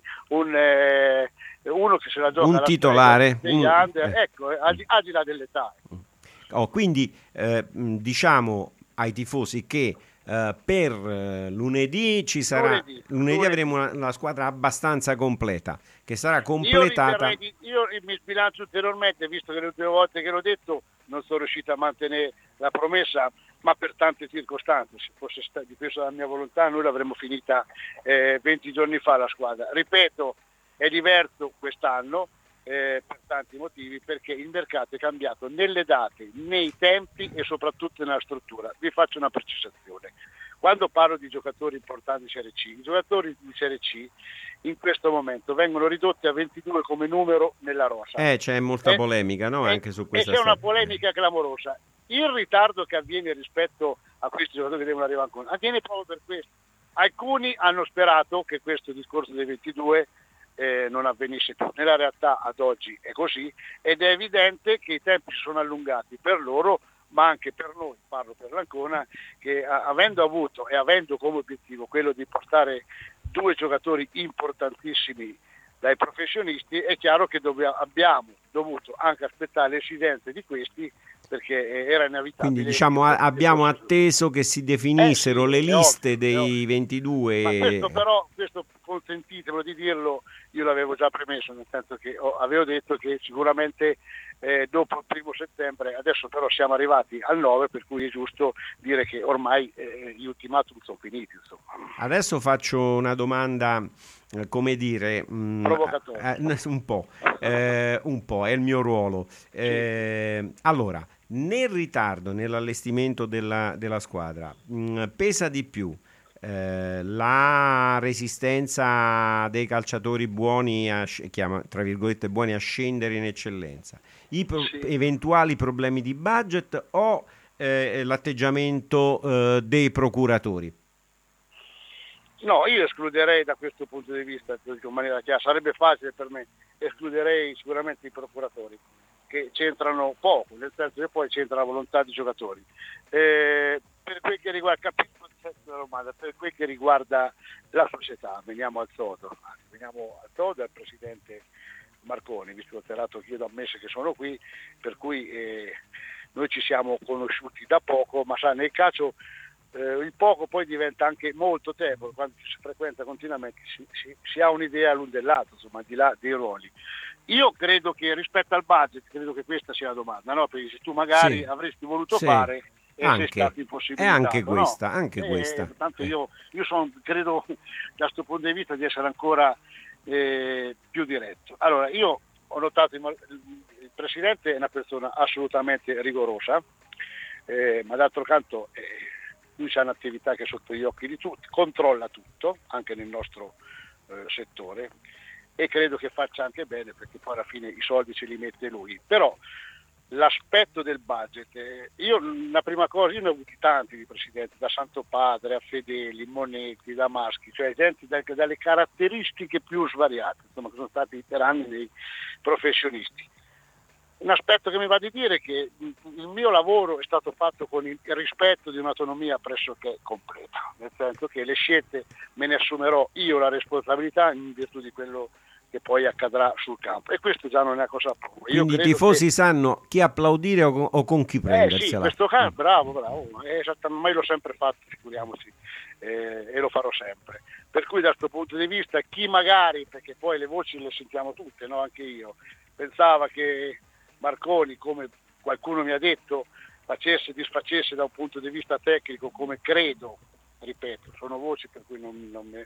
Speaker 9: uno che se la gioca
Speaker 8: un titolare,
Speaker 9: under, ecco, al di là dell'età.
Speaker 8: Quindi diciamo ai tifosi che per lunedì ci sarà lunedì avremo una squadra abbastanza completa, che sarà completata.
Speaker 9: Io mi sbilancio ulteriormente, visto che le ultime volte che l'ho detto non sono riuscito a mantenere la promessa, ma per tante circostanze. Se fosse dipeso dalla mia volontà noi l'avremmo finita 20 giorni fa la squadra. Ripeto, è diverso quest'anno per tanti motivi, perché il mercato è cambiato nelle date, nei tempi e soprattutto nella struttura. Vi faccio una precisazione: quando parlo di giocatori importanti di Serie C, i giocatori di Serie C in questo momento vengono ridotti a 22 come numero nella rosa.
Speaker 8: C'è molta polemica, no? Anche su questa
Speaker 9: e c'è una polemica clamorosa. Il ritardo che avviene rispetto a questi giocatori che devono arrivare ancora avviene proprio per questo. Alcuni hanno sperato che questo discorso dei 22 non avvenisse più. Nella realtà ad oggi è così, ed è evidente che i tempi si sono allungati per loro, ma anche per noi, parlo per l'Ancona, che avendo avuto e avendo come obiettivo quello di portare 2 giocatori importantissimi dai professionisti, è chiaro che abbiamo dovuto anche aspettare le esigenze di questi, perché era inevitabile.
Speaker 8: Quindi diciamo abbiamo atteso che si definissero le liste dei 22.
Speaker 9: Ma questo consentitemelo di dirlo, io l'avevo già premesso, nel senso che avevo detto che sicuramente dopo il 1° settembre, adesso però siamo arrivati al 9, per cui è giusto dire che ormai gli ultimatum sono finiti, insomma.
Speaker 8: Adesso faccio una domanda, come dire,
Speaker 9: provocatoria.
Speaker 8: Un po', è il mio ruolo. Allora, nel ritardo nell'allestimento della squadra pesa di più la resistenza dei calciatori buoni tra virgolette buoni a scendere in eccellenza, eventuali problemi di budget o l'atteggiamento dei procuratori?
Speaker 9: No, io escluderei da questo punto di vista, in maniera chiara, sarebbe facile per me, escluderei sicuramente i procuratori, che c'entrano poco, nel senso che poi c'entra la volontà dei giocatori. Per quel che riguarda, capisco il senso della domanda, per quel che riguarda la società, veniamo al sodo, al presidente Marconi, visto che io da un mese che sono qui, per cui noi ci siamo conosciuti da poco, ma sa, nel calcio il poco poi diventa anche molto tempo, quando si frequenta continuamente si ha un'idea l'un dell'altro, insomma, al di là dei ruoli. Io credo che rispetto al budget, credo che questa sia la domanda, no? Perché se tu magari avresti voluto fare e sei stato impossibilitato.
Speaker 8: È anche questa,
Speaker 9: no?
Speaker 8: anche questa.
Speaker 9: Tanto io credo da questo punto di vista di essere ancora più diretto. Allora, io ho notato il Presidente è una persona assolutamente rigorosa, ma d'altro canto lui ha un'attività che è sotto gli occhi di tutti, controlla tutto, anche nel nostro settore, e credo che faccia anche bene, perché poi alla fine i soldi ce li mette lui. Però l'aspetto del budget, io ne ho avuti tanti di presidenti, da Santo Padre a Fedeli, Monetti, Damaschi, cioè gente dalle caratteristiche più svariate, insomma, che sono stati per anni dei professionisti. Un aspetto che mi va di dire è che il mio lavoro è stato fatto con il rispetto di un'autonomia pressoché completa, nel senso che le scelte me ne assumerò io la responsabilità in virtù di quello che poi accadrà sul campo, e questo già non è una cosa poca.
Speaker 8: Quindi i tifosi sanno chi applaudire o con chi prendersela.
Speaker 9: Sì, questo caso, bravo, esattamente, ma io l'ho sempre fatto, figuriamoci, e lo farò sempre. Per cui da questo punto di vista chi magari, perché poi le voci le sentiamo tutte, no? Anche io, pensava che Marconi, come qualcuno mi ha detto, disfacesse da un punto di vista tecnico, come credo, ripeto, sono voci per cui non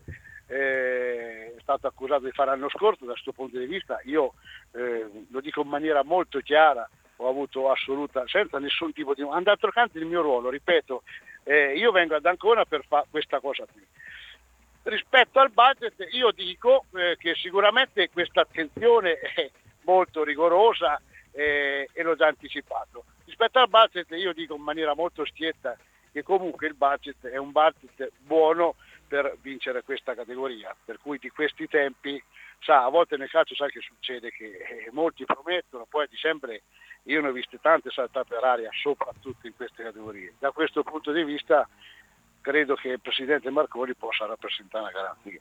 Speaker 9: è stato accusato di fare l'anno scorso. Da questo punto di vista io lo dico in maniera molto chiara, ho avuto assoluta, senza nessun tipo di... D'altro canto il mio ruolo, ripeto, io vengo ad Ancona per fare questa cosa qui. Rispetto al budget io dico che sicuramente questa attenzione è molto rigorosa, e l'ho già anticipato. Rispetto al budget io dico in maniera molto schietta che comunque il budget è un budget buono per vincere questa categoria, per cui di questi tempi a volte nel calcio sai che succede che molti promettono, poi a dicembre io ne ho viste tante saltate per aria, soprattutto in queste categorie. Da questo punto di vista credo che il presidente Marconi possa rappresentare una garanzia.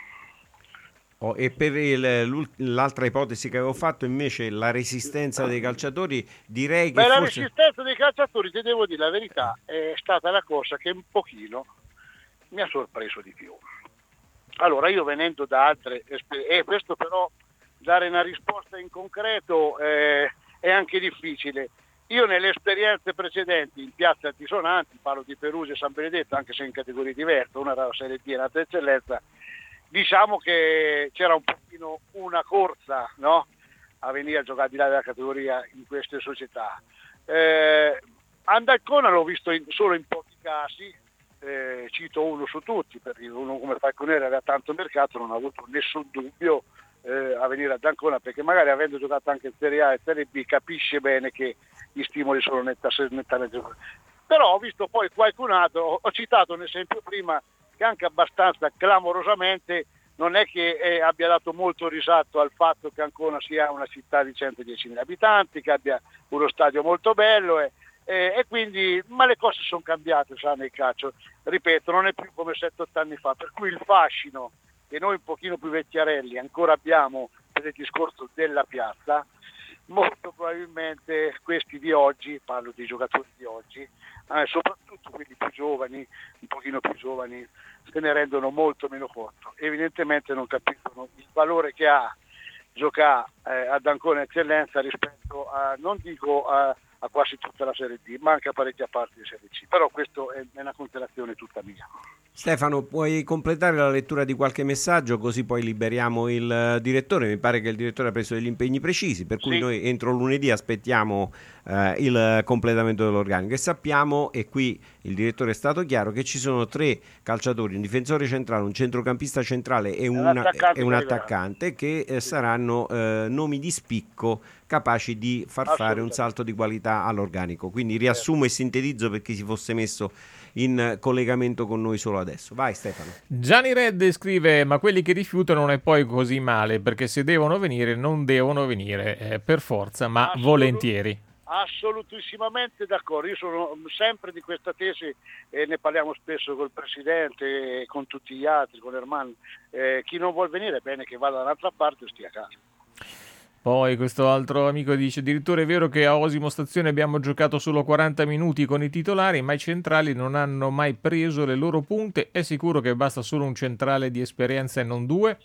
Speaker 8: E per l'altra ipotesi che avevo fatto invece, la resistenza dei calciatori, direi che
Speaker 9: la resistenza dei calciatori, ti devo dire la verità, è stata la cosa che un pochino mi ha sorpreso di più. Allora, io venendo da altre esperienze, questo però dare una risposta in concreto è anche difficile. Io nelle esperienze precedenti in piazze altisonanti, parlo di Perugia e San Benedetto, anche se in categorie diverse, una era la Serie D e l'altra eccellenza, diciamo che c'era un pochino una corsa, no? A venire a giocare di là della categoria in queste società. Andalcona l'ho visto solo in pochi casi, cito uno su tutti, perché uno come Falconeri aveva tanto mercato, non ha avuto nessun dubbio a venire ad Ancona, perché magari avendo giocato anche in Serie A e Serie B capisce bene che gli stimoli sono nettamente. Però ho visto poi qualcun altro, ho citato un esempio prima, che anche abbastanza clamorosamente non è che abbia dato molto risalto al fatto che Ancona sia una città di 110.000 abitanti, che abbia uno stadio molto bello e quindi, ma le cose sono cambiate, nel calcio, ripeto, non è più come 7-8 anni fa, per cui il fascino che noi un pochino più vecchiarelli ancora abbiamo per il discorso della piazza, molto probabilmente questi di oggi, parlo dei giocatori di oggi, soprattutto quelli più giovani, un pochino più giovani, se ne rendono molto meno conto. Evidentemente non capiscono il valore che ha giocare ad Ancona Eccellenza rispetto a, non dico a quasi tutta la Serie D, ma anche a parecchia parte di Serie C. Però questo è una considerazione tutta mia.
Speaker 8: Stefano, puoi completare la lettura di qualche messaggio, così poi liberiamo il direttore. Mi pare che il direttore ha preso degli impegni precisi, per cui noi entro lunedì aspettiamo il completamento dell'organico e sappiamo, e qui il direttore è stato chiaro, che ci sono 3 calciatori, un difensore centrale, un centrocampista centrale e un attaccante che saranno nomi di spicco capaci di far fare un salto di qualità all'organico. Quindi riassumo e sintetizzo per chi si fosse messo in collegamento con noi solo adesso. Vai Stefano.
Speaker 7: Gianni Red scrive: ma quelli che rifiutano non è poi così male, perché se devono venire non devono venire per forza, ma volentieri.
Speaker 9: Assolutissimamente d'accordo, io sono sempre di questa tesi e ne parliamo spesso col presidente e con tutti gli altri, con Erman. Chi non vuol venire è bene che vada da un'altra parte o stia a casa.
Speaker 7: Poi questo altro amico dice: addirittura è vero che a Osimo Stazione abbiamo giocato solo 40 minuti con i titolari, ma i centrali non hanno mai preso le loro punte. È sicuro che basta solo un centrale di esperienza e non 2?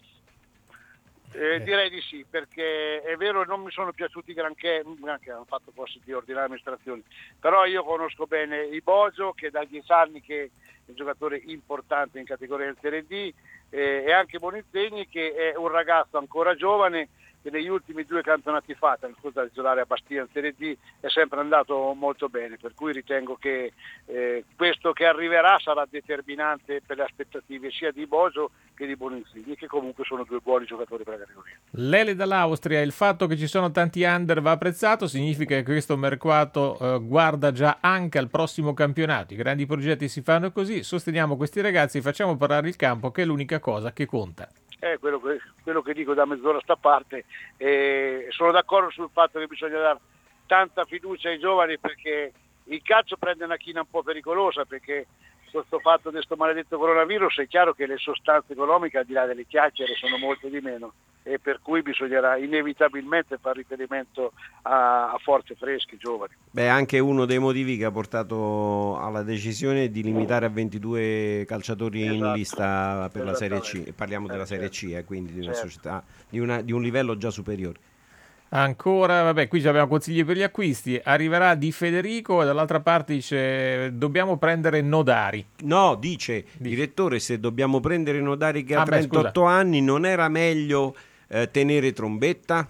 Speaker 9: Direi di sì, perché è vero, non mi sono piaciuti granché hanno fatto forse di ordinarie amministrazioni, però io conosco bene Ibogio, che da 10 anni che è un giocatore importante in categoria Serie D, e anche Bonizzegni, che è un ragazzo ancora giovane, che negli ultimi 2 campionati fa, scusa, di giocare a Bastia in Serie D, è sempre andato molto bene, per cui ritengo che questo che arriverà sarà determinante per le aspettative sia di Bogio che di Bonizzini, che comunque sono 2 buoni giocatori per la categoria.
Speaker 7: Lele dall'Austria: il fatto che ci sono tanti under va apprezzato, significa che questo mercato guarda già anche al prossimo campionato. I grandi progetti si fanno così, sosteniamo questi ragazzi, facciamo parlare il campo, che è l'unica cosa che conta.
Speaker 9: Quello che dico da mezz'ora a sta parte, sono d'accordo sul fatto che bisogna dare tanta fiducia ai giovani, perché il calcio prende una china un po' pericolosa, perché questo fatto di questo maledetto coronavirus è chiaro che le sostanze economiche, al di là delle chiacchiere, sono molto di meno, e per cui bisognerà inevitabilmente fare riferimento a forze fresche, giovani.
Speaker 8: Anche uno dei motivi che ha portato alla decisione di limitare a 22 calciatori in lista per la Serie C, parliamo della Serie C, quindi di una società di un livello già superiore.
Speaker 7: Ancora, qui abbiamo consigli per gli acquisti. Arriverà Di Federico e dall'altra parte dice: dobbiamo prendere Nodari.
Speaker 8: No, dice direttore, se dobbiamo prendere Nodari che ha 38 anni, non era meglio tenere Trombetta?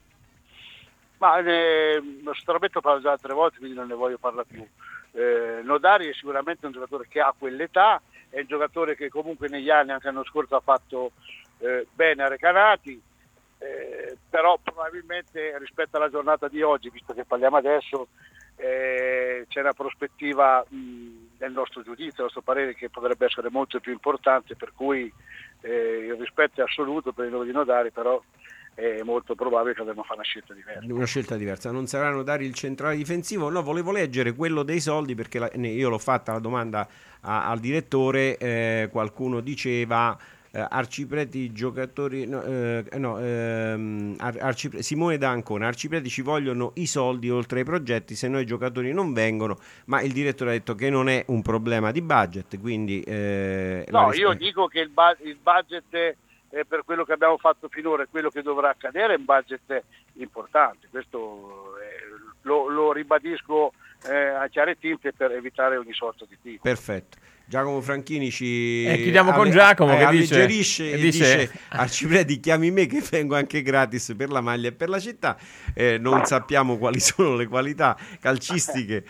Speaker 9: Ma Trombetta parlo già altre volte, quindi non ne voglio parlare più. Nodari è sicuramente un giocatore che ha quell'età, è un giocatore che comunque negli anni, anche l'anno scorso, ha fatto bene a Recanati. Però probabilmente rispetto alla giornata di oggi, visto che parliamo adesso, c'è una prospettiva nel nostro giudizio, nel nostro parere, che potrebbe essere molto più importante, per cui il rispetto è assoluto per il nome di Nodari, però è molto probabile che avremo fare una scelta diversa.
Speaker 8: Non sarà Nodari il centrale difensivo? No, volevo leggere quello dei soldi, perché io l'ho fatta la domanda al direttore, qualcuno diceva Arcipreti giocatori Simone D'Ancona, Arcipreti ci vogliono i soldi oltre ai progetti, se no i giocatori non vengono, ma il direttore ha detto che non è un problema di budget, quindi
Speaker 9: io dico che il budget per quello che abbiamo fatto finora e quello che dovrà accadere è un budget importante, questo lo ribadisco a chiare tinte per evitare ogni sorta di tipo.
Speaker 8: Perfetto. Giacomo Franchini ci
Speaker 7: chiudiamo con Giacomo che
Speaker 8: alleggerisce e dice Arcipreti chiami me che vengo anche gratis per la maglia e per la città. Non sappiamo quali sono le qualità calcistiche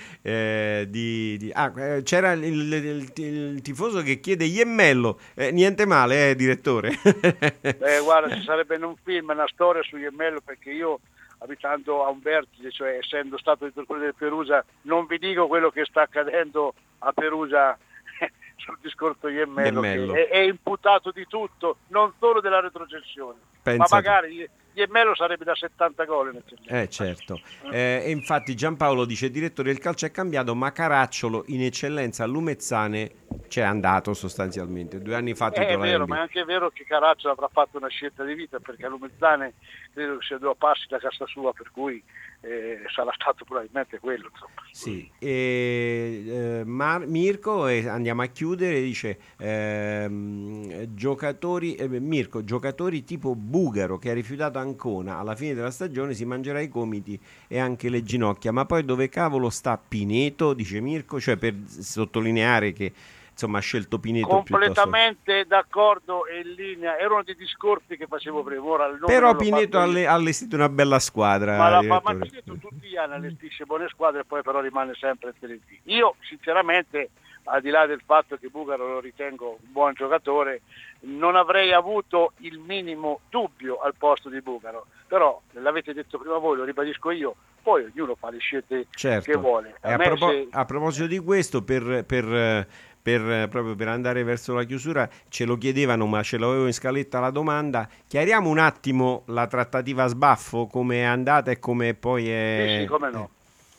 Speaker 8: c'era il tifoso che chiede Iemmello, niente male direttore.
Speaker 9: Guarda, ci sarebbe un film, una storia su Iemmello, perché io abitando a un vertice, cioè essendo stato direttore del Perugia, non vi dico quello che sta accadendo a Perugia sul discorso Iemmello, che è imputato di tutto, non solo della retrocessione. Ma magari Iemmello sarebbe da 70 gol.
Speaker 8: Certo. E infatti Giampaolo dice: direttore, il calcio è cambiato, ma Caracciolo in eccellenza a Lumezzane c'è andato sostanzialmente 2 anni fa.
Speaker 9: È vero, ma è anche vero che Caracciolo avrà fatto una scelta di vita, perché a Lumezzane credo che sia 2 passi da casa sua, per cui sarà stato probabilmente quello, insomma.
Speaker 8: Sì. Mirko, andiamo a chiudere, dice giocatori tipo Bugaro, che ha rifiutato Ancona, alla fine della stagione si mangerà i gomiti e anche le ginocchia, ma poi dove cavolo sta Pineto, dice Mirko, cioè per sottolineare che insomma ha scelto Pineto.
Speaker 9: Completamente d'accordo e in linea, erano dei discorsi che facevo prima.
Speaker 8: Però Pineto ha allestito una bella squadra,
Speaker 9: ma Pineto tutti gli anni allestisce buone squadre e poi però rimane sempre TNT. Io sinceramente, al di là del fatto che Bugaro lo ritengo un buon giocatore, non avrei avuto il minimo dubbio al posto di Bugaro, però l'avete detto prima voi, lo ribadisco io, poi ognuno fa le scelte che vuole.
Speaker 8: A proposito di questo, proprio per andare verso la chiusura, ce lo chiedevano, ma ce l'avevo in scaletta la domanda. Chiariamo un attimo la trattativa Sbaffo, come è andata e come poi è.
Speaker 9: Sì, come no.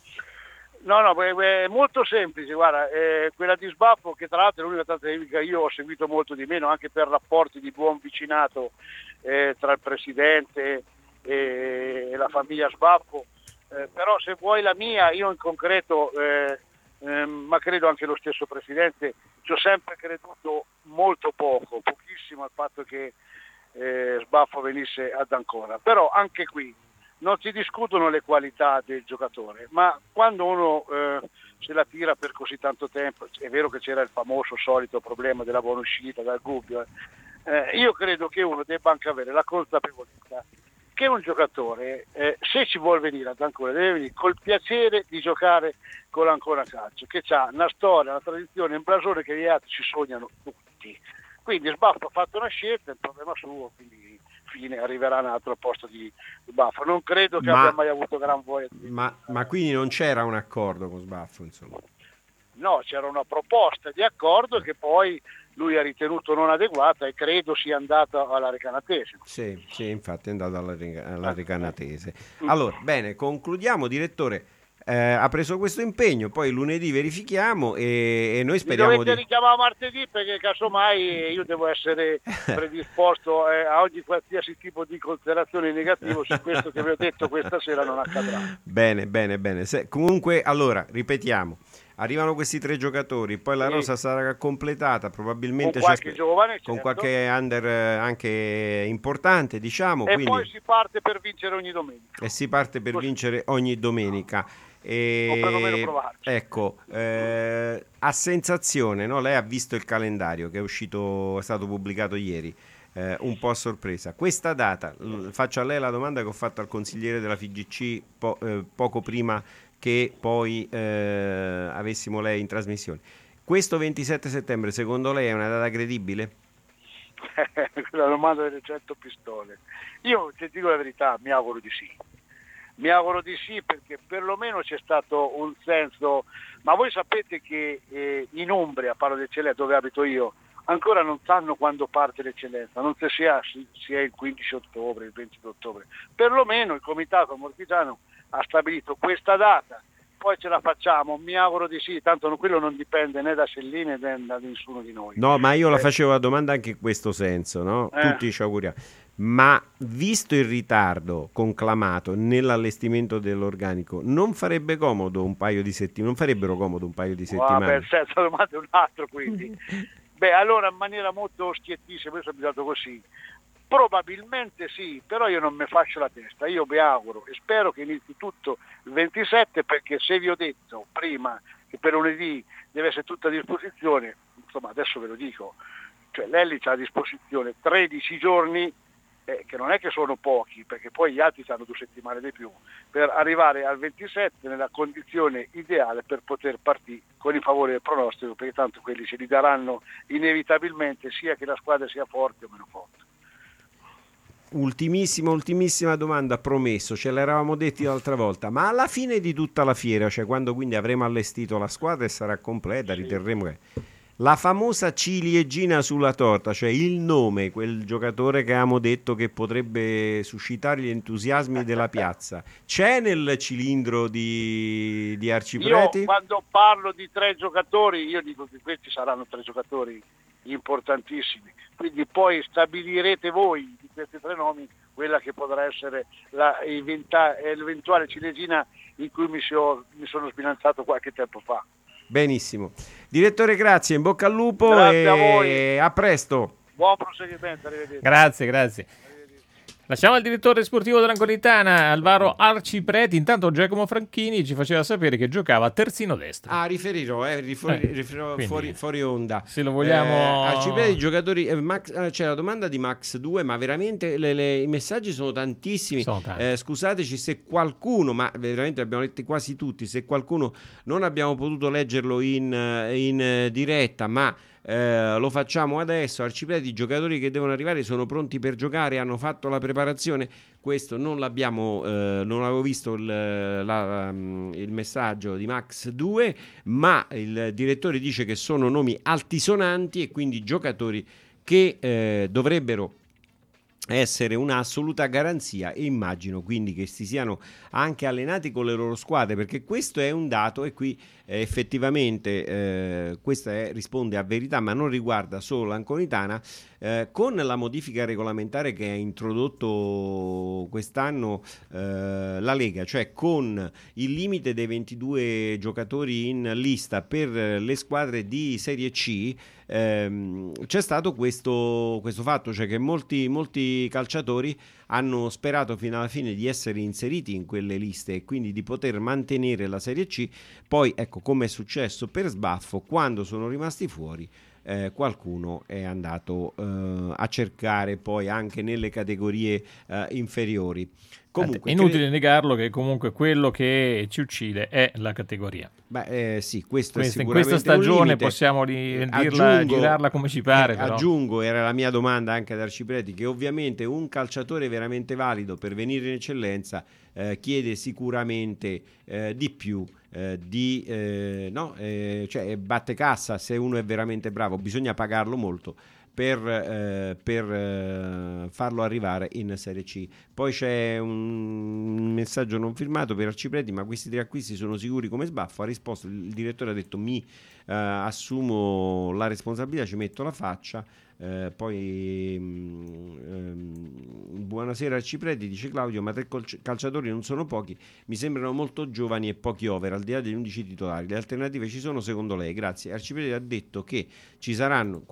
Speaker 9: No, è molto semplice, guarda, quella di Sbaffo, che tra l'altro è l'unica trattativa che io ho seguito molto di meno, anche per rapporti di buon vicinato tra il presidente e la famiglia Sbaffo, però se vuoi la mia, io in concreto, ma credo anche lo stesso presidente, ci ho sempre creduto molto pochissimo al fatto che Sbaffo venisse ad Ancona, però anche qui non si discutono le qualità del giocatore, ma quando uno se la tira per così tanto tempo, è vero che c'era il famoso solito problema della buona uscita dal Gubbio, io credo che uno debba anche avere la consapevolezza che un giocatore, se ci vuol venire ad Ancona, deve venire col piacere di giocare con l'Ancona Calcio, che ha una storia, una tradizione, un blasone che gli altri ci sognano tutti. Quindi Sbaffo ha fatto una scelta, è un problema suo, quindi fine arriverà un altro al posto di Sbaffo. Non credo che abbia mai avuto gran voglia.
Speaker 8: Ma quindi non c'era un accordo con Sbaffo, insomma?
Speaker 9: No, c'era una proposta di accordo che poi lui ha ritenuto non adeguata e credo sia andata alla Recanatese.
Speaker 8: Sì, infatti è andata alla Recanatese. Allora, bene, concludiamo, direttore. Ha preso questo impegno, poi lunedì verifichiamo e noi speriamo
Speaker 9: dovete richiamare martedì, perché casomai io devo essere predisposto a ogni qualsiasi tipo di considerazione negativa su questo che vi ho detto questa sera non accadrà.
Speaker 8: Bene. Comunque, allora, ripetiamo, arrivano questi 3 giocatori, poi la rosa sarà completata, probabilmente
Speaker 9: con qualche giovane,
Speaker 8: con qualche under anche importante, diciamo.
Speaker 9: E
Speaker 8: quindi,
Speaker 9: poi si parte per vincere ogni domenica.
Speaker 8: E,
Speaker 9: o perlomeno provarci.
Speaker 8: Ecco, a sensazione, no? Lei ha visto il calendario che è stato pubblicato ieri, un po' a sorpresa. Questa data, faccio a lei la domanda che ho fatto al consigliere della FIGC poco prima che poi avessimo lei in trasmissione. Questo 27 settembre secondo lei è una data credibile?
Speaker 9: La domanda delle 100 pistole. Io ti dico la verità, mi auguro di sì. Mi auguro di sì, perché perlomeno c'è stato un senso, ma voi sapete che in Umbria, parlo del Celè dove abito io, ancora non sanno quando parte l'eccellenza, non so se sia il 15 ottobre, il 20 ottobre. Perlomeno il Comitato Amalfitano ha stabilito questa data, poi ce la facciamo, mi auguro di sì, tanto quello non dipende né da Sellini né da nessuno di noi.
Speaker 8: No, ma io la facevo la domanda anche in questo senso, no? Tutti ci auguriamo. Ma visto il ritardo conclamato nell'allestimento dell'organico, non farebbe comodo un paio di settimane? Non farebbero comodo un paio di settimane?
Speaker 9: Senza domanda un altro, quindi. Allora in maniera molto schiettissima, io sono abituato così. Probabilmente sì, però io non mi faccio la testa, io vi auguro e spero che inizi tutto il 27, perché se vi ho detto prima che per lunedì deve essere tutta a disposizione, insomma adesso ve lo dico, cioè l'Ellis ha a disposizione 13 giorni, che non è che sono pochi, perché poi gli altri hanno 2 settimane di più, per arrivare al 27 nella condizione ideale per poter partire con i favori del pronostico, perché tanto quelli ce li daranno inevitabilmente, sia che la squadra sia forte o meno forte.
Speaker 8: Ultimissima domanda, promesso, ce l'eravamo detti l'altra volta, ma alla fine di tutta la fiera, cioè quando quindi avremo allestito la squadra e sarà completa, riterremo che la famosa ciliegina sulla torta, cioè il nome, quel giocatore che avevamo detto che potrebbe suscitare gli entusiasmi della piazza, c'è nel cilindro di Arcipreti?
Speaker 9: Io quando parlo di 3 giocatori, io dico che questi saranno 3 giocatori importantissimi, quindi poi stabilirete voi di questi 3 nomi quella che potrà essere l'eventuale ciliegina in cui mi sono sbilanciato qualche tempo fa.
Speaker 8: Benissimo. Direttore, grazie, in bocca al lupo.
Speaker 9: Grazie
Speaker 8: e
Speaker 9: a voi.
Speaker 8: A presto.
Speaker 9: Buon proseguimento, arrivederci.
Speaker 7: Grazie. Lasciamo al direttore sportivo dell'Anconitana, Alvaro Arcipreti. Intanto Giacomo Franchini ci faceva sapere che giocava a terzino destro.
Speaker 8: Riferirò fuori onda.
Speaker 7: Se lo vogliamo...
Speaker 8: Arcipreti, giocatori... c'è la domanda di Max 2, ma veramente i messaggi sono tantissimi. Scusateci se qualcuno, ma veramente abbiamo letti quasi tutti, se qualcuno non abbiamo potuto leggerlo in diretta, ma... lo facciamo adesso. Arcipreti, i giocatori che devono arrivare sono pronti per giocare, hanno fatto la preparazione. Questo non l'avevo visto il messaggio di Max 2, ma il direttore dice che sono nomi altisonanti e quindi giocatori che dovrebbero essere un'assoluta garanzia, e immagino quindi che si siano anche allenati con le loro squadre, perché questo è un dato e qui effettivamente questa risponde a verità, ma non riguarda solo l'Anconitana. Con la modifica regolamentare che ha introdotto quest'anno la Lega, cioè con il limite dei 22 giocatori in lista per le squadre di Serie C, c'è stato questo fatto, cioè che molti calciatori hanno sperato fino alla fine di essere inseriti in quelle liste e quindi di poter mantenere la Serie C. Poi ecco, come è successo per sbaffo, quando sono rimasti fuori qualcuno è andato a cercare poi anche nelle categorie inferiori. Comunque,
Speaker 7: è inutile negarlo che comunque quello che ci uccide è la categoria.
Speaker 8: Sì, questo è sicuramente
Speaker 7: in questa stagione possiamo girarla come ci pare. Però.
Speaker 8: Aggiungo, era la mia domanda anche ad Arcipreti, che ovviamente un calciatore veramente valido per venire in eccellenza chiede sicuramente di più, cioè batte cassa. Se uno è veramente bravo bisogna pagarlo molto per farlo arrivare in Serie C. Poi c'è un messaggio non firmato per Arcipreti: ma questi 3 acquisti sono sicuri come sbaffo? Ha risposto il direttore, ha detto mi assumo la responsabilità, ci metto la faccia. Buonasera Arcipreti, dice Claudio, ma 3 calciatori non sono pochi, mi sembrano molto giovani e pochi over, al di là degli 11 titolari. Le alternative ci sono secondo lei? Grazie. Arcipreti ha detto che ci saranno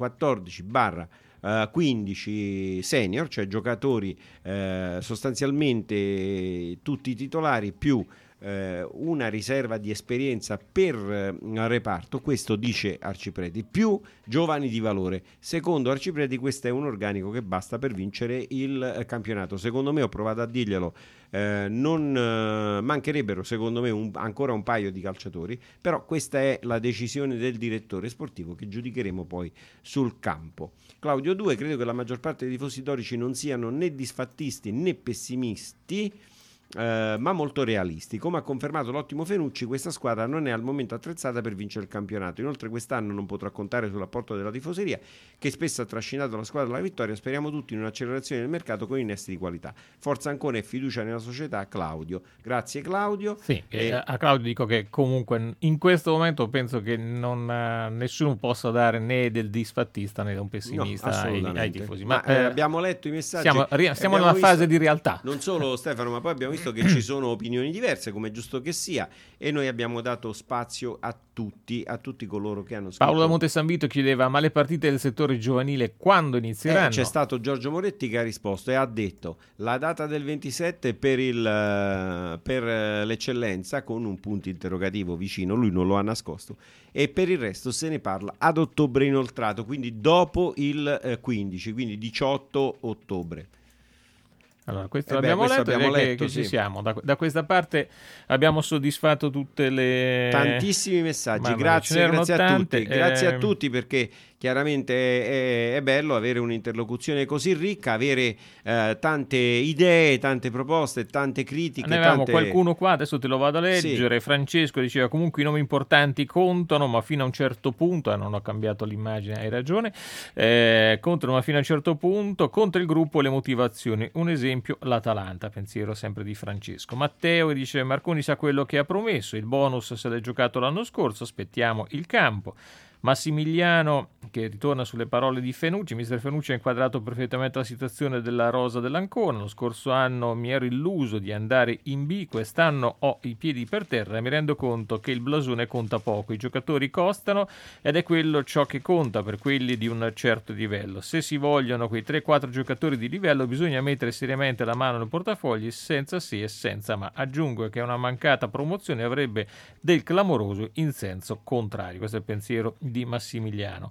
Speaker 8: 14/15 senior, cioè giocatori sostanzialmente tutti titolari, più una riserva di esperienza per reparto. Questo dice Arcipreti, più giovani di valore. Secondo Arcipreti questo è un organico che basta per vincere il campionato. Secondo me, ho provato a dirglielo, non mancherebbero secondo me ancora un paio di calciatori, però questa è la decisione del direttore sportivo che giudicheremo poi sul campo. Claudio 2, credo che la maggior parte dei tifosi dorici non siano né disfattisti né pessimisti. ma molto realisti. Come ha confermato l'ottimo Fenucci, questa squadra non è al momento attrezzata per vincere il campionato. Inoltre quest'anno non potrà contare sull'apporto della tifoseria, che spesso ha trascinato la squadra alla vittoria. Speriamo tutti in un'accelerazione del mercato con innesti di qualità. Forza Ancona e fiducia nella società. Claudio. Grazie Claudio.
Speaker 7: Sì, a Claudio dico che comunque in questo momento penso che nessuno possa dare né del disfattista né da un pessimista ai tifosi.
Speaker 8: Ma abbiamo letto i messaggi.
Speaker 7: Stiamo nella fase di realtà.
Speaker 8: Non solo Stefano, ma poi abbiamo visto che ci sono opinioni diverse, come è giusto che sia, e noi abbiamo dato spazio a tutti coloro che hanno scritto.
Speaker 7: Paolo da Monte San Vito chiedeva: ma le partite del settore giovanile quando inizieranno?
Speaker 8: C'è stato Giorgio Moretti che ha risposto e ha detto la data del 27 per l'eccellenza, con un punto interrogativo vicino, lui non lo ha nascosto, e per il resto se ne parla ad ottobre inoltrato, quindi dopo il 15, quindi 18 ottobre.
Speaker 7: Allora, questo l'abbiamo letto, che
Speaker 8: sì.
Speaker 7: Ci siamo. Da questa parte abbiamo soddisfatto tutte le...
Speaker 8: Tantissimi messaggi, grazie a tutti. Grazie a tutti, perché chiaramente è bello avere un'interlocuzione così ricca, avere tante idee, tante proposte, tante critiche.
Speaker 7: Ne avevamo qualcuno qua, adesso te lo vado a leggere.
Speaker 8: Sì.
Speaker 7: Francesco diceva: comunque i nomi importanti contano, ma fino a un certo punto, non ho cambiato l'immagine, hai ragione, contano ma fino a un certo punto, conta il gruppo e le motivazioni. Un esempio, l'Atalanta, pensiero sempre di Francesco. Matteo dice: Marconi sa quello che ha promesso, il bonus se l'è giocato l'anno scorso, aspettiamo il campo. Massimiliano, che ritorna sulle parole di Fenucci: mister Fenucci ha inquadrato perfettamente la situazione della rosa dell'Ancona. Lo scorso anno mi ero illuso di andare in B, quest'anno ho i piedi per terra e mi rendo conto che il blasone conta poco, i giocatori costano ed è quello ciò che conta per quelli di un certo livello. Se si vogliono quei 3-4 giocatori di livello bisogna mettere seriamente la mano nel portafogli, senza sì e senza ma. Aggiungo che una mancata promozione avrebbe del clamoroso in senso contrario. Questo è il pensiero di Massimiliano.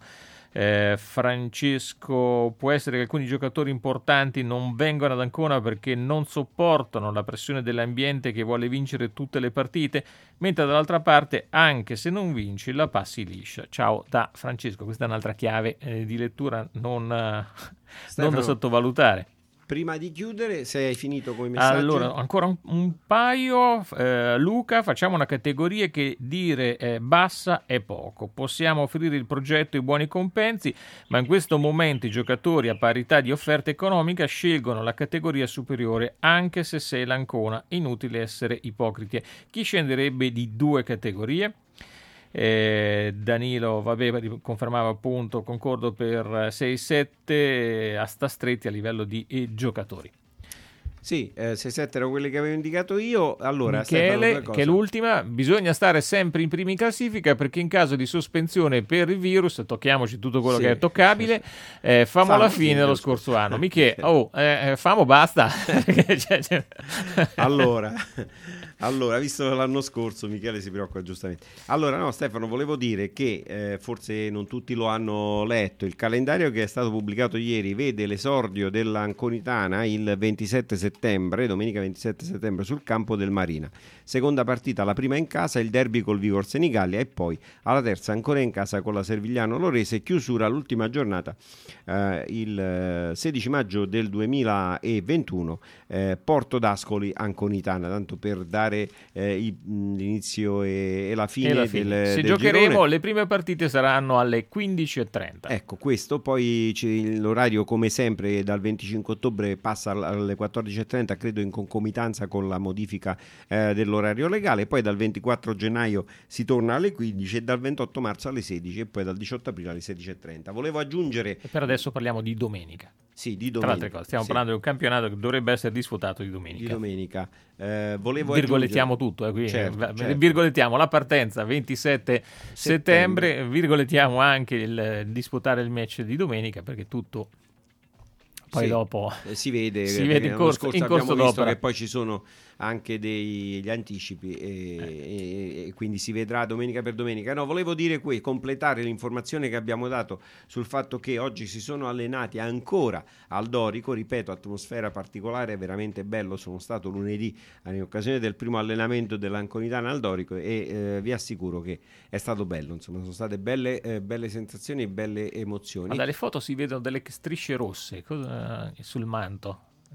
Speaker 7: Francesco: può essere che alcuni giocatori importanti non vengano ad Ancona perché non sopportano la pressione dell'ambiente che vuole vincere tutte le partite, mentre dall'altra parte anche se non vinci la passi liscia. Ciao da Francesco. Questa è un'altra chiave di lettura non da sottovalutare.
Speaker 8: Prima di chiudere, se hai finito con i messaggi.
Speaker 7: Allora, ancora un paio. Luca: facciamo una categoria che dire bassa è poco. Possiamo offrire il progetto e i buoni compensi, ma in questo momento i giocatori a parità di offerta economica scelgono la categoria superiore, anche se sei l'Ancona. Inutile essere ipocriti. Chi scenderebbe di 2 categorie? Danilo confermava appunto, concordo per 6-7, a sta stretti a livello di giocatori.
Speaker 8: Sì, 6-7 erano quelli che avevo indicato io. Allora,
Speaker 7: Michele,
Speaker 8: Stefano,
Speaker 7: che è l'ultima: bisogna stare sempre in primi in classifica perché in caso di sospensione per il virus, tocchiamoci tutto quello che è toccabile, famo la fine dello scorso anno. Michele, famo basta.
Speaker 8: Allora, visto l'anno scorso, Michele si preoccupa giustamente. Allora, no, Stefano, volevo dire che forse non tutti lo hanno letto. Il calendario che è stato pubblicato ieri vede l'esordio dell'Anconitana il 27 settembre, domenica 27 settembre, sul campo del Marina. Seconda partita, la prima in casa, il derby col Vigor Senigallia, e poi alla terza ancora in casa con la Servigliano Lorese. Chiusura l'ultima giornata, il 16 maggio del 2021, Porto d'Ascoli Anconitana, tanto per dare l'inizio e la fine.
Speaker 7: Se giocheremo girone. Le prime partite saranno alle 15:30.
Speaker 8: Ecco, questo poi l'orario come sempre dal 25 ottobre passa alle 14:30, credo in concomitanza con la modifica dell'orario legale, poi dal 24 gennaio si torna alle 15 e dal 28 marzo alle 16 e poi dal 18 aprile alle 16:30. Volevo aggiungere...
Speaker 7: E per adesso parliamo di domenica.
Speaker 8: Sì, di domenica.
Speaker 7: Tra altre cose, stiamo parlando di un campionato che dovrebbe essere disputato di domenica.
Speaker 8: Volevo
Speaker 7: virgolettiamo tutto, qui.
Speaker 8: Certo.
Speaker 7: Virgolettiamo la partenza 27 settembre, virgolettiamo anche il disputare il match di domenica, perché tutto poi dopo
Speaker 8: si vede
Speaker 7: in corso
Speaker 8: abbiamo
Speaker 7: d'opera.
Speaker 8: visto che poi ci sono anche degli anticipi e quindi si vedrà domenica per domenica. No, volevo dire completare l'informazione che abbiamo dato sul fatto che oggi si sono allenati ancora al Dorico, ripeto, atmosfera particolare, veramente bello. Sono stato lunedì in occasione del primo allenamento dell'Anconitana al Dorico e vi assicuro che è stato bello, insomma, sono state belle sensazioni e belle emozioni.
Speaker 7: Ma dalle foto si vedono delle strisce rosse sul manto.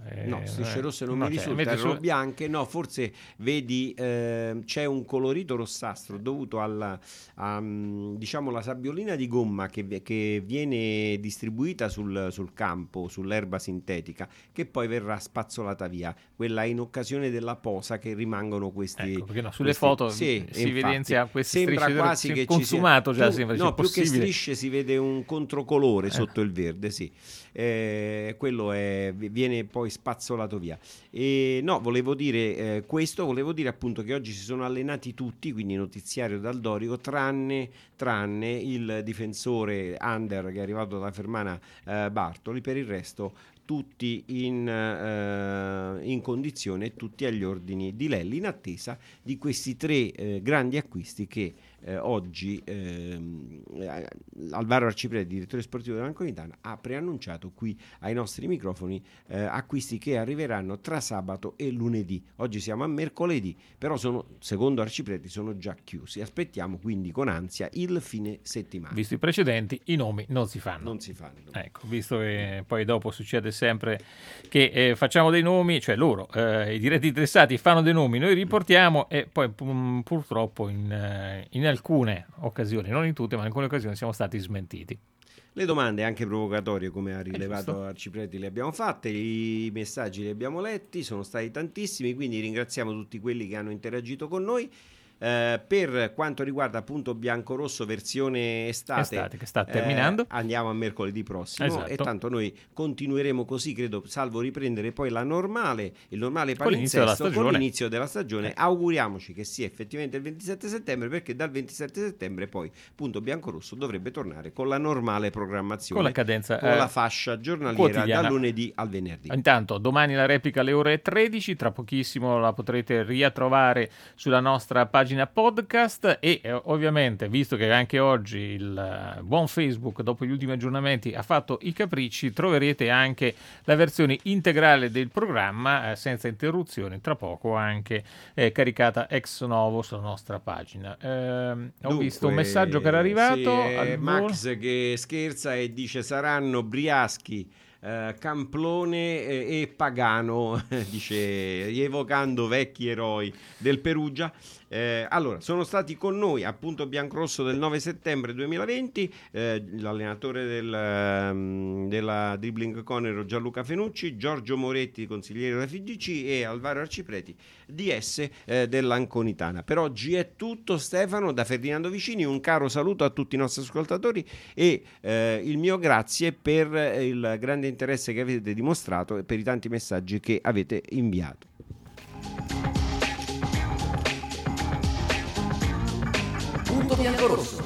Speaker 8: No, strisce rosse non mi risultano bianche, no, forse vedi c'è un colorito rossastro dovuto alla diciamo la sabbiolina di gomma che viene distribuita sul campo, sull'erba sintetica, che poi verrà spazzolata via, quella in occasione della posa che rimangono questi,
Speaker 7: ecco, perché no, sulle foto si evidenzia queste
Speaker 8: sembra
Speaker 7: strisce
Speaker 8: quasi che
Speaker 7: consumato
Speaker 8: ci
Speaker 7: sia,
Speaker 8: già sembra
Speaker 7: no,
Speaker 8: più che strisce si vede un controcolore sotto il verde, sì. Quello viene poi spazzolato via. E no, volevo dire volevo dire appunto che oggi si sono allenati tutti, quindi notiziario dal Dorico, tranne il difensore Under che è arrivato dalla Fermana, Bartoli. Per il resto tutti in condizione e tutti agli ordini di Lelli, in attesa di questi 3 grandi acquisti che oggi Alvaro Arcipreti, direttore sportivo dell'Anconitana, ha preannunciato qui ai nostri microfoni, acquisti che arriveranno tra sabato e lunedì. Oggi siamo a mercoledì, però secondo Arcipreti sono già chiusi. Aspettiamo quindi con ansia il fine settimana.
Speaker 7: Visto i precedenti, i nomi non si fanno. Ecco, visto che poi dopo succede sempre che facciamo dei nomi, cioè loro, i diretti interessati fanno dei nomi, noi riportiamo e poi purtroppo in alcune occasioni, non in tutte, ma in alcune occasioni siamo stati smentiti.
Speaker 8: Le domande anche provocatorie, come ha rilevato Arcipreti, le abbiamo fatte, i messaggi li abbiamo letti, sono stati tantissimi, quindi ringraziamo tutti quelli che hanno interagito con noi. Per quanto riguarda appunto Biancorosso versione estate
Speaker 7: che sta terminando,
Speaker 8: andiamo a mercoledì prossimo, e tanto noi continueremo così, credo, salvo riprendere poi il normale palinsesto con l'inizio della stagione. Auguriamoci che sia effettivamente il 27 settembre, perché dal 27 settembre poi appunto Biancorosso dovrebbe tornare con la normale programmazione,
Speaker 7: con la cadenza,
Speaker 8: con la fascia giornaliera
Speaker 7: quotidiana,
Speaker 8: dal lunedì al venerdì.
Speaker 7: Intanto domani la replica alle ore 13, tra pochissimo la potrete ritrovare sulla nostra pagina podcast e ovviamente, visto che anche oggi il buon Facebook dopo gli ultimi aggiornamenti ha fatto i capricci, troverete anche la versione integrale del programma senza interruzioni, tra poco anche caricata ex novo sulla nostra pagina. Ho visto un messaggio che era arrivato,
Speaker 8: Max che scherza e dice saranno Briaschi, Camplone e Pagano, dice, evocando vecchi eroi del Perugia. Allora, sono stati con noi appunto Biancorosso del 9 settembre 2020, l'allenatore della Dribbling Conero Gianluca Fenucci, Giorgio Moretti, consigliere della FIGC, e Alvaro Arcipreti, DS dell'Anconitana. Per oggi è tutto, Stefano, da Ferdinando Vicini, un caro saluto a tutti i nostri ascoltatori e il mio grazie per il grande interesse che avete dimostrato e per i tanti messaggi che avete inviato.
Speaker 1: Punto Biancorosso.